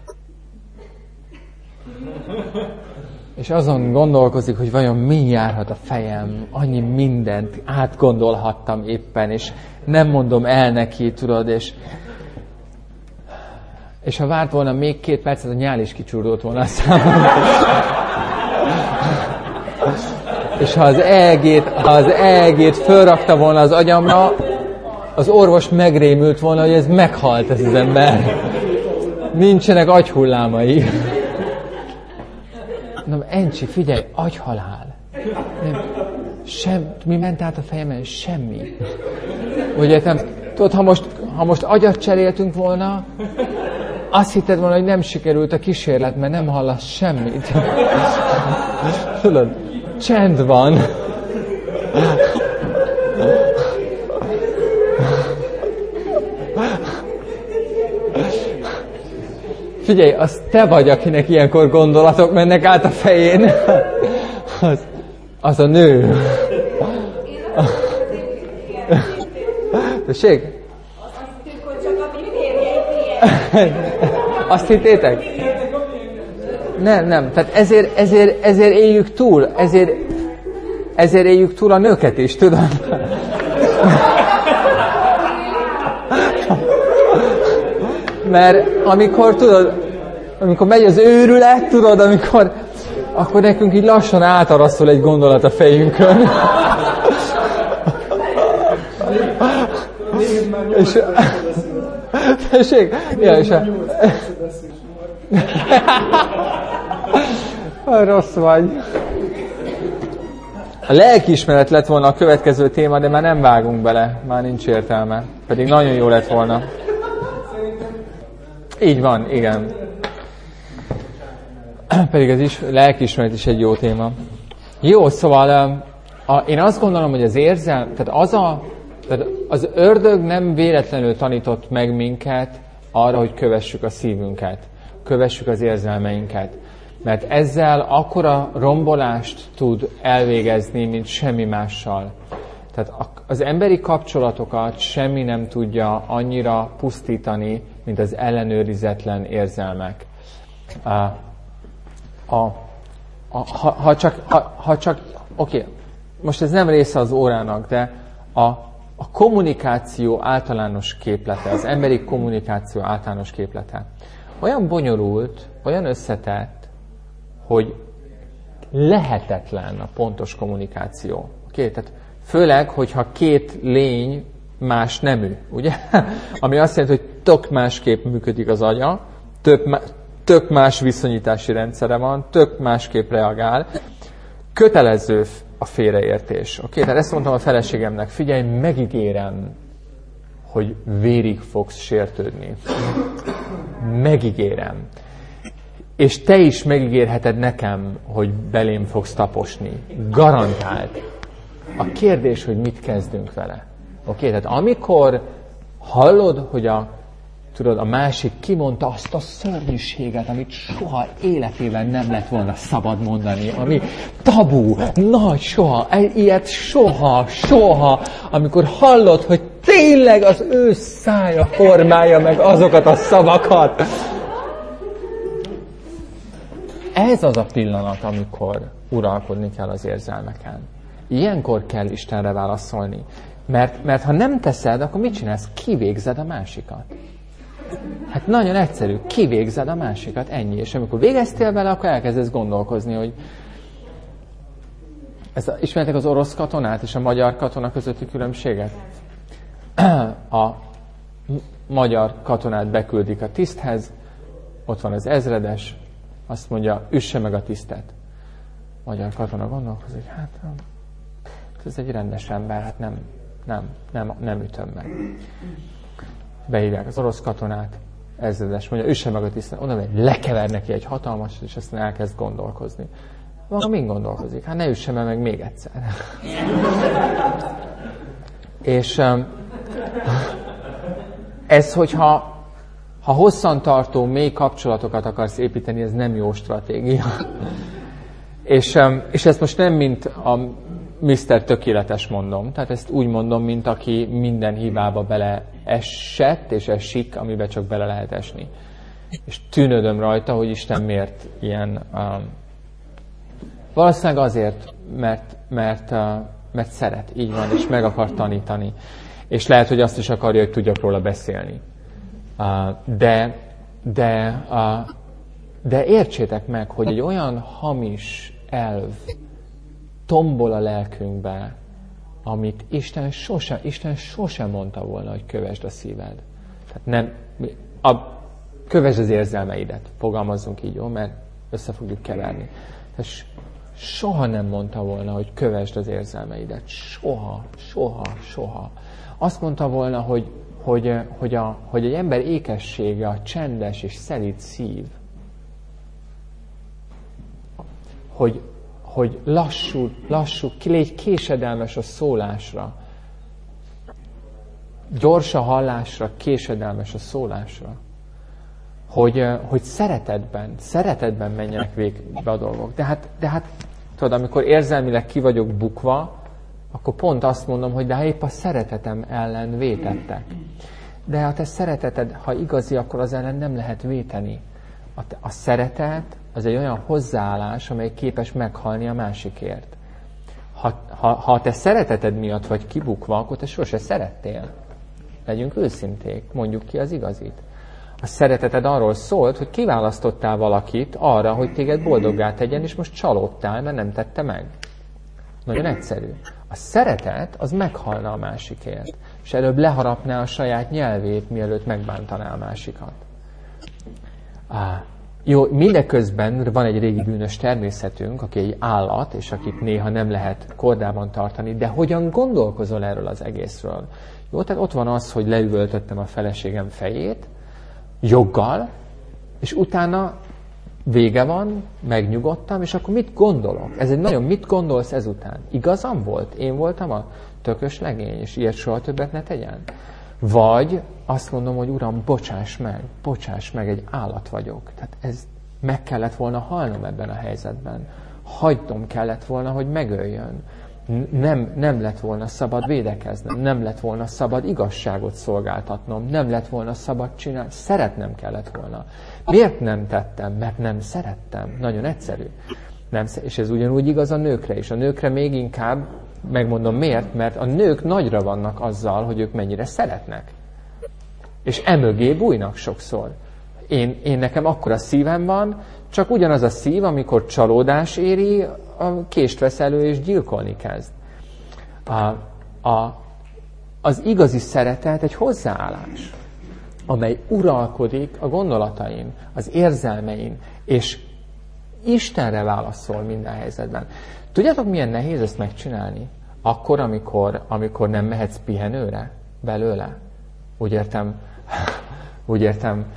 És azon gondolkozik, hogy vajon mi járhat a fejem, annyi mindent átgondolhattam éppen, és nem mondom el neki, tudod, és ha várt volna még 2 percet, a nyál is kicsúrdult volna a számomra. És ha az EEG-t fölrakta volna az agyamra, az orvos megrémült volna, hogy ez meghalt ez az ember. Nincsenek agyhullámai. Na, Encsi, figyelj, agyhalál. Mi ment át a fejemen? Semmi. Ugye, tudod, ha most agyat cseréltünk volna, azt hitted volna, hogy nem sikerült a kísérlet, mert nem hallasz semmit. Tudod, csend van. Figyelj, az te vagy, akinek ilyenkor gondolatok mennek át a fején. Az a nő. Tessék? Azt hittétek? Nem. Tehát ezért éljük túl. Ezért éljük túl a nőket is, tudod? Mert amikor megy az őrület, tudod, akkor nekünk így lassan átaraszol egy gondolat a fejünkön. És... Tessék? Ja, és rossz vagy. A lelkiismeret lett volna a következő téma, de már nem vágunk bele. Már nincs értelme. Pedig nagyon jó lett volna. Így van, igen. Pedig ez lelkiismeret is egy jó téma. Jó, szóval én azt gondolom, hogy az érzelm, tehát az ördög nem véletlenül tanított meg minket arra, hogy kövessük a szívünket, kövessük az érzelmeinket. Mert ezzel akkora rombolást tud elvégezni, mint semmi mással. Tehát az emberi kapcsolatokat semmi nem tudja annyira pusztítani, mint az ellenőrizetlen érzelmek. Oké, most ez nem része az órának, de a kommunikáció általános képlete, az emberi kommunikáció általános képlete olyan bonyolult, olyan összetett, hogy lehetetlen a pontos kommunikáció. Oké? Tehát főleg, hogyha két lény más nemű, ugye? Ami azt jelenti, hogy tök másképp működik az agya, tök más viszonyítási rendszere van, tök másképp reagál. Kötelező a félreértés. Oké? Tehát ezt mondtam a feleségemnek, figyelj, megígérem, hogy vérig fogsz sértődni. Megígérem. És te is megígérheted nekem, hogy belém fogsz taposni. Garantált. A kérdés, hogy mit kezdünk vele. Oké? Tehát amikor hallod, hogy a másik kimondta azt a szörnyűséget, amit soha életében nem lett volna szabad mondani, ami tabu, nagy, ilyet soha, amikor hallod, hogy tényleg az ő szája formálja meg azokat a szavakat. Ez az a pillanat, amikor uralkodni kell az érzelmeken. Ilyenkor kell Istenre válaszolni. Mert ha nem teszed, akkor mit csinálsz? Kivégzed a másikat. Hát nagyon egyszerű, kivégzed a másikat, ennyi. És amikor végeztél vele, akkor elkezdesz gondolkozni, hogy ismertek az orosz katonát és a magyar katona közötti különbséget? A magyar katonát beküldik a tiszthez, ott van az ezredes, azt mondja, üsse meg a tisztet. A magyar katona gondolkozik, hát ez egy rendes ember, hát nem ütöm meg. Behívják az orosz katonát, ezredes mondja, üsse meg a tisztet, onnan lekever neki egy hatalmas, és aztán elkezd gondolkozni. Maga mind gondolkozik? Hát ne üsse meg még egyszer. És ez, hogyha hosszantartó, mély kapcsolatokat akarsz építeni, ez nem jó stratégia. És ezt most nem mint a Mr. Tökéletes mondom. Tehát ezt úgy mondom, mint aki minden hibába beleesett, és esik, amiben csak bele lehet esni. És tűnődöm rajta, hogy Isten miért ilyen... valószínűleg azért, mert szeret, így van, és meg akar tanítani. És lehet, hogy azt is akarja, hogy tudjak róla beszélni. De értsétek meg, hogy egy olyan hamis elv tombol a lelkünkbe, amit Isten sosem mondta volna, hogy kövesd a szíved. Tehát kövesd az érzelmeidet, fogalmazzunk így, jó, mert össze fogjuk keverni. soha nem mondta volna, hogy kövesd az érzelmeidet. Soha. Azt mondta volna, hogy egy ember ékessége a csendes és szelíd szív. Hogy lassú, légy késedelmes a szólásra. Gyors a hallásra, késedelmes a szólásra. Hogy szeretetben menjenek végbe a dolgok. De hát tudod, amikor érzelmileg ki vagyok bukva, akkor pont azt mondom, hogy de épp a szeretetem ellen vétettek. De a te szereteted, ha igazi, akkor az ellen nem lehet véteni. A szeretet az egy olyan hozzáállás, amely képes meghalni a másikért. Ha a te szereteted miatt vagy kibukva, akkor te sose szerettél. Legyünk őszinték, mondjuk ki az igazit. A szereteted arról szólt, hogy kiválasztottál valakit arra, hogy téged boldoggá tegyen, és most csalódtál, mert nem tette meg. Nagyon egyszerű. A szeretet az meghalna a másikért, és előbb leharapná a saját nyelvét, mielőtt megbántaná a másikat. Jó, mindeközben van egy régi bűnös természetünk, aki egy állat, és akit néha nem lehet kordában tartani, de hogyan gondolkozol erről az egészről? Jó, tehát ott van az, hogy leüvöltöttem a feleségem fejét, joggal, és utána vége van, megnyugodtam, és akkor mit gondolok? Mit gondolsz ezután? Igazam volt? Én voltam a tökös legény, és ilyet soha többet ne tegyen? Vagy azt mondom, hogy Uram, bocsáss meg, egy állat vagyok. Tehát ez meg kellett volna halnom ebben a helyzetben. Hagynom kellett volna, hogy megöljön. Nem lett volna szabad védekeznem, nem lett volna szabad igazságot szolgáltatnom, nem lett volna szabad csinálni, szeretnem kellett volna. Miért nem tettem? Mert nem szerettem. Nagyon egyszerű. És ez ugyanúgy igaz a nőkre is. A nőkre még inkább, megmondom miért, mert a nők nagyra vannak azzal, hogy ők mennyire szeretnek. És emögé bújnak sokszor. Én nekem akkora szívem van, csak ugyanaz a szív, amikor csalódás éri, a kést vesz elő és gyilkolni kezd. Az igazi szeretet egy hozzáállás, amely uralkodik a gondolatain, az érzelmein, és Istenre válaszol minden helyzetben. Tudjátok, milyen nehéz ezt megcsinálni? Akkor, amikor nem mehetsz pihenőre belőle. Úgy értem,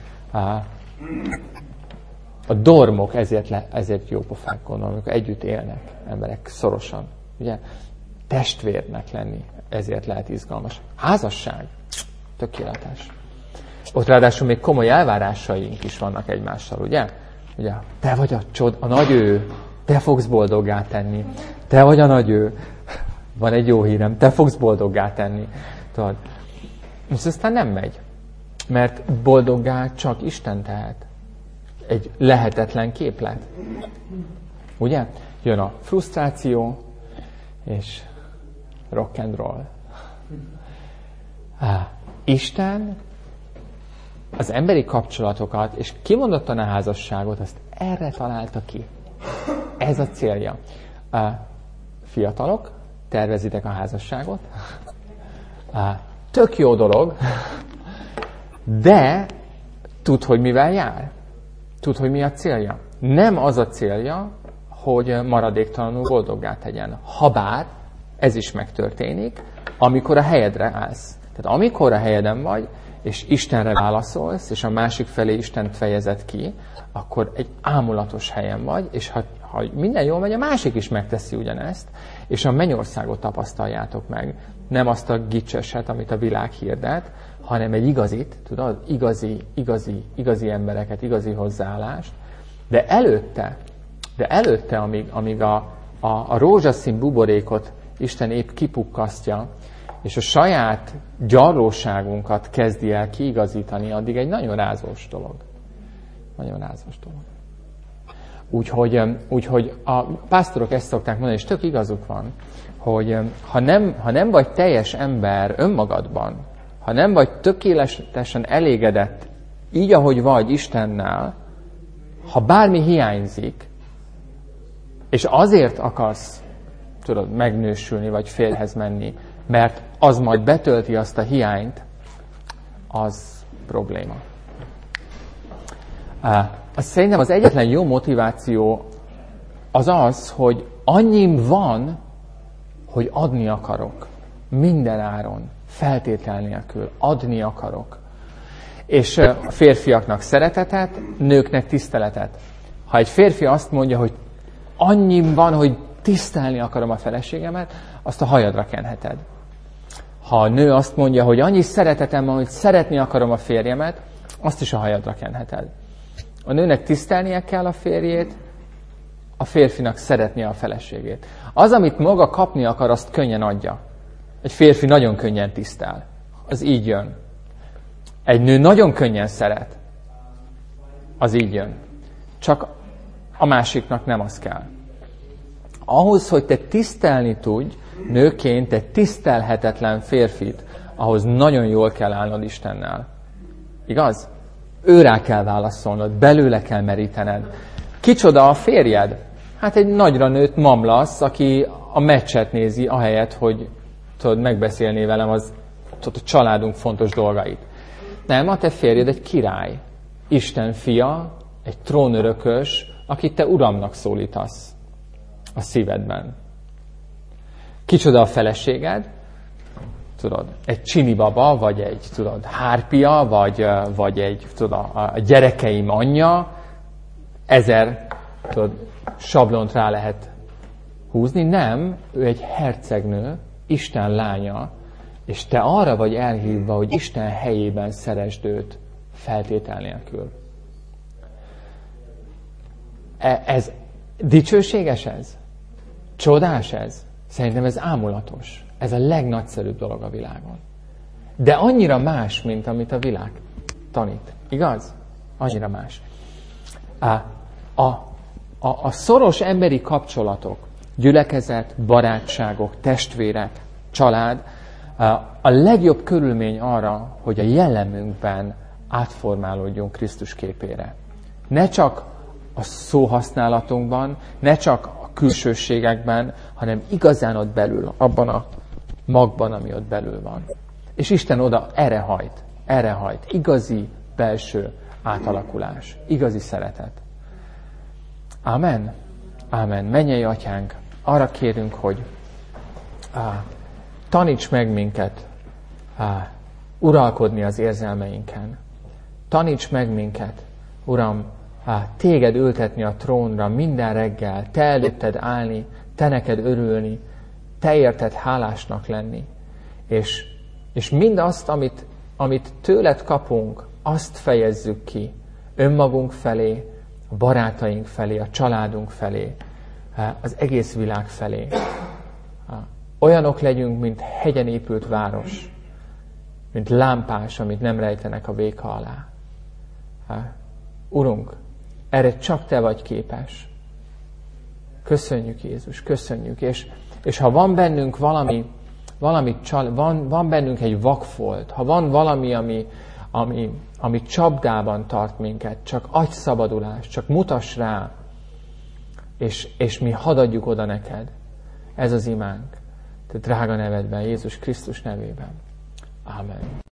a dormok ezért jó pofák, gondolom, amikor együtt élnek emberek szorosan. Ugye? Testvérnek lenni, ezért lehet izgalmas. Házasság, tökéletes. Ott ráadásul még komoly elvárásaink is vannak egymással, ugye? Ugye, te vagy a nagy ő, te fogsz boldoggá tenni. Te vagy a nagy ő. Van egy jó hírem, te fogsz boldoggá tenni. Tudod? És aztán nem megy. Mert boldoggá csak Isten tehet. Egy lehetetlen képlet. Ugye? Jön a frusztráció, és rock and roll. Isten az emberi kapcsolatokat, és kimondottan a házasságot, azt erre találta ki. Ez a célja. Fiatalok, tervezitek a házasságot. Tök jó dolog, de tudd, hogy mivel jár. Tudd, hogy mi a célja. Nem az a célja, hogy maradéktalanul boldoggá tegyen. Habár ez is megtörténik, amikor a helyedre állsz. Tehát amikor a helyeden vagy, és Istenre válaszolsz, és a másik felé Istent fejezed ki, akkor egy ámulatos helyen vagy, és ha minden jól megy, a másik is megteszi ugyanezt, és a mennyországot tapasztaljátok meg. Nem azt a gicseset, amit a világ hirdet, hanem egy igazit, tudod, igazi embereket, igazi hozzáállást, de előtte, amíg a rózsaszín buborékot Isten épp kipukkasztja, és a saját gyarlóságunkat kezdi el kiigazítani, addig egy nagyon rázós dolog. Nagyon rázós dolog. Úgyhogy a pásztorok ezt szokták mondani, és tök igazuk van, hogy ha nem vagy teljes ember önmagadban, ha nem vagy tökéletesen elégedett így, ahogy vagy Istennel, ha bármi hiányzik, és azért akarsz, tudod, megnősülni, vagy férjhez menni, mert az majd betölti azt a hiányt, az probléma. Szerintem az egyetlen jó motiváció az az, hogy annyim van, hogy adni akarok. Minden áron, feltétel nélkül. Adni akarok. És a férfiaknak szeretetet, nőknek tiszteletet. Ha egy férfi azt mondja, hogy annyim van, hogy tisztelni akarom a feleségemet, azt a hajadra kenheted. Ha a nő azt mondja, hogy annyi szeretetem van, hogy szeretni akarom a férjemet, azt is a hajadra kenheted. A nőnek tisztelnie kell a férjét, a férfinak szeretnie a feleségét. Az, amit maga kapni akar, azt könnyen adja. Egy férfi nagyon könnyen tisztel. Az így jön. Egy nő nagyon könnyen szeret. Az így jön. Csak a másiknak nem az kell. Ahhoz, hogy te tisztelni tudj, nőként egy tisztelhetetlen férfit, ahhoz nagyon jól kell állnod Istennel. Igaz? Őrá kell válaszolnod, belőle kell merítened. Kicsoda a férjed? Hát egy nagyra nőtt mamlasz, aki a meccset nézi, ahelyett, hogy megbeszélné velem a családunk fontos dolgait. Nem, a te férjed egy király. Isten fia, egy trónörökös, akit te uramnak szólítasz a szívedben. Kicsoda a feleséged? Tudod, egy csinibaba, vagy egy hárpia, vagy egy a gyerekeim anyja, 1000 sablont rá lehet húzni. Nem, ő egy hercegnő, Isten lánya, és te arra vagy elhívva, hogy Isten helyében szeresd őt feltétel nélkül. Ez dicsőséges ez? Csodás ez? Szerintem ez ámulatos. Ez a legnagyszerűbb dolog a világon. De annyira más, mint amit a világ tanít. Igaz? Annyira más. A szoros emberi kapcsolatok, gyülekezet, barátságok, testvérek, család, a legjobb körülmény arra, hogy a jellemünkben átformálódjunk Krisztus képére. Ne csak a szóhasználatunkban, ne csak a külsőségekben, hanem igazán ott belül, abban a magban, ami ott belül van. És Isten oda erre hajt. Igazi belső átalakulás, igazi szeretet. Amen. Amen. Mennyei Atyánk, arra kérünk, hogy taníts meg minket uralkodni az érzelmeinken. Taníts meg minket, Uram, téged ültetni a trónra minden reggel, te előtted állni, te neked örülni, te érted hálásnak lenni. És mindazt, amit tőled kapunk, azt fejezzük ki önmagunk felé, a barátaink felé, a családunk felé, az egész világ felé. Olyanok legyünk, mint hegyen épült város, mint lámpás, amit nem rejtenek a véka alá. Urunk, erre csak te vagy képes. Köszönjük, Jézus, köszönjük. És ha van bennünk van bennünk egy vakfolt, ha van valami, ami csapdában tart minket, csak adj szabadulást, csak mutass rá, és mi hadd adjuk oda neked. Ez az imánk. Te drága nevedben, Jézus Krisztus nevében. Amen.